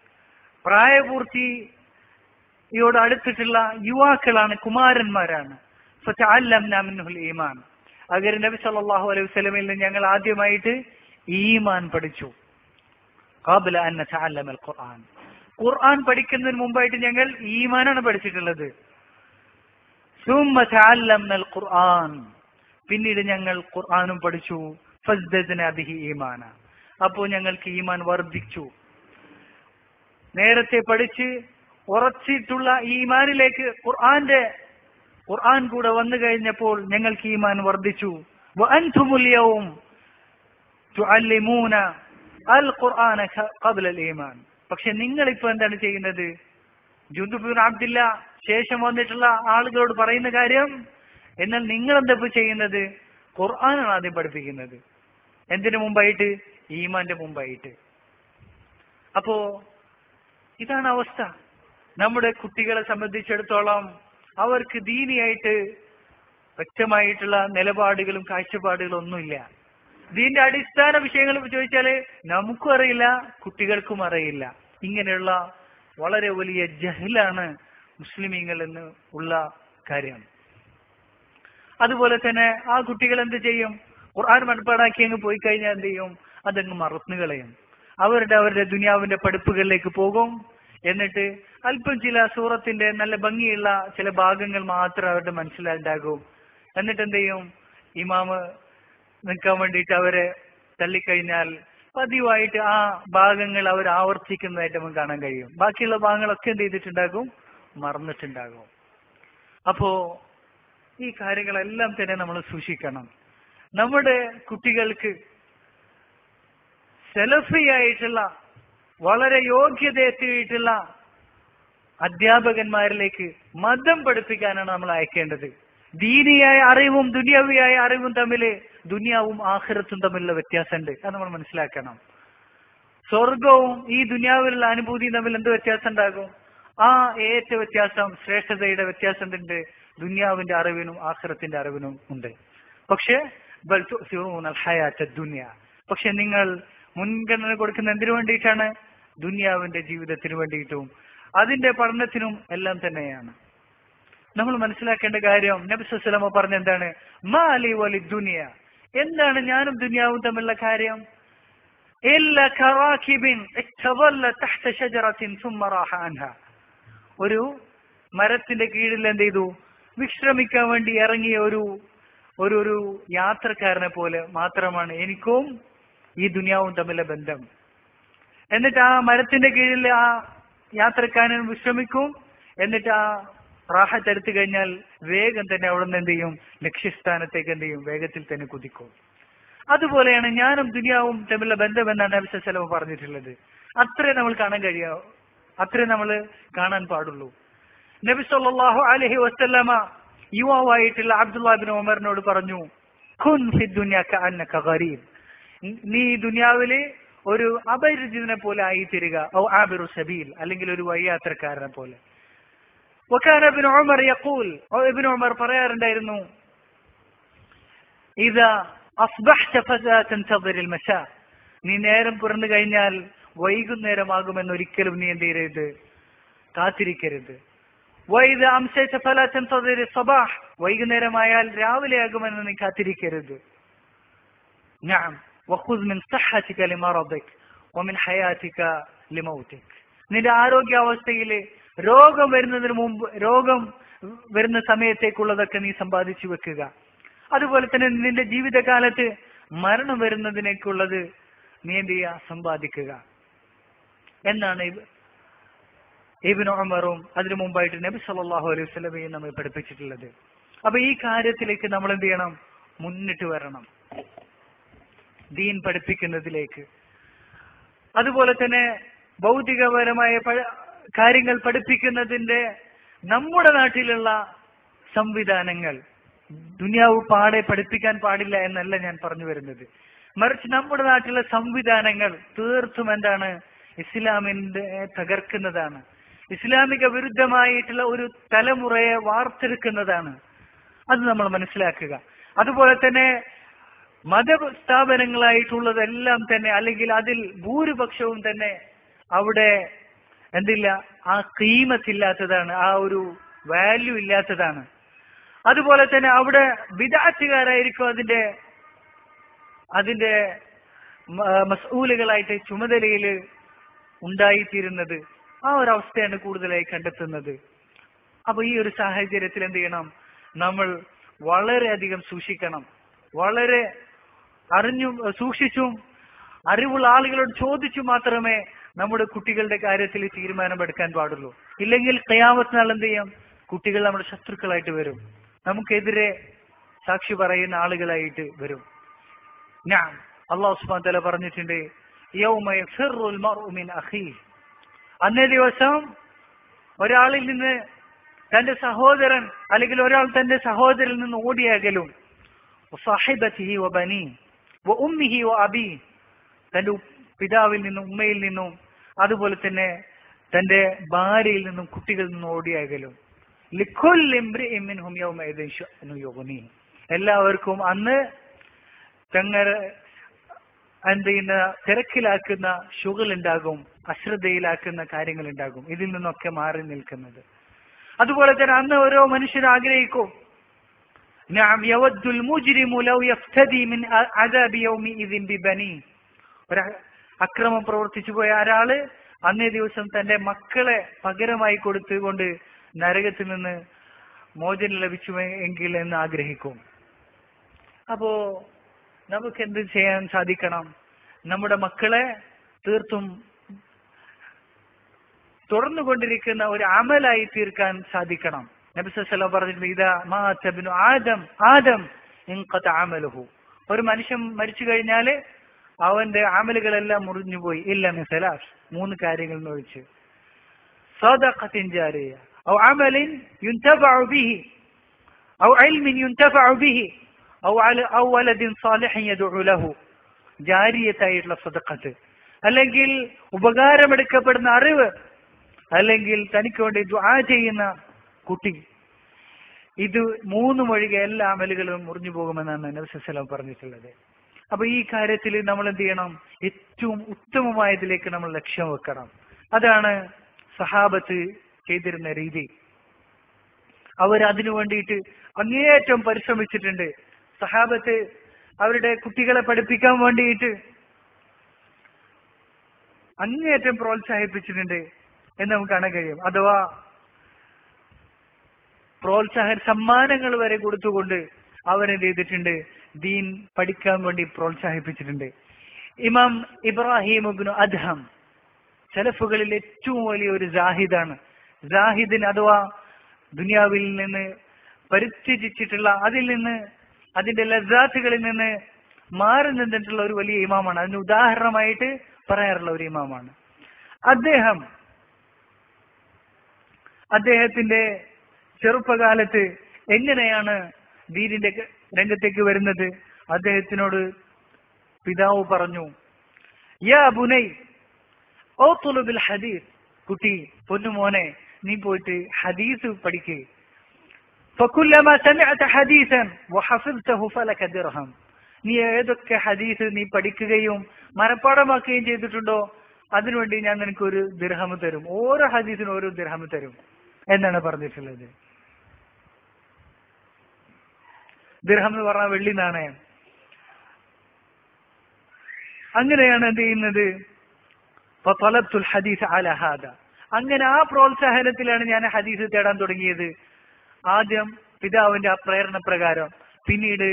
പ്രായപൂർത്തിയോട് അടുത്തിട്ടുള്ള യുവാക്കളാണ്, കുമാരന്മാരാണ്. ഫതഅല്ലംനാ മിൻഹുൽ ഈമാൻ, അഗർ നബി സല്ലല്ലാഹു അലൈഹി വസല്ലമയിൽ നിന്ന് ഞങ്ങൾ ആദ്യമായിട്ട് ഈമാൻ പഠിച്ചു. ഖബല അൻ നതഅല്ലമ അൽ ഖുർആൻ, ഖുർആൻ പഠിക്കുന്നതിന് മുമ്പായിട്ട് ഞങ്ങൾ ഈമാനാണ് പഠിച്ചിട്ടുള്ളത്. സുമ്മ തഅല്ലംന അൽ ഖുർആൻ, പിന്നീട് ഞങ്ങൾ ഖുർആനും പഠിച്ചു. ഫസ്ദദ്ന ബിഹി ഈമാന, അപ്പോൾ ഞങ്ങൾക്ക് ഈമാൻ വർദ്ധിച്ചു. നേരത്തെ പഠിച്ച് ഉറച്ചിട്ടുള്ള ഈമാനിലേക്ക് ഖുർആന്റെ ഖുർആൻ കൂടെ വന്നു കഴിഞ്ഞപ്പോൾ ഞങ്ങൾക്ക് ഈമാൻ വർദ്ധിച്ചു. വഅൻതുമുൽ യൗം തുഅല്ലിമൂന അൽ ഖുർആന ഖബ്ല അൽ ഈമാൻ. പക്ഷെ നിങ്ങൾ ഇപ്പൊ എന്താണ് ചെയ്യുന്നത്? ജുൻദുബ് ഇബ്നു അബ്ദില്ല ശേഷം വന്നിട്ടുള്ള ആളുകളോട് പറയുന്ന കാര്യം, എന്നാൽ നിങ്ങൾ എന്താ ഇപ്പൊ ചെയ്യുന്നത്? ഖുർആനാണ് ആദ്യം പഠിപ്പിക്കുന്നത്. എന്തിനു മുമ്പായിട്ട്? ഈമാന്റെ മുമ്പായിട്ട്. അപ്പോ ഇതാണ് അവസ്ഥ. നമ്മുടെ കുട്ടികളെ സംബന്ധിച്ചിടത്തോളം അവർക്ക് ദീനിയായിട്ട് വ്യക്തമായിട്ടുള്ള നിലപാടുകളും കാഴ്ചപ്പാടുകളും ഒന്നുമില്ല. ദീന്റെ അടിസ്ഥാന വിഷയങ്ങൾ ചോദിച്ചാല് നമുക്കും അറിയില്ല, കുട്ടികൾക്കും അറിയില്ല. ഇങ്ങനെയുള്ള വളരെ വലിയ ജഹലാണ് മുസ്ലിമീങ്ങൾ എന്ന് ഉള്ള കാര്യം. അതുപോലെ തന്നെ ആ കുട്ടികൾ എന്ത് ചെയ്യും? ഖുർആൻ മനപ്പാടാക്കി അങ്ങ് പോയി കഴിഞ്ഞാൽ എന്ത് ചെയ്യും? അതങ്ങ് മറന്നു കളയും. അവരുടെ അവരുടെ ദുനിയാവിന്റെ പഠിപ്പുകളിലേക്ക് പോകും. എന്നിട്ട് അല്പം ചില സൂറത്തിന്റെ നല്ല ഭംഗിയുള്ള ചില ഭാഗങ്ങൾ മാത്രം അവരുടെ മനസ്സിലുണ്ടാകും. എന്നിട്ട് എന്ത് ചെയ്യും? ഇമാമ് നിൽക്കാൻ വേണ്ടിയിട്ട് അവരെ തള്ളിക്കഴിഞ്ഞാൽ പതിവായിട്ട് ആ ഭാഗങ്ങൾ അവർ ആവർത്തിക്കുന്നതായിട്ട് നമുക്ക് കാണാൻ കഴിയും. ബാക്കിയുള്ള ഭാഗങ്ങളൊക്കെ എന്ത് ചെയ്തിട്ടുണ്ടാകും? മറന്നിട്ടുണ്ടാകും. അപ്പോ ഈ കാര്യങ്ങളെല്ലാം തന്നെ നമ്മൾ സൂക്ഷിക്കണം. നമ്മുടെ കുട്ടികൾക്ക് സെലഫിയായിട്ടുള്ള വളരെ യോഗ്യത എത്തിയിട്ടുള്ള അധ്യാപകന്മാരിലേക്ക് മതം പഠിപ്പിക്കാനാണ് നമ്മൾ അയക്കേണ്ടത്. ദീനിയായ അറിവും ദുനിയാവിയായ അറിവും തമ്മിൽ ദുനിയാവും ആഖിറത്തും തമ്മിലുള്ള വ്യത്യാസമുണ്ട്. അത് നമ്മൾ മനസ്സിലാക്കണം. സ്വർഗവും ഈ ദുനിയാവിലുള്ള അനുഭൂതിയും തമ്മിൽ എന്ത് വ്യത്യാസം ഉണ്ടാകും? ആ ഏറ്റ വ്യത്യാസം, ശ്രേഷ്ഠതയുടെ വ്യത്യാസം ഉണ്ട് ദുനിയാവിന്റെ അറിവിനും ആഖിറത്തിന്റെ അറിവിനും ഉണ്ട്. പക്ഷെ ബൽ തുസിറൂന അൽ ഹയാത്ത ദുനിയ, പക്ഷെ നിങ്ങൾ മുൻഗണന കൊടുക്കുന്ന എന്തിനു വേണ്ടിയിട്ടാണ്? ദുനിയാവിന്റെ ജീവിതത്തിന് വേണ്ടിയിട്ടും അതിന്റെ പഠനത്തിനും എല്ലാം തന്നെയാണ്. നമ്മൾ മനസ്സിലാക്കേണ്ട കാര്യം, നബി സല്ലല്ലാഹു അലൈഹി വസല്ലം പറഞ്ഞ എന്താണ്? മാലി വലി ദുനിയ, എന്താണ് ഞാനും ദുനിയാവും തമ്മിലുള്ള കാര്യം? ഇല്ലാ കറാകിബിൻ ഇഖ്തവല്ല തഹ്ത ഷജറത്തിൻ സുമ്മ റാഹ അൻഹാ, ഒരു മരത്തിന്റെ കീഴിൽ എന്ത് ചെയ്തു? വിശ്രമിക്കാൻ വേണ്ടി ഇറങ്ങിയ ഒരു ഒരു ഒരു യാത്രക്കാരനെ പോലെ മാത്രമാണ് എനിക്കും ഈ ദുനിയാവും തമ്മിലുള്ള ബന്ധം. എന്നിട്ട് ആ മരത്തിന്റെ കീഴിൽ ആ യാത്രക്കാരൻ വിശ്രമിക്കും. എന്നിട്ട് ആ റാഹത്ത് എടുത്തു കഴിഞ്ഞാൽ വേഗം തന്നെ അവിടെ നിന്ന് എന്ത് ചെയ്യും? ലക്ഷ്യസ്ഥാനത്തേക്ക് എന്ത് ചെയ്യും? വേഗത്തിൽ തന്നെ കുതിക്കും. അതുപോലെയാണ് ഞാനും ദുനിയാവും തമ്മിലുള്ള ബന്ധം എന്നാണ് നബി സല്ലല്ലാഹു അലൈഹി വസല്ലം പറഞ്ഞിട്ടുള്ളത്. അത്രേ നമ്മൾ കാണാൻ കഴിയാ, അത്രേ നമ്മൾ കാണാൻ പാടുള്ളൂ. നബി സല്ലല്ലാഹു അലൈഹി വസല്ലമ യുവാവായിട്ടുള്ള അബ്ദുല്ലാഹ് ഇബ്നു ഉമറിനോട് പറഞ്ഞു, കുൻ ഫി ദുനിയ കഅന്നക ഗരീബ്, നീ ദുനിയാവിലെ ഒരു അപരിചിതനെ പോലെ ആയി തീരുക. ഔ ആബിറു സബീൽ, അല്ലെങ്കിൽ ഒരു വഴിയാത്രക്കാരനെ പോലെ. വകാന ഇബ്നു ഉമർ യഖൂൽ, ഇബ്നു ഉമർ പറയാറുണ്ടായിരുന്നു, ഇദാ അസ്ബഹ്ത ഫലാ തൻതദിർ അൽ മസാ, നീ നേരം പുറന്നു കഴിഞ്ഞാൽ വൈകുന്നേരമാകുമെന്ന് ഒരിക്കലും നീ എന്ത് ചെയ്യരുത്? കാത്തിരിക്കരുത്. വൈദാ അംസൈത ഫലാ തൻതദിർ അസ്സബാഹ്, വൈകുന്നേരമായാൽ രാവിലെയാകുമെന്ന് നീ കാത്തിരിക്കരുത്. നഅം വഖുദ് മിൻ സഹ്ഹതിക ലിമറദിക് വമിൻ ഹയാതിക ലിമൗതിക്, നിന്റെ ആരോഗ്യാവസ്ഥയിൽ രോഗം വരുന്നതിന് മുമ്പ്, രോഗം വരുന്ന സമയത്തേക്കുള്ളതൊക്കെ നീ സമ്പാദിച്ചു വെക്കുക. അതുപോലെ തന്നെ നിന്റെ ജീവിതകാലത്ത് മരണം വരുന്നതിനേക്കുള്ളത് നീ എന്ത് ചെയ്യുക? സമ്പാദിക്കുക എന്നാണ് ഇബ്നു ഉമറും അതിനു മുമ്പായിട്ട് നബി സല്ലല്ലാഹു അലൈഹി വസല്ലമയും നമ്മെ പഠിപ്പിച്ചിട്ടുള്ളത്. അപ്പൊ ഈ കാര്യത്തിലേക്ക് നമ്മൾ എന്ത് ചെയ്യണം? മുന്നിട്ട് വരണം, ദീൻ പഠിപ്പിക്കുന്നതിലേക്ക്. അതുപോലെ തന്നെ ഭൗതികപരമായ കാര്യങ്ങൾ പഠിപ്പിക്കുന്നതിന്റെ നമ്മുടെ നാട്ടിലുള്ള സംവിധാനങ്ങൾ ദുനിയാവ് പാടെ പഠിപ്പിക്കാൻ പാടില്ല എന്നല്ല ഞാൻ പറഞ്ഞു വരുന്നത്. മറിച്ച് നമ്മുടെ നാട്ടിലെ സംവിധാനങ്ങൾ തീർത്തും എന്താണ്? ഇസ്ലാമിന്റെ തകർക്കുന്നതാണ്, ഇസ്ലാമിക വിരുദ്ധമായിട്ടുള്ള ഒരു തലമുറയെ വാർത്തെടുക്കുന്നതാണ്. അത് നമ്മൾ മനസ്സിലാക്കുക. അതുപോലെ തന്നെ മതസ്ഥാപനങ്ങളായിട്ടുള്ളതെല്ലാം തന്നെ, അല്ലെങ്കിൽ അതിൽ ഭൂരിപക്ഷവും തന്നെ അവിടെ എന്തില്ല? ആ ഖീമത്തില്ലാത്തതാണ്, ആ ഒരു വാല്യൂ ഇല്ലാത്തതാണ്. അതുപോലെ തന്നെ അവിടെ ബിദഅത്തുകാരായിരിക്കും അതിന്റെ അതിന്റെ മസ്ഊലുകളായിട്ട് ചുമതലയിൽ ഉണ്ടായിത്തീരുന്നത്. ആ ഒരു അവസ്ഥയാണ് കൂടുതലായി കണ്ടെത്തുന്നത്. അപ്പൊ ഈ ഒരു സാഹചര്യത്തിൽ എന്ത് ചെയ്യണം? നമ്മൾ വളരെയധികം സൂക്ഷിക്കണം. വളരെ അറിഞ്ഞും സൂക്ഷിച്ചും അറിവുള്ള ആളുകളോട് ചോദിച്ചു മാത്രമേ നമ്മുടെ കുട്ടികളുടെ കാര്യത്തിൽ തീരുമാനമെടുക്കാൻ പാടുള്ളൂ. ഇല്ലെങ്കിൽ ഖിയാമത്ത് നാൾ എന്ത് ചെയ്യും? കുട്ടികൾ നമ്മുടെ ശത്രുക്കളായിട്ട് വരും, നമുക്കെതിരെ സാക്ഷി പറയുന്ന ആളുകളായിട്ട് വരും. ഞാൻ അല്ലാഹു സുബ്ഹാനഹു വ തആല പറഞ്ഞിട്ടുണ്ട്, യൗമ യഫിറുൽ മർഉ മിൻ അഖീഹി, അന്നേ ദിവസം ഒരാളിൽ നിന്ന് തന്റെ സഹോദരൻ അല്ലെങ്കിൽ ഒരാൾ തന്റെ സഹോദരനിൽ നിന്ന് ഓടിയകലും, വസഹിബതിഹി വബനീ വഉമ്മിഹി വഅബീ, തന്റെ പിതാവിൽ നിന്നും ഉമ്മയിൽ നിന്നും അതുപോലെ തന്നെ തന്റെ ഭാര്യയിൽ നിന്നും കുട്ടികളിൽ നിന്നും ഓടിയകലും. ലിക്കുല്ലി ഇംറിഇൻ മിൻഹും യൗമഇദിൻ ശഅ്നു യുഗ്നീ, എല്ലാവർക്കും അന്ന് തങ്ങളെ എന്ത് ചെയ്യുന്ന തിരക്കിലാക്കുന്ന ശുഗൽ ഉണ്ടാകും, അശ്രദ്ധയിലാക്കുന്ന കാര്യങ്ങൾ ഉണ്ടാകും, ഇതിൽ നിന്നൊക്കെ മാറി നിൽക്കുന്നത്. അതുപോലെ തന്നെ അന്ന് ഓരോ മനുഷ്യരും ആഗ്രഹിക്കും, നഅം യവദ്ദുൽ മുജ്രിമു ലൗ യഫ്തദി മിൻ അദാബി യൗമിഇദിൻ ബിബനീ, ഒരു അക്രമം പ്രവർത്തിച്ചു പോയ ഒരാള് അന്നേ ദിവസം തന്റെ മക്കളെ പകരമായി കൊടുത്തുകൊണ്ട് നരകത്തിൽ നിന്ന് മോചനം ലഭിച്ചു എങ്കിൽ എന്ന് ആഗ്രഹിക്കും. അപ്പോ നമുക്ക് എന്ത് ചെയ്യാൻ സാധിക്കണം? നമ്മുടെ മക്കളെ തീർത്തും തുടർന്നുകൊണ്ടിരിക്കുന്ന ഒരു അമലായി തീർക്കാൻ സാധിക്കണം. നബി സല്ലല്ലാഹു അലൈഹി വസല്ലം പറഞ്ഞിട്ടുണ്ട്, ഇദാ മാത ഇബ്നു ആദം ആദം ഇൻഖത അമലുഹു, ഒരു മനുഷ്യൻ മരിച്ചു കഴിഞ്ഞാല് അവന്റെ അമലുകളെല്ലാം മുറിഞ്ഞുപോയി, ഇല്ല മിൻ സലാസ്, മൂന്ന് കാര്യങ്ങൾ ഒഴിച്ച്. സദഖത്തിൻ ജാരിയ ഔ അമലിൻ യുൻതഫഉ ബിഹി ഔ ഇൽമിൻ യുൻതഫഉ ബിഹി ഔ ഔ വലദിൻ സാലിഹിൻ യദ്ഉ ലഹു, ജാരിയത്തായിട്ടുള്ള സദഖത്ത്, അല്ലെങ്കിൽ ഉപകാരമെടുക്കപ്പെടുന്ന അറിവ്, അല്ലെങ്കിൽ തനിക്ക് വേണ്ടി ദുആ ചെയ്യുന്ന കുട്ടി. ഇത് മൂന്നും ഒഴികെ എല്ലാ അമലുകളും മുറിഞ്ഞു പോകുമെന്നാണ് നബി സല്ലല്ലാഹു അലൈഹി വസല്ലം പറഞ്ഞിട്ടുള്ളത്. അപ്പൊ ഈ കാര്യത്തിൽ നമ്മൾ എന്ത് ചെയ്യണം? ഏറ്റവും ഉത്തമമായതിലേക്ക് നമ്മൾ ലക്ഷ്യം വെക്കണം. അതാണ് സഹാബത്ത് ചെയ്തിരുന്ന രീതി. അവർ അതിനു വേണ്ടിയിട്ട് അങ്ങേയറ്റം പരിശ്രമിച്ചിട്ടുണ്ട്. സഹാബത്ത് അവരുടെ കുട്ടികളെ പഠിപ്പിക്കാൻ വേണ്ടിയിട്ട് അങ്ങേയറ്റം പ്രോത്സാഹിപ്പിച്ചിട്ടുണ്ട് എന്ന് നമുക്ക് കാണാൻ കഴിയും. അഥവാ പ്രോത്സാഹന സമ്മാനങ്ങൾ വരെ കൊടുത്തുകൊണ്ട് അവരെന്ത് ചെയ്തിട്ടുണ്ട്? ദീൻ പഠിക്കാൻ വേണ്ടി പ്രോത്സാഹിപ്പിച്ചിട്ടുണ്ട്. ഇമാം ഇബ്രാഹിം ഇബ്നു അദ്ഹം സലഫുകളിൽ ഏറ്റവും വലിയ ഒരു ജാഹിദാണ്. ജാഹിദിന് അഥവാ ദുനിയാവിൽ നിന്ന് പരിത്യജിച്ചിട്ടുള്ള, അതിൽ നിന്ന് അതിന്റെ ലസ്സാത്തുകളിൽ നിന്ന് മാറി നിന്നിട്ടുള്ള ഒരു വലിയ ഇമാമാണ്. അതിന് ഉദാഹരണമായിട്ട് പറയാറുള്ള ഒരു ഇമാമാണ് അദ്ദേഹം. അദ്ദേഹത്തിന്റെ ചെറുപ്പകാലത്ത് എങ്ങനെയാണ് ദീനിന്റെ രംഗത്തേക്ക് വരുന്നത്? അദ്ദേഹത്തിനോട് പിതാവ് പറഞ്ഞു, യാ ബുനൈ ഔതുലുബിൽ ഹദീസ്, കുട്ടി പൊന്നുമോനെ നീ പോയിട്ട് ഹദീസ് പഠിക്ക്. ഫകുല്ലമാ സമിഅത ഹദീസൻ വഹഫിദ്തഹു ഫലക ദിർഹം, നീ ഏതൊക്കെ ഹദീസ് നീ പഠിക്കുകയും മനപ്പാഠമാക്കുകയും ചെയ്തിട്ടുണ്ടോ അതിനുവേണ്ടി ഞാൻ നിനക്ക് ഒരു ദിർഹം തരും, ഓരോ ഹദീസിനും ഓരോ ദിർഹം തരും എന്നാണ് പറഞ്ഞിട്ടുള്ളത്. ദിർഹം എന്ന് പറഞ്ഞാൽ വെള്ളി നാണയം. അങ്ങനെയാണ് എന്ത് ചെയ്യുന്നത്? ഫതലബ്തുൽ ഹദീസ് അലാ ഹാദ, അങ്ങനെ ആ പ്രോത്സാഹനത്തിലാണ് ഞാൻ ഹദീസ് തേടാൻ തുടങ്ങിയത്. ആദ്യം പിതാവിന്റെ ആ പ്രേരണ പ്രകാരം, പിന്നീട്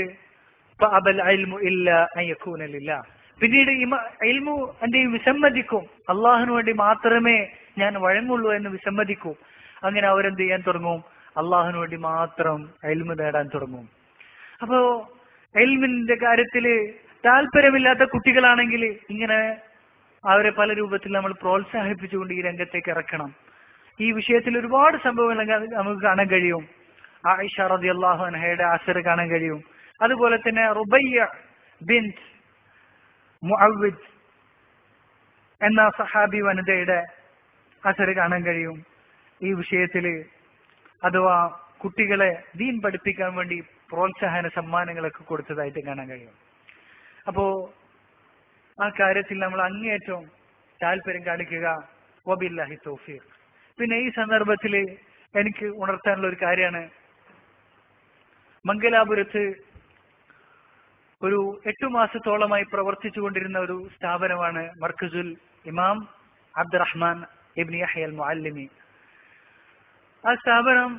പിന്നീട് ഇൽമു എന്തെയും വിസമ്മതിക്കും, അള്ളാഹുവിന് വേണ്ടി മാത്രമേ ഞാൻ വഴങ്ങുള്ളൂ എന്ന് വിസമ്മതിക്കും. അങ്ങനെ അവരെന്ത് ചെയ്യാൻ തുടങ്ങും? അള്ളാഹുവിന് വേണ്ടി മാത്രം ഇൽമു നേടാൻ തുടങ്ങും. അപ്പോ ഇൽമിന്റെ കാര്യത്തില് താല്പര്യമില്ലാത്ത കുട്ടികളാണെങ്കിൽ ഇങ്ങനെ അവരെ പല രൂപത്തിൽ നമ്മൾ പ്രോത്സാഹിപ്പിച്ചുകൊണ്ട് ഈ രംഗത്തേക്ക് ഇറക്കണം. ഈ വിഷയത്തിൽ ഒരുപാട് സംഭവങ്ങൾ നമുക്ക് കാണാൻ കഴിയും. ആയിഷ റളിയല്ലാഹു അൻഹയുടെ അസർ കാണാൻ കഴിയും. അതുപോലെ തന്നെ റുബയ്യ ബിൻത് മുഅവ്വിദ് എന്ന സഹാബി വനിതയുടെ അസർ കാണാൻ കഴിയും. ഈ വിഷയത്തില് അഥവാ കുട്ടികളെ ദീൻ പഠിപ്പിക്കാൻ വേണ്ടി പ്രോത്സാഹന സമ്മാനങ്ങളൊക്കെ കൊടുത്തതായിട്ട് കാണാൻ കഴിയും. അപ്പോ ആ കാര്യത്തിൽ നമ്മൾ അങ്ങേയറ്റം താല്പര്യം കാണിക്കുക. വബില്ലാഹി തൗഫീഖ്. പിന്നെ ഈ സന്ദർഭത്തിൽ എനിക്ക് ഉണർത്താനുള്ള ഒരു കാര്യമാണ്, മംഗലാപുരത്ത് ഒരു എട്ടു മാസത്തോളമായി പ്രവർത്തിച്ചു കൊണ്ടിരുന്ന ഒരു സ്ഥാപനമാണ് മർക്കസുൽ ഇമാം അബ്ദുറഹ്മാൻ ഇബ്നു യഹ്യ അൽ മുഅല്ലിമി. ആ സ്ഥാപനം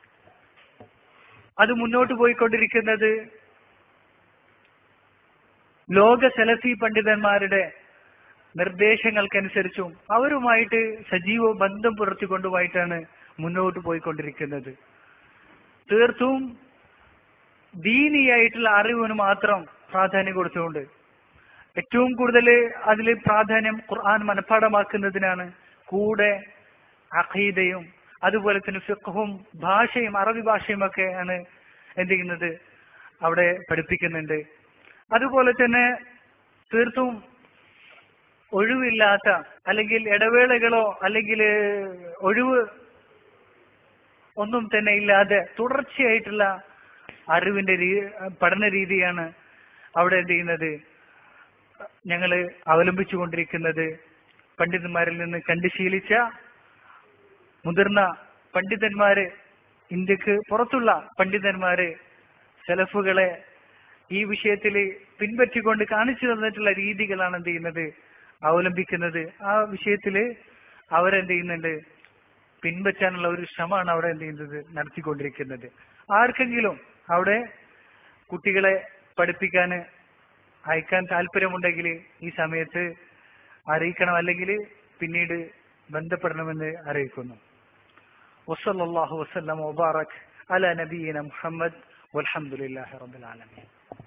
അത് മുന്നോട്ട് പോയിക്കൊണ്ടിരിക്കുന്നത് ലോക സലഫി പണ്ഡിതന്മാരുടെ നിർദ്ദേശങ്ങൾക്കനുസരിച്ചും അവരുമായിട്ട് സജീവ ബന്ധം പുലർത്തിക്കൊണ്ടുമായിട്ടാണ് മുന്നോട്ട് പോയിക്കൊണ്ടിരിക്കുന്നത്. തീർത്തും ദീനിയായിട്ടുള്ള അറിവിന് മാത്രം പ്രാധാന്യം കൊടുത്തുകൊണ്ട് ഏറ്റവും കൂടുതൽ അതിൽ പ്രാധാന്യം ഖുർആൻ മനഃപ്പാഠമാക്കുന്നതിനാണ്. കൂടെ അഖീദയും അതുപോലെ തന്നെ ഫിഖ്ഹും ഭാഷയും അറബി ഭാഷയും ഒക്കെ ആണ് എന്ത് ചെയ്യുന്നത് അവിടെ പഠിപ്പിക്കുന്നുണ്ട്. അതുപോലെ തന്നെ തീർത്തും ഒഴിവില്ലാത്ത അല്ലെങ്കിൽ ഇടവേളകളോ അല്ലെങ്കിൽ ഒഴിവ് ഒന്നും തന്നെ ഇല്ലാതെ തുടർച്ചയായിട്ടുള്ള അറിവിന്റെ പഠന രീതിയാണ് അവിടെ എന്ത് ചെയ്യുന്നത് ഞങ്ങള് അവലംബിച്ചുകൊണ്ടിരിക്കുന്നത്. പണ്ഡിതന്മാരിൽ നിന്ന് കണ്ടു ശീലിച്ച മുതിർന്ന പണ്ഡിതന്മാര്, ഇന്ത്യക്ക് പുറത്തുള്ള പണ്ഡിതന്മാര് സലഫുകളെ ഈ വിഷയത്തിൽ പിൻപറ്റിക്കൊണ്ട് കാണിച്ചു തന്നിട്ടുള്ള രീതികളാണ് എന്ത് ചെയ്യുന്നത് അവലംബിക്കുന്നത്. ആ വിഷയത്തില് അവരെന്ത് ചെയ്യുന്നുണ്ട് പിൻപറ്റാനുള്ള ഒരു ശ്രമമാണ് അവിടെ എന്ത് ചെയ്യുന്നത് നടത്തിക്കൊണ്ടിരിക്കുന്നത്. ആർക്കെങ്കിലും അവിടെ കുട്ടികളെ പഠിപ്പിക്കാൻ അയക്കാൻ താല്പര്യമുണ്ടെങ്കിൽ ഈ സമയത്ത് അറിയിക്കണം, അല്ലെങ്കിൽ പിന്നീട് ബന്ധപ്പെടണമെന്ന് അറിയിക്കുന്നു. വസല്ലല്ലാഹു വസല്ലം വബാറക് അലാ നബിയിന മുഹമ്മദ് വൽഹംദുലില്ലാഹി റബ്ബിൽ ആലമീൻ.